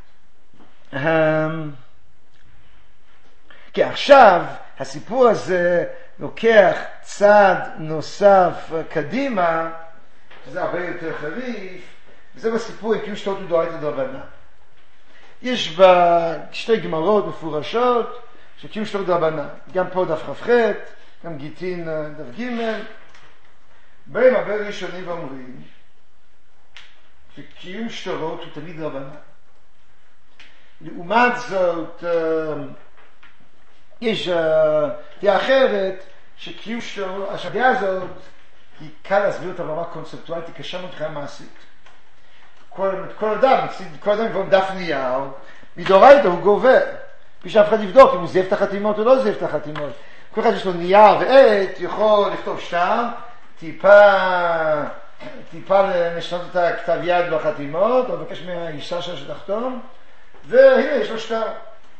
כי עכשיו הסיפור הזה לוקח צעד נוסף קדימה, שזה הרבה יותר חריף, וזה בסיפור עם קיום שטרות מדאורייתא דרבנן. יש בה שתי גמרות מפורשות של קיום שטרות דרבנן, גם פה דף כ"ח, גם גיטין דף ג', בהם הרבה ראשונים ואומרים שקיום שטרות הוא תמיד דרבנן. לעומת זאת, יש דעה אחרת שקיום שטרות, הדעה הזאת היא קל להסביר אותה ברמה קונספטואלית, היא קשה מבחינה מעשית. כל אדם כבר דף נייר, מדאורייתא הוא גובר, בלי שאף אחד יבדוק אם הוא זייף את החתימות או לא זייף את החתימות. כל אחד יש לו נייר ועט, יכול לכתוב שטר, טיפה לשנות את הכתב יד בחתימות, או לבקש מהאישה שתחתום, והנה יש לו שטר.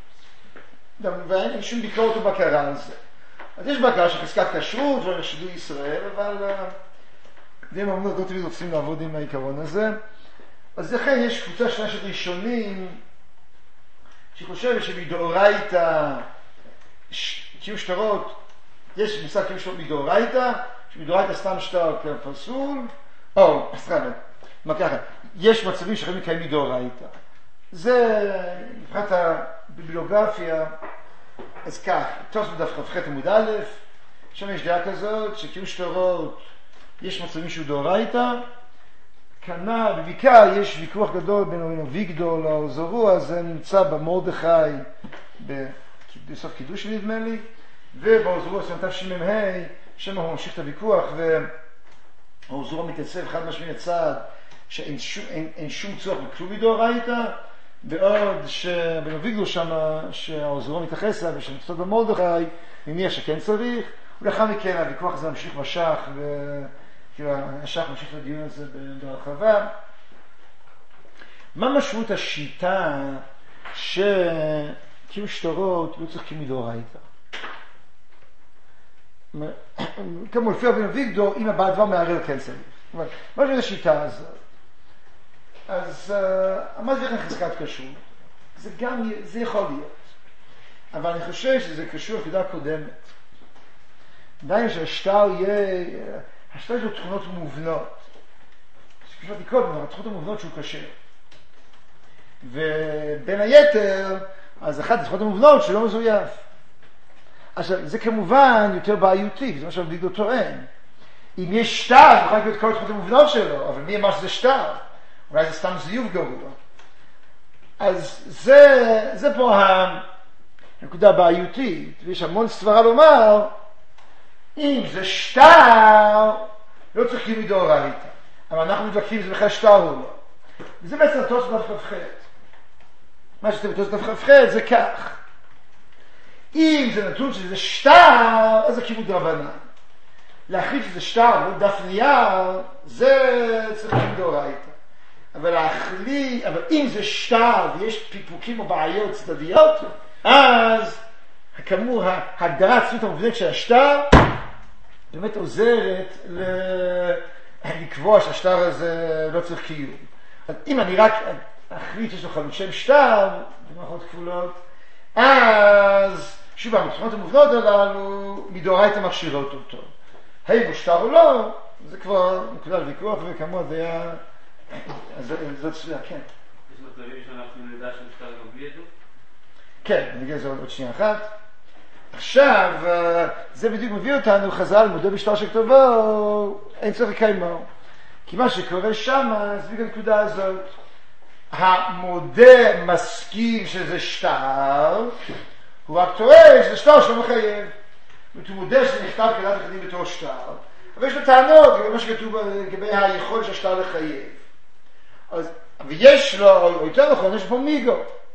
ואין שום ביקורת או בקרה על זה. אז יש בקרה של חזקת כשרות ולשידור ישראל, אבל דברים אמונות לא תמיד רוצים לעבוד עם העיקרון הזה. אז לכן יש קבוצה שונה של ראשונים שחושבת שמדאורייתא קיום שטרות, יש מושג קיום שטרות מדאורייתא, שמדאורייתא סתם שטר פסול, או, סליחה, מה ככה, יש מצבים שיכולים לקיים מדאורייתא. זה, מבחינת הביבליוגרפיה, אז כך, תוספות בדף כ"ח עמוד א', שם יש דעה כזאת, שקיום שטרות, יש מצבים שהוא דאורייתא, כנ"ל, ובעיקר יש ויכוח גדול בין אביגדור לאור, זה נמצא במרדכי, בסוף קידוש נדמה לי, ובאור סמטף שמ"ה, שם הוא ממשיך את הוויכוח, והאור מתייצב חד משמעי הצעד, שאין שום צורך בכלום מדאורייתא, בעוד שבן אביגדור שם, שהאור מתייחס לה, ושנמצא במרדכי, מניח שכן צריך, ולאחר מכן הוויכוח הזה ממשיך בשח, כאילו השח ממשיך לדיון הזה ברחבה. מה משמעות השיטה שקיום שטרות לא צריך כמדאורייתא? כמו לפי בן אביגדור, אם הבא דבר מערער כן צריך. מה משמעות השיטה הזאת? אז מה זה לכם חזקת כשרות? זה יכול להיות. אבל אני חושב שזה קשור לפי דעה קודמת. עדיין שהשטר יהיה... השטר יש לו תכונות מובנות. כשפשוט קודם, התכונות המובנות שהוא קשה. ובין היתר, אז אחת הזכויות המובנות שלא מזויף. עכשיו, זה כמובן יותר בעייתי, זה מה שהביגו טוען. אם יש שטר, הוא יכול לקרוא את כל הזכויות המובנות שלו, אבל מי אמר שזה שטר? אולי זה סתם זיוף גרוע. אז זה פה הנקודה בעייתית, ויש המון סברה לומר, אם זה שטר, לא צריך כאילו מדאורייתא. אבל אנחנו מתווכחים אם זה בכלל שטר או לא. וזה בעצם התוספות דף כ"ח. מה שאתם בתוספות דף כ"ח זה כך. אם זה נתון שזה שטר, אז זה כיבוד דרבנן. להחליט שזה שטר, לא דף נייר, זה צריך מדאורייתא. אבל אם זה שטר ויש פיפוקים או בעיות צדדיות, אז כאמור ההגדרה עצמית המובנית של השטר באמת עוזרת לקבוע שהשטר הזה לא צריך קיום. אז אם אני רק אחליט שיש לו חלוט שם שטר, במערכות כפולות, אז שוב המתחונות המובנות הללו מדאורייתא מכשירות אותו. האם הוא שטר או לא, זה כבר נקודה לוויכוח, וכאמור זה היה... אז זאת סביבה, כן. יש מצבים שאנחנו נדע שהוא שטר גם בלי עדות? כן, נגיע לזה עוד שנייה אחת. עכשיו, זה בדיוק מביא אותנו, חז"ל מודה בשטר שכתובו, אין צריך לקיימו. כי מה שקורה שם, זה בדיוק הנקודה הזאת. המודה מסכים שזה שטר, הוא רק טוען שזה שטר שלא מחייב. הוא מודה שזה נכתב כדת וכדין בתור שטר, אבל יש לו טענות לגבי מה שכתוב לגבי היכולת של השטר לחייב. ויש לו, או יותר נכון, יש פה מיגו.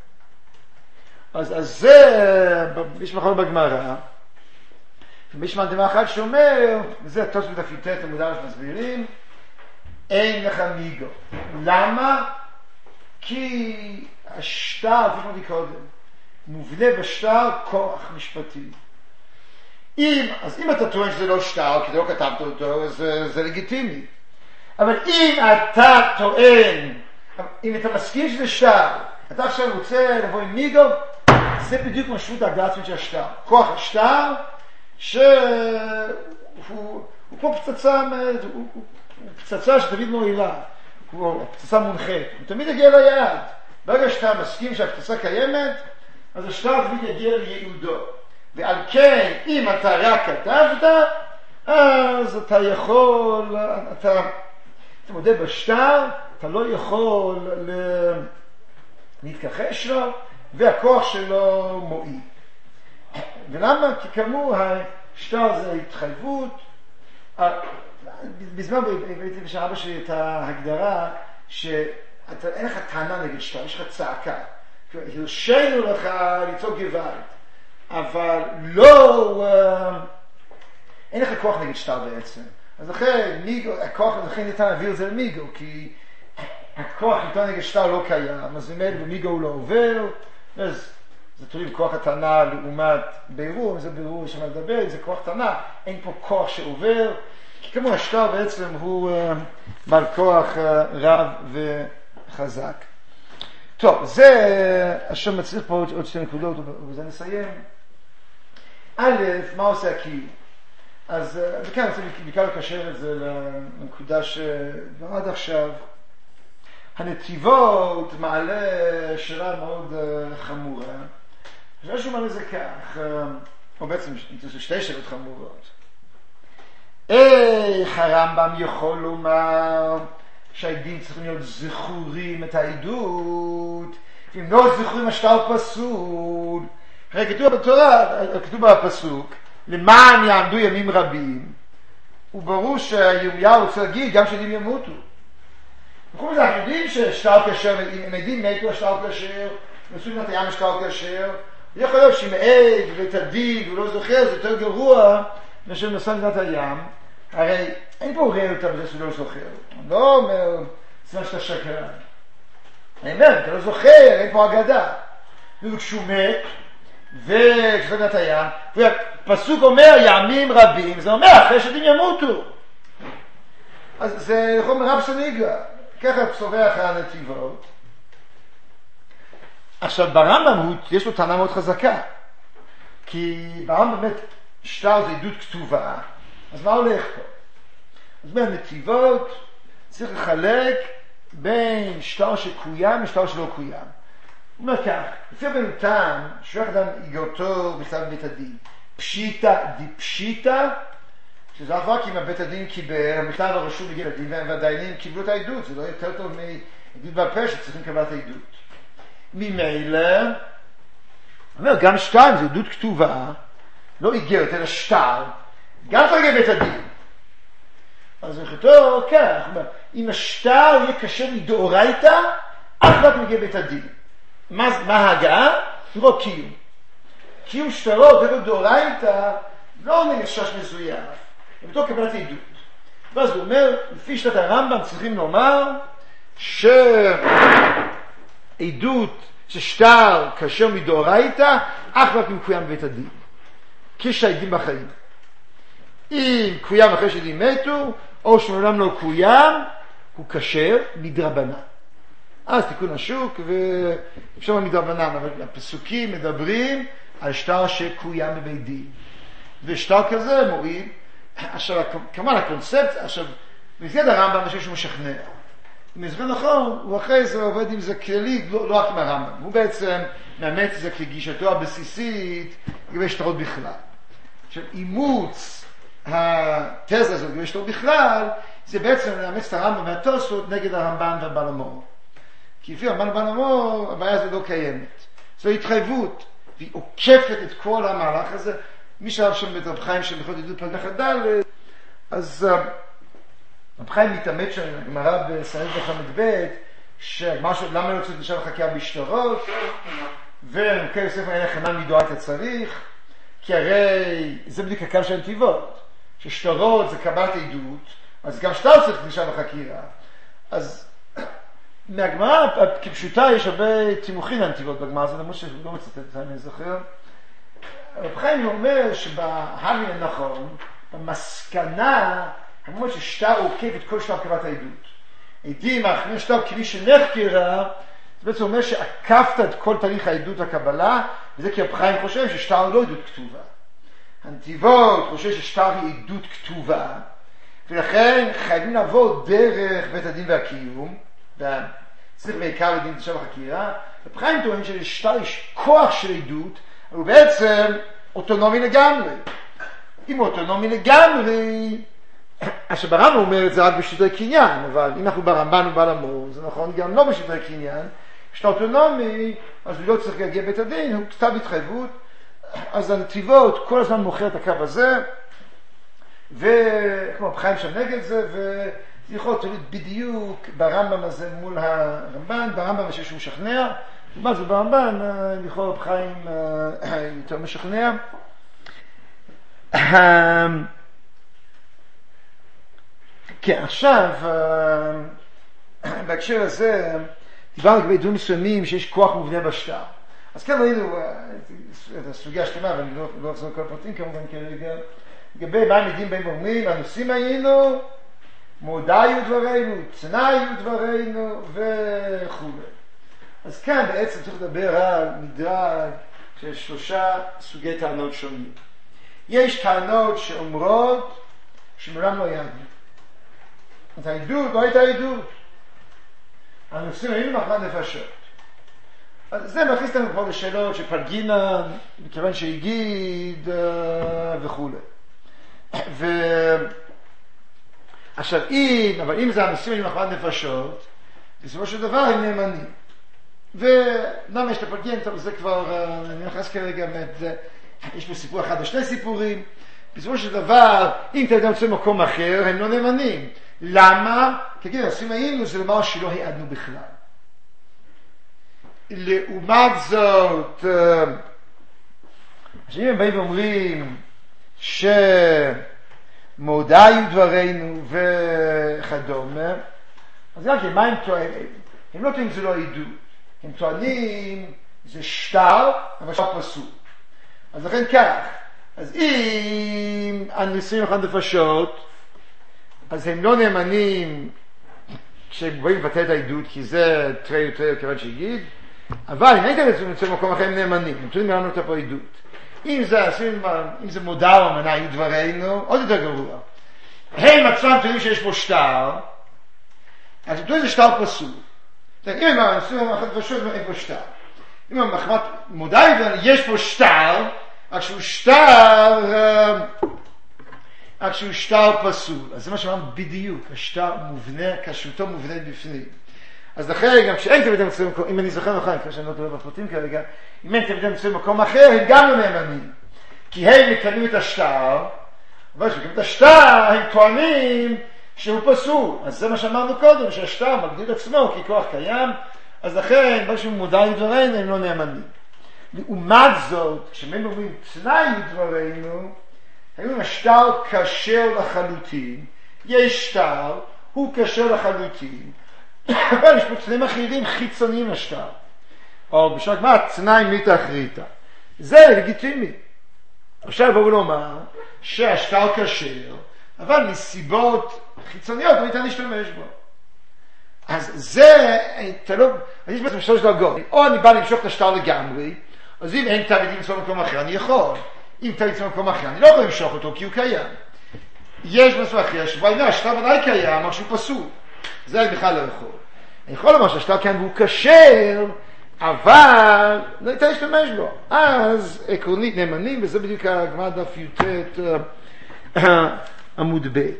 אז זה, יש מחר בגמרא, ויש דבר אחד שאומר, זה התוספות דף המודע שמסבירים, אין לך מיגו. למה? כי השטר, כפי שאמרתי קודם, מובנה בשטר כוח משפטי. אז אם אתה טוען שזה לא שטר, כי לא כתבת אותו, אז זה לגיטימי. אבל אם אתה טוען, אם אתה מסכים שזה שטר, אתה עכשיו רוצה לבוא עם מיגו, זה בדיוק משמעות ההגדרה עצמית של השטר. כוח השטר, שהוא כמו פצצה, הוא פצצה שתמיד מועילה, הוא פצצה מונחית, הוא תמיד יגיע ליעד. ברגע שאתה מסכים שהפצצה קיימת, אז השטר תמיד יגיע לייעודו. ועל כן, אם אתה רק כתבת, אז אתה יכול, אתה מודה בשטר, אתה לא יכול להתכחש לו, והכוח שלו מועיל. ולמה? כי כאמור, השטר זה התחייבות. בזמן הבאתי בשביל אבא שלי את ההגדרה, שאין לך טענה נגד שטר, יש לך צעקה. הרשינו לך ליצור גוואלד. אבל לא, אין לך כוח נגד שטר בעצם. אז לכן, הכוח, לכן ניתן להביא את זה למיגו, כי הכוח ניתן נגד שטר לא קיים, אז באמת במיגו הוא לא עובר, אז זה תלוי בכוח הטענה לעומת בירור, זה בירור שמה לדבר, זה כוח טענה, אין פה כוח שעובר, כי כמו השטר בעצם הוא בעל כוח רב וחזק. טוב, זה השם מצליח פה עוד שתי נקודות, ובזה נסיים. א', מה עושה הכלי? אז וכאן אני רוצה בעיקר לקשר את זה לנקודה שעד עכשיו. הנתיבות מעלה שאלה מאוד חמורה. השאלה שהוא מעלה זה כך, או בעצם שתי שאלות חמורות. איך הרמב"ם יכול לומר שהעדים צריכים להיות זכורים את העדות, ואם לא זכורים השטר פסול? הרי כתוב בתורה, כתוב בפסוק, למען יעמדו ימים רבים, וברור שירמיהו רוצה להגיד גם שעדים ימותו. בכל זאת, אנחנו יודעים ששטר כשר, אם עדים מתו השטר כשר, נשאו מת הים השטר כשר, יכול להיות שאם עד ותדיד הוא לא זוכר, זה יותר גרוע מאשר נשא מת הים. הרי אין פה ראיות בזה שהוא לא זוכר. אני לא אומר, זה שאתה שקרן. אני אומר, אתה לא זוכר, אין פה אגדה. וכשהוא מת, וכשזה מת הים, והפסוק אומר ימים רבים, זה אומר אחרי שעדים ימותו. אז זה יכול מרב סניגה. ככה צורח הנתיבות. עכשיו ברמב"ם יש לו טענה מאוד חזקה. כי ברמב"ם באמת שטר זה עדות כתובה. אז מה הולך פה? אז מהנתיבות צריך לחלק בין שטר שקוים ושטר שלא קוים. הוא אומר כך, לפי רבנו תם, שולח אדם איגרתו בכתב בית הדין, פשיטה דיפשיטה, שזה אף רק אם הבית הדין קיבל, המכתב הרשום בגיל הדין, והדיינים קיבלו את העדות, זה לא יותר טוב מעדות בפה שצריכים לקבלת העדות. ממילא, אומר, גם שטר זה עדות כתובה, לא איגרת, אלא שטר, גם תרגל בית הדין. אז לכתוב כך, אם השטר יהיה קשה מדאורייתא, אף רק מגיע בית הדין. מה ההגעה? לא קיום. קיום שטרות ובדאורייתא לא נגשש מזויף, ובתור קבלת עדות. ואז הוא אומר, לפי שיטת הרמב"ם צריכים לומר שעדות ששטר קשה מדאורייתא, אף רק אם קוים בבית הדין. כשהעדים בחיים. אם קוים אחרי שעדים מתו, או שמעולם לא קוים, הוא כשר מדרבנן. אז תיקון השוק, ואפשר מדרבנן, אבל הפסוקים מדברים על שטר שקוים בבית דין. ושטר כזה מוריד, עכשיו כמובן הקונספט, עכשיו, במסגרת הרמב"ם אני חושב שהוא משכנע. אם זה נכון, הוא אחרי זה עובד עם זה כללי, לא רק מהרמב"ם. הוא בעצם מאמץ את זה כגישתו הבסיסית, לגבי שטרות בכלל. עכשיו, אימוץ התזה הזאת לגבי שטרות בכלל, זה בעצם לאמץ את הרמב"ם והתוספות נגד הרמב"ן והבעל המור. כי לפי הרמב"ן והבעל המור, הבעיה הזו לא קיימת. זו התחייבות, והיא עוקפת את כל המהלך הזה. מי שאהב שם את רב חיים של הלכות עדות פרק ד', אז רב חיים מתאמת שם, הגמרא בסנהדרין ל"ב, למה לא צריך לשאול חקירה בשטרות, ונוקה יוסף אין חנן מדאורייתא צריך, כי הרי זה בדיוק הקו של הנתיבות, ששטרות זה קבלת עדות, אז גם שטר צריך לשאול בחקירה. אז מהגמרא כפשוטה יש הרבה תימוכין לנתיבות בגמרא, זה למרות שלא מצטט את זה, אני זוכר. רב חיים אומר שבהמי הנכון, במסקנה, המובן ששטר עוקף את כל שטר קבלת העדות. עדים מאחרים שטר כמי שנחקרה, זה בעצם אומר שעקפת את כל תהליך העדות הקבלה, וזה כי רב חיים חושב ששטר לא עדות כתובה. הנתיבות חושב ששטר היא עדות כתובה, ולכן חייבים לעבור דרך בית הדין והקיום, וצריך בעיקר לדין תשב החקירה. רב חיים טוען שלשטר יש כוח של עדות, אבל הוא בעצם אוטונומי לגמרי. אם הוא אוטונומי לגמרי, עכשיו ברמב"ם אומר את זה רק בשיטת קניין, אבל אם אנחנו ברמב"ן ובעל המור, זה נכון גם לא בשיטת קניין, כשאתה אוטונומי, אז הוא לא צריך להגיע בית הדין, הוא כתב התחייבות, אז הנתיבות כל הזמן מוכר את הקו הזה, וכמו רב חיים שם נגד זה, וזה יכול להיות בדיוק ברמב"ם הזה מול הרמב"ן, ברמב"ם הזה שהוא משכנע, ומה זה ברמב"ן, יכול רב חיים יותר משכנע. כן, עכשיו, בהקשר הזה, דיברנו לגבי דברים מסוימים שיש כוח מובנה בשטר. אז כן ראינו את הסוגיה השלמה, ואני לא אחזור כל הפרטים כמובן כרגע, לגבי מה המדים בהם ואומרים, הנושאים היינו, מודע היו דברינו, צנע היו דברינו וכו'. אז כאן בעצם צריך לדבר על מדרג של 3 סוגי טענות שונים. יש טענות שאומרות שמעולם לא ידענו. את העדות לא הייתה עדות. הנושאים היינו מחמת נפשות. אז זה מכניס לנו פה לשאלות שפלגינן, מכיוון שהגיד וכו'. עכשיו אם זה הנושאים היינו מחמת נפשות, בסופו של דבר הם נאמנים. ולמה יש לפלגין, טוב, זה כבר, אני נכנס כרגע, יש פה סיפור אחד או 2 סיפורים. בסופו של דבר, אם אתה יודע למצוא מקום אחר, הם לא נאמנים. למה? כי הנושאים היינו זה לומר שלא העדנו בכלל. לעומת זאת, עכשיו אם הם באים ואומרים שמודע היו דברינו וכדומה, אז גם כן, מה הם טוענים? הם לא טוענים זה לא עדות. הם טוענים זה שטר, אבל שטר פסול. אז לכן כך, אז אם הנושאים מחמת נפשות, אז הם לא נאמנים כשהם באים לבטא את העדות, כי זה תרי יותר כיוון שהגיד, אבל אם הייתם למצוא במקום אחר הם נאמנים, הם טוענים לנו את פה עדות. אם זה מודע או אמנה היו דברינו, עוד יותר גרוע. הם עצמם טוענים שיש פה שטר, אז מדוע זה שטר פסול? אם הם אחת פשוט אין פה שטר. אם המחמת מודעי יש פה שטר, רק שהוא שטר פסול. אז זה מה שאמרנו בדיוק, השטר מובנה, כשרותו מובנה בפנים. אז לכן גם כשאין תמיד מצוי במקום, אם אני זוכר נכון, כמו שאני לא טועה בפרטים כרגע, אם אין תמיד מצוי במקום אחר, הם גם לא נאמנים. כי הם מקיימים את השטר, אבל כשמקיימים את השטר, הם טוענים שהוא פסול. אז זה מה שאמרנו קודם, שהשטר מגדיר עצמו ככוח קיים, אז לכן, כשהוא מודע לדברינו, הם לא נאמנים. לעומת זאת, כשהם אומרים תנאי לדברינו, הם השטר קשר לחלוטין, יש שטר, הוא קשר לחלוטין, אבל יש פה תנאים אחרים חיצוניים לשטר. או בשביל מה, תנאי מתאחריתה. זה לגיטימי. עכשיו בואו לומר שהשטר קשר, אבל מסיבות חיצוניות לא ניתן להשתמש בו. אז זה, אז יש בעצם שלוש דרגות. או אני בא למשוך את השטר לגמרי, אז אם אין תאגידים למצוא במקום אחר, אני יכול. אם תאגיד למצוא במקום אחר, אני לא יכול למשוך אותו כי הוא קיים. יש משהו אחר שבו אני אומר, השטר ודאי קיים, אבל שהוא פסול. זה אני בכלל לא יכול. אני יכול לומר שהשטר כאן והוא קשר, אבל לא ניתן להשתמש בו. אז עקרונית נאמנים, וזה בדיוק הגמרא דף י"ט עמוד ב'.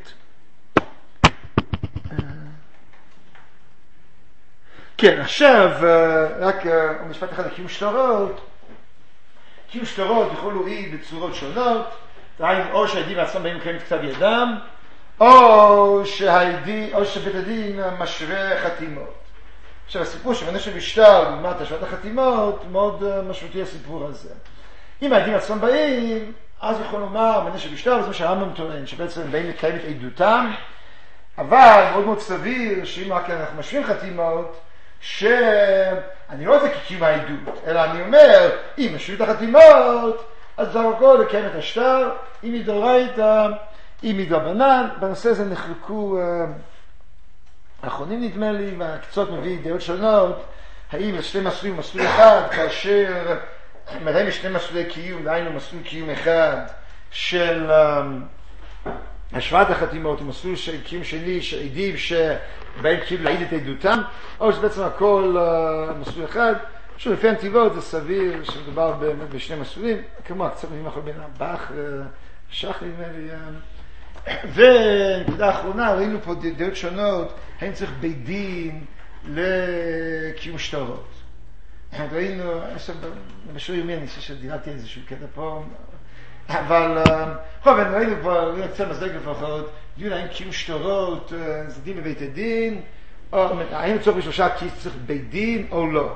כן, עכשיו רק משפט אחד, קיום שטרות. קיום שטרות יכול להועיל בצורות שונות, או שהעדים עצמם באים לקיים את כתב ידם, או שבית הדין משווה חתימות. עכשיו הסיפור שמנשה בשטר, לעומת השוואת החתימות, מאוד משמעותי הסיפור הזה. אם העדים עצמם באים, אז יכול לומר, מנשה בשטר, זה מה שהרמב"ם טוען, שבעצם באים לקיים את עדותם, אבל מאוד מאוד סביר שאם רק אנחנו משווים חתימות, שאני לא רוצה כקיום העדות, אלא אני אומר, אם משווים את החתימות, אז זה הכל לקיים את השטר, אם מדאורייתא, אם מדרבנן. בנושא הזה נחלקו האחרונים נדמה לי, והקצות מביא דעות שונות, האם יש שני מסלולים, מסלול אחד, כאשר מראים שני מסלולי קיום, דהיינו מסלול קיום אחד של השוואת החתימות, ומסלול של קיום שני, שעדים שבאים כאילו להעיד את עדותם, או שבעצם הכל מסלול אחד. פשוט לפי הנתיבות זה סביר שמדובר באמת בשני מסלולים, כמו הקצת מביא מאחור בין הבח, שח נדמה לי. ונקודה האחרונה, ראינו פה דעות שונות, האם צריך בית דין לקיום שטרות. ראינו, בשיעור יומי אני חושב שדירתי איזשהו קטע פה, אבל ראינו כבר, יוצא מזלג לפחות, דיון האם קיום שטרות זה דין בבית הדין, או האם צריך בשלושה כי צריך בית דין או לא.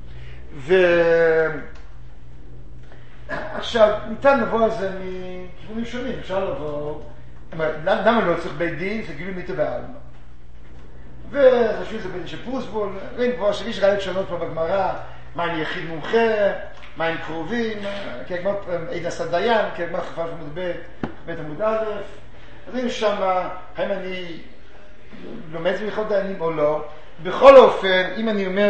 עכשיו, ניתן לבוא על זה מכיוונים שונים, אפשר לבוא, למה לא צריך בית דין? זה גילוי מיתה בעלמא. וחשוב שזה בית דין של פרוסבול, ראינו כבר שיש ראיות שונות פה בגמרא, מה עם יחיד מומחה, מה עם קרובים, כגמר עד עשה דיין, כגמר חפש עמוד בית עמוד א', אז ראינו שם, האם אני לומד את זה בכל דיינים או לא. בכל אופן, אם אני אומר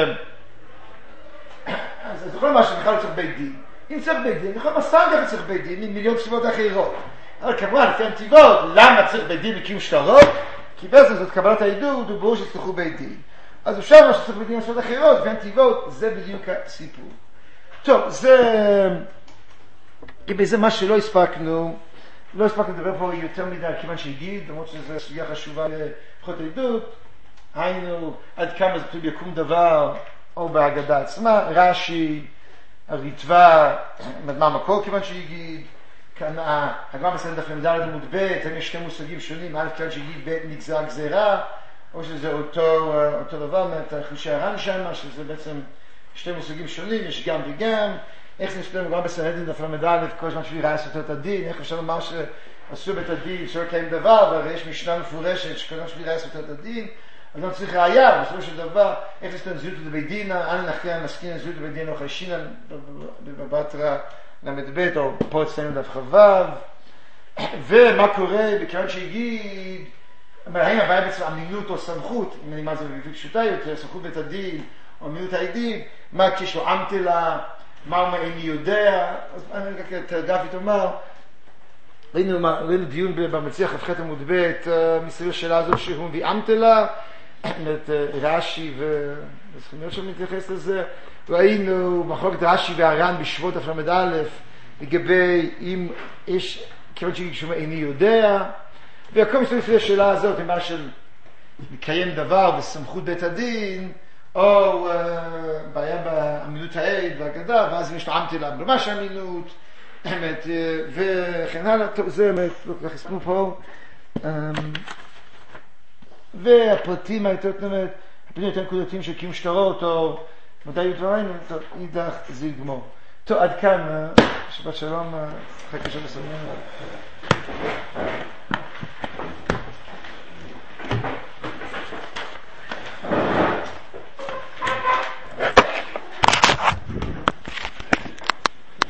אז זה יכול לומר שבכלל לא צריך בית דין. אם צריך בית דין, יכול לומר סתם ככה צריך בית דין, עם מיליון סיבות אחרות. אבל כמובן, לפי הנתיבות, למה צריך בית דין לקיום שטרות? כי בעצם זאת קבלת העדות, וברור שצריכו בית דין. אז אפשר מה שצריך בית דין לסיבות אחרות, לפי הנתיבות, זה בדיוק הסיפור. טוב, זה... כי בזה מה שלא הספקנו, לא הספקנו לדבר פה יותר מדי כיוון שהגיד, למרות שזו סוגיה חשובה לפחות העדות, היינו עד כמה זה כתוב יקום דבר, או בהגדה עצמה, רש"י, הריטב"א, מה המקור כיוון שהגיד, כאן הגמרא מסיים דף ל"ד עמוד ב', יש שני מושגים שונים, א' כיוון שהגיד ב' נגזרה גזירה, או שזה אותו דבר, חידושי הר"ן שם, שזה בעצם שני מושגים שונים, יש גם וגם, איך זה משתלם גם בסנהדרין דף ל"א, כל זמן שהיא ראה סותר את הדין, איך אפשר לומר שעשו בית הדין שלא קיים דבר, והרי יש משנה מפורשת שכל זמן שהיא ראה סותר את הדין, אז לא צריך ראייה, בסופו של דבר, איך זה סתם זילות לבית דין, אנא נחיה מסכין זילות לבית דין או חיישינן בבטרה למד או פה אצלנו דף חו"ב. ומה קורה בכיוון שהגיד, האם הבעיה בעצם אמינות או סמכות, אם אני מה זה בביטוי פשוטה יותר, סמכות בית הדין או אמינות העדים, מה כשלו אמתלה, מה הוא איני יודע. אז אני רק תרגפית אומר, ראינו דיון במציח כ"ח עמוד ב' מסביב השאלה הזו שהוא מביא אמתלה, את רש"י וצריכים להיות שם להתייחס לזה. ראינו מחלוקת רש"י והר"ן בשבועות דף ל"א לגבי אם יש כיוון ששומע איני יודע, והכל מסתכל לשאלה הזאת, מה של לקיים דבר בסמכות בית הדין, או בעיה באמינות העד והאגדה, ואז אם יש טעמתי לה ממש אמינות, וכן הלאה. טוב, זה באמת, לא כל כך הספנו פה. והפרטים היותר תנמת, הפרטים יותר נקודתיים של קיום שטרות, או מתי יהיו דברנו, טוב, אידך זה יגמור. טוב, עד כאן, שבת שלום, חכה שבסדר.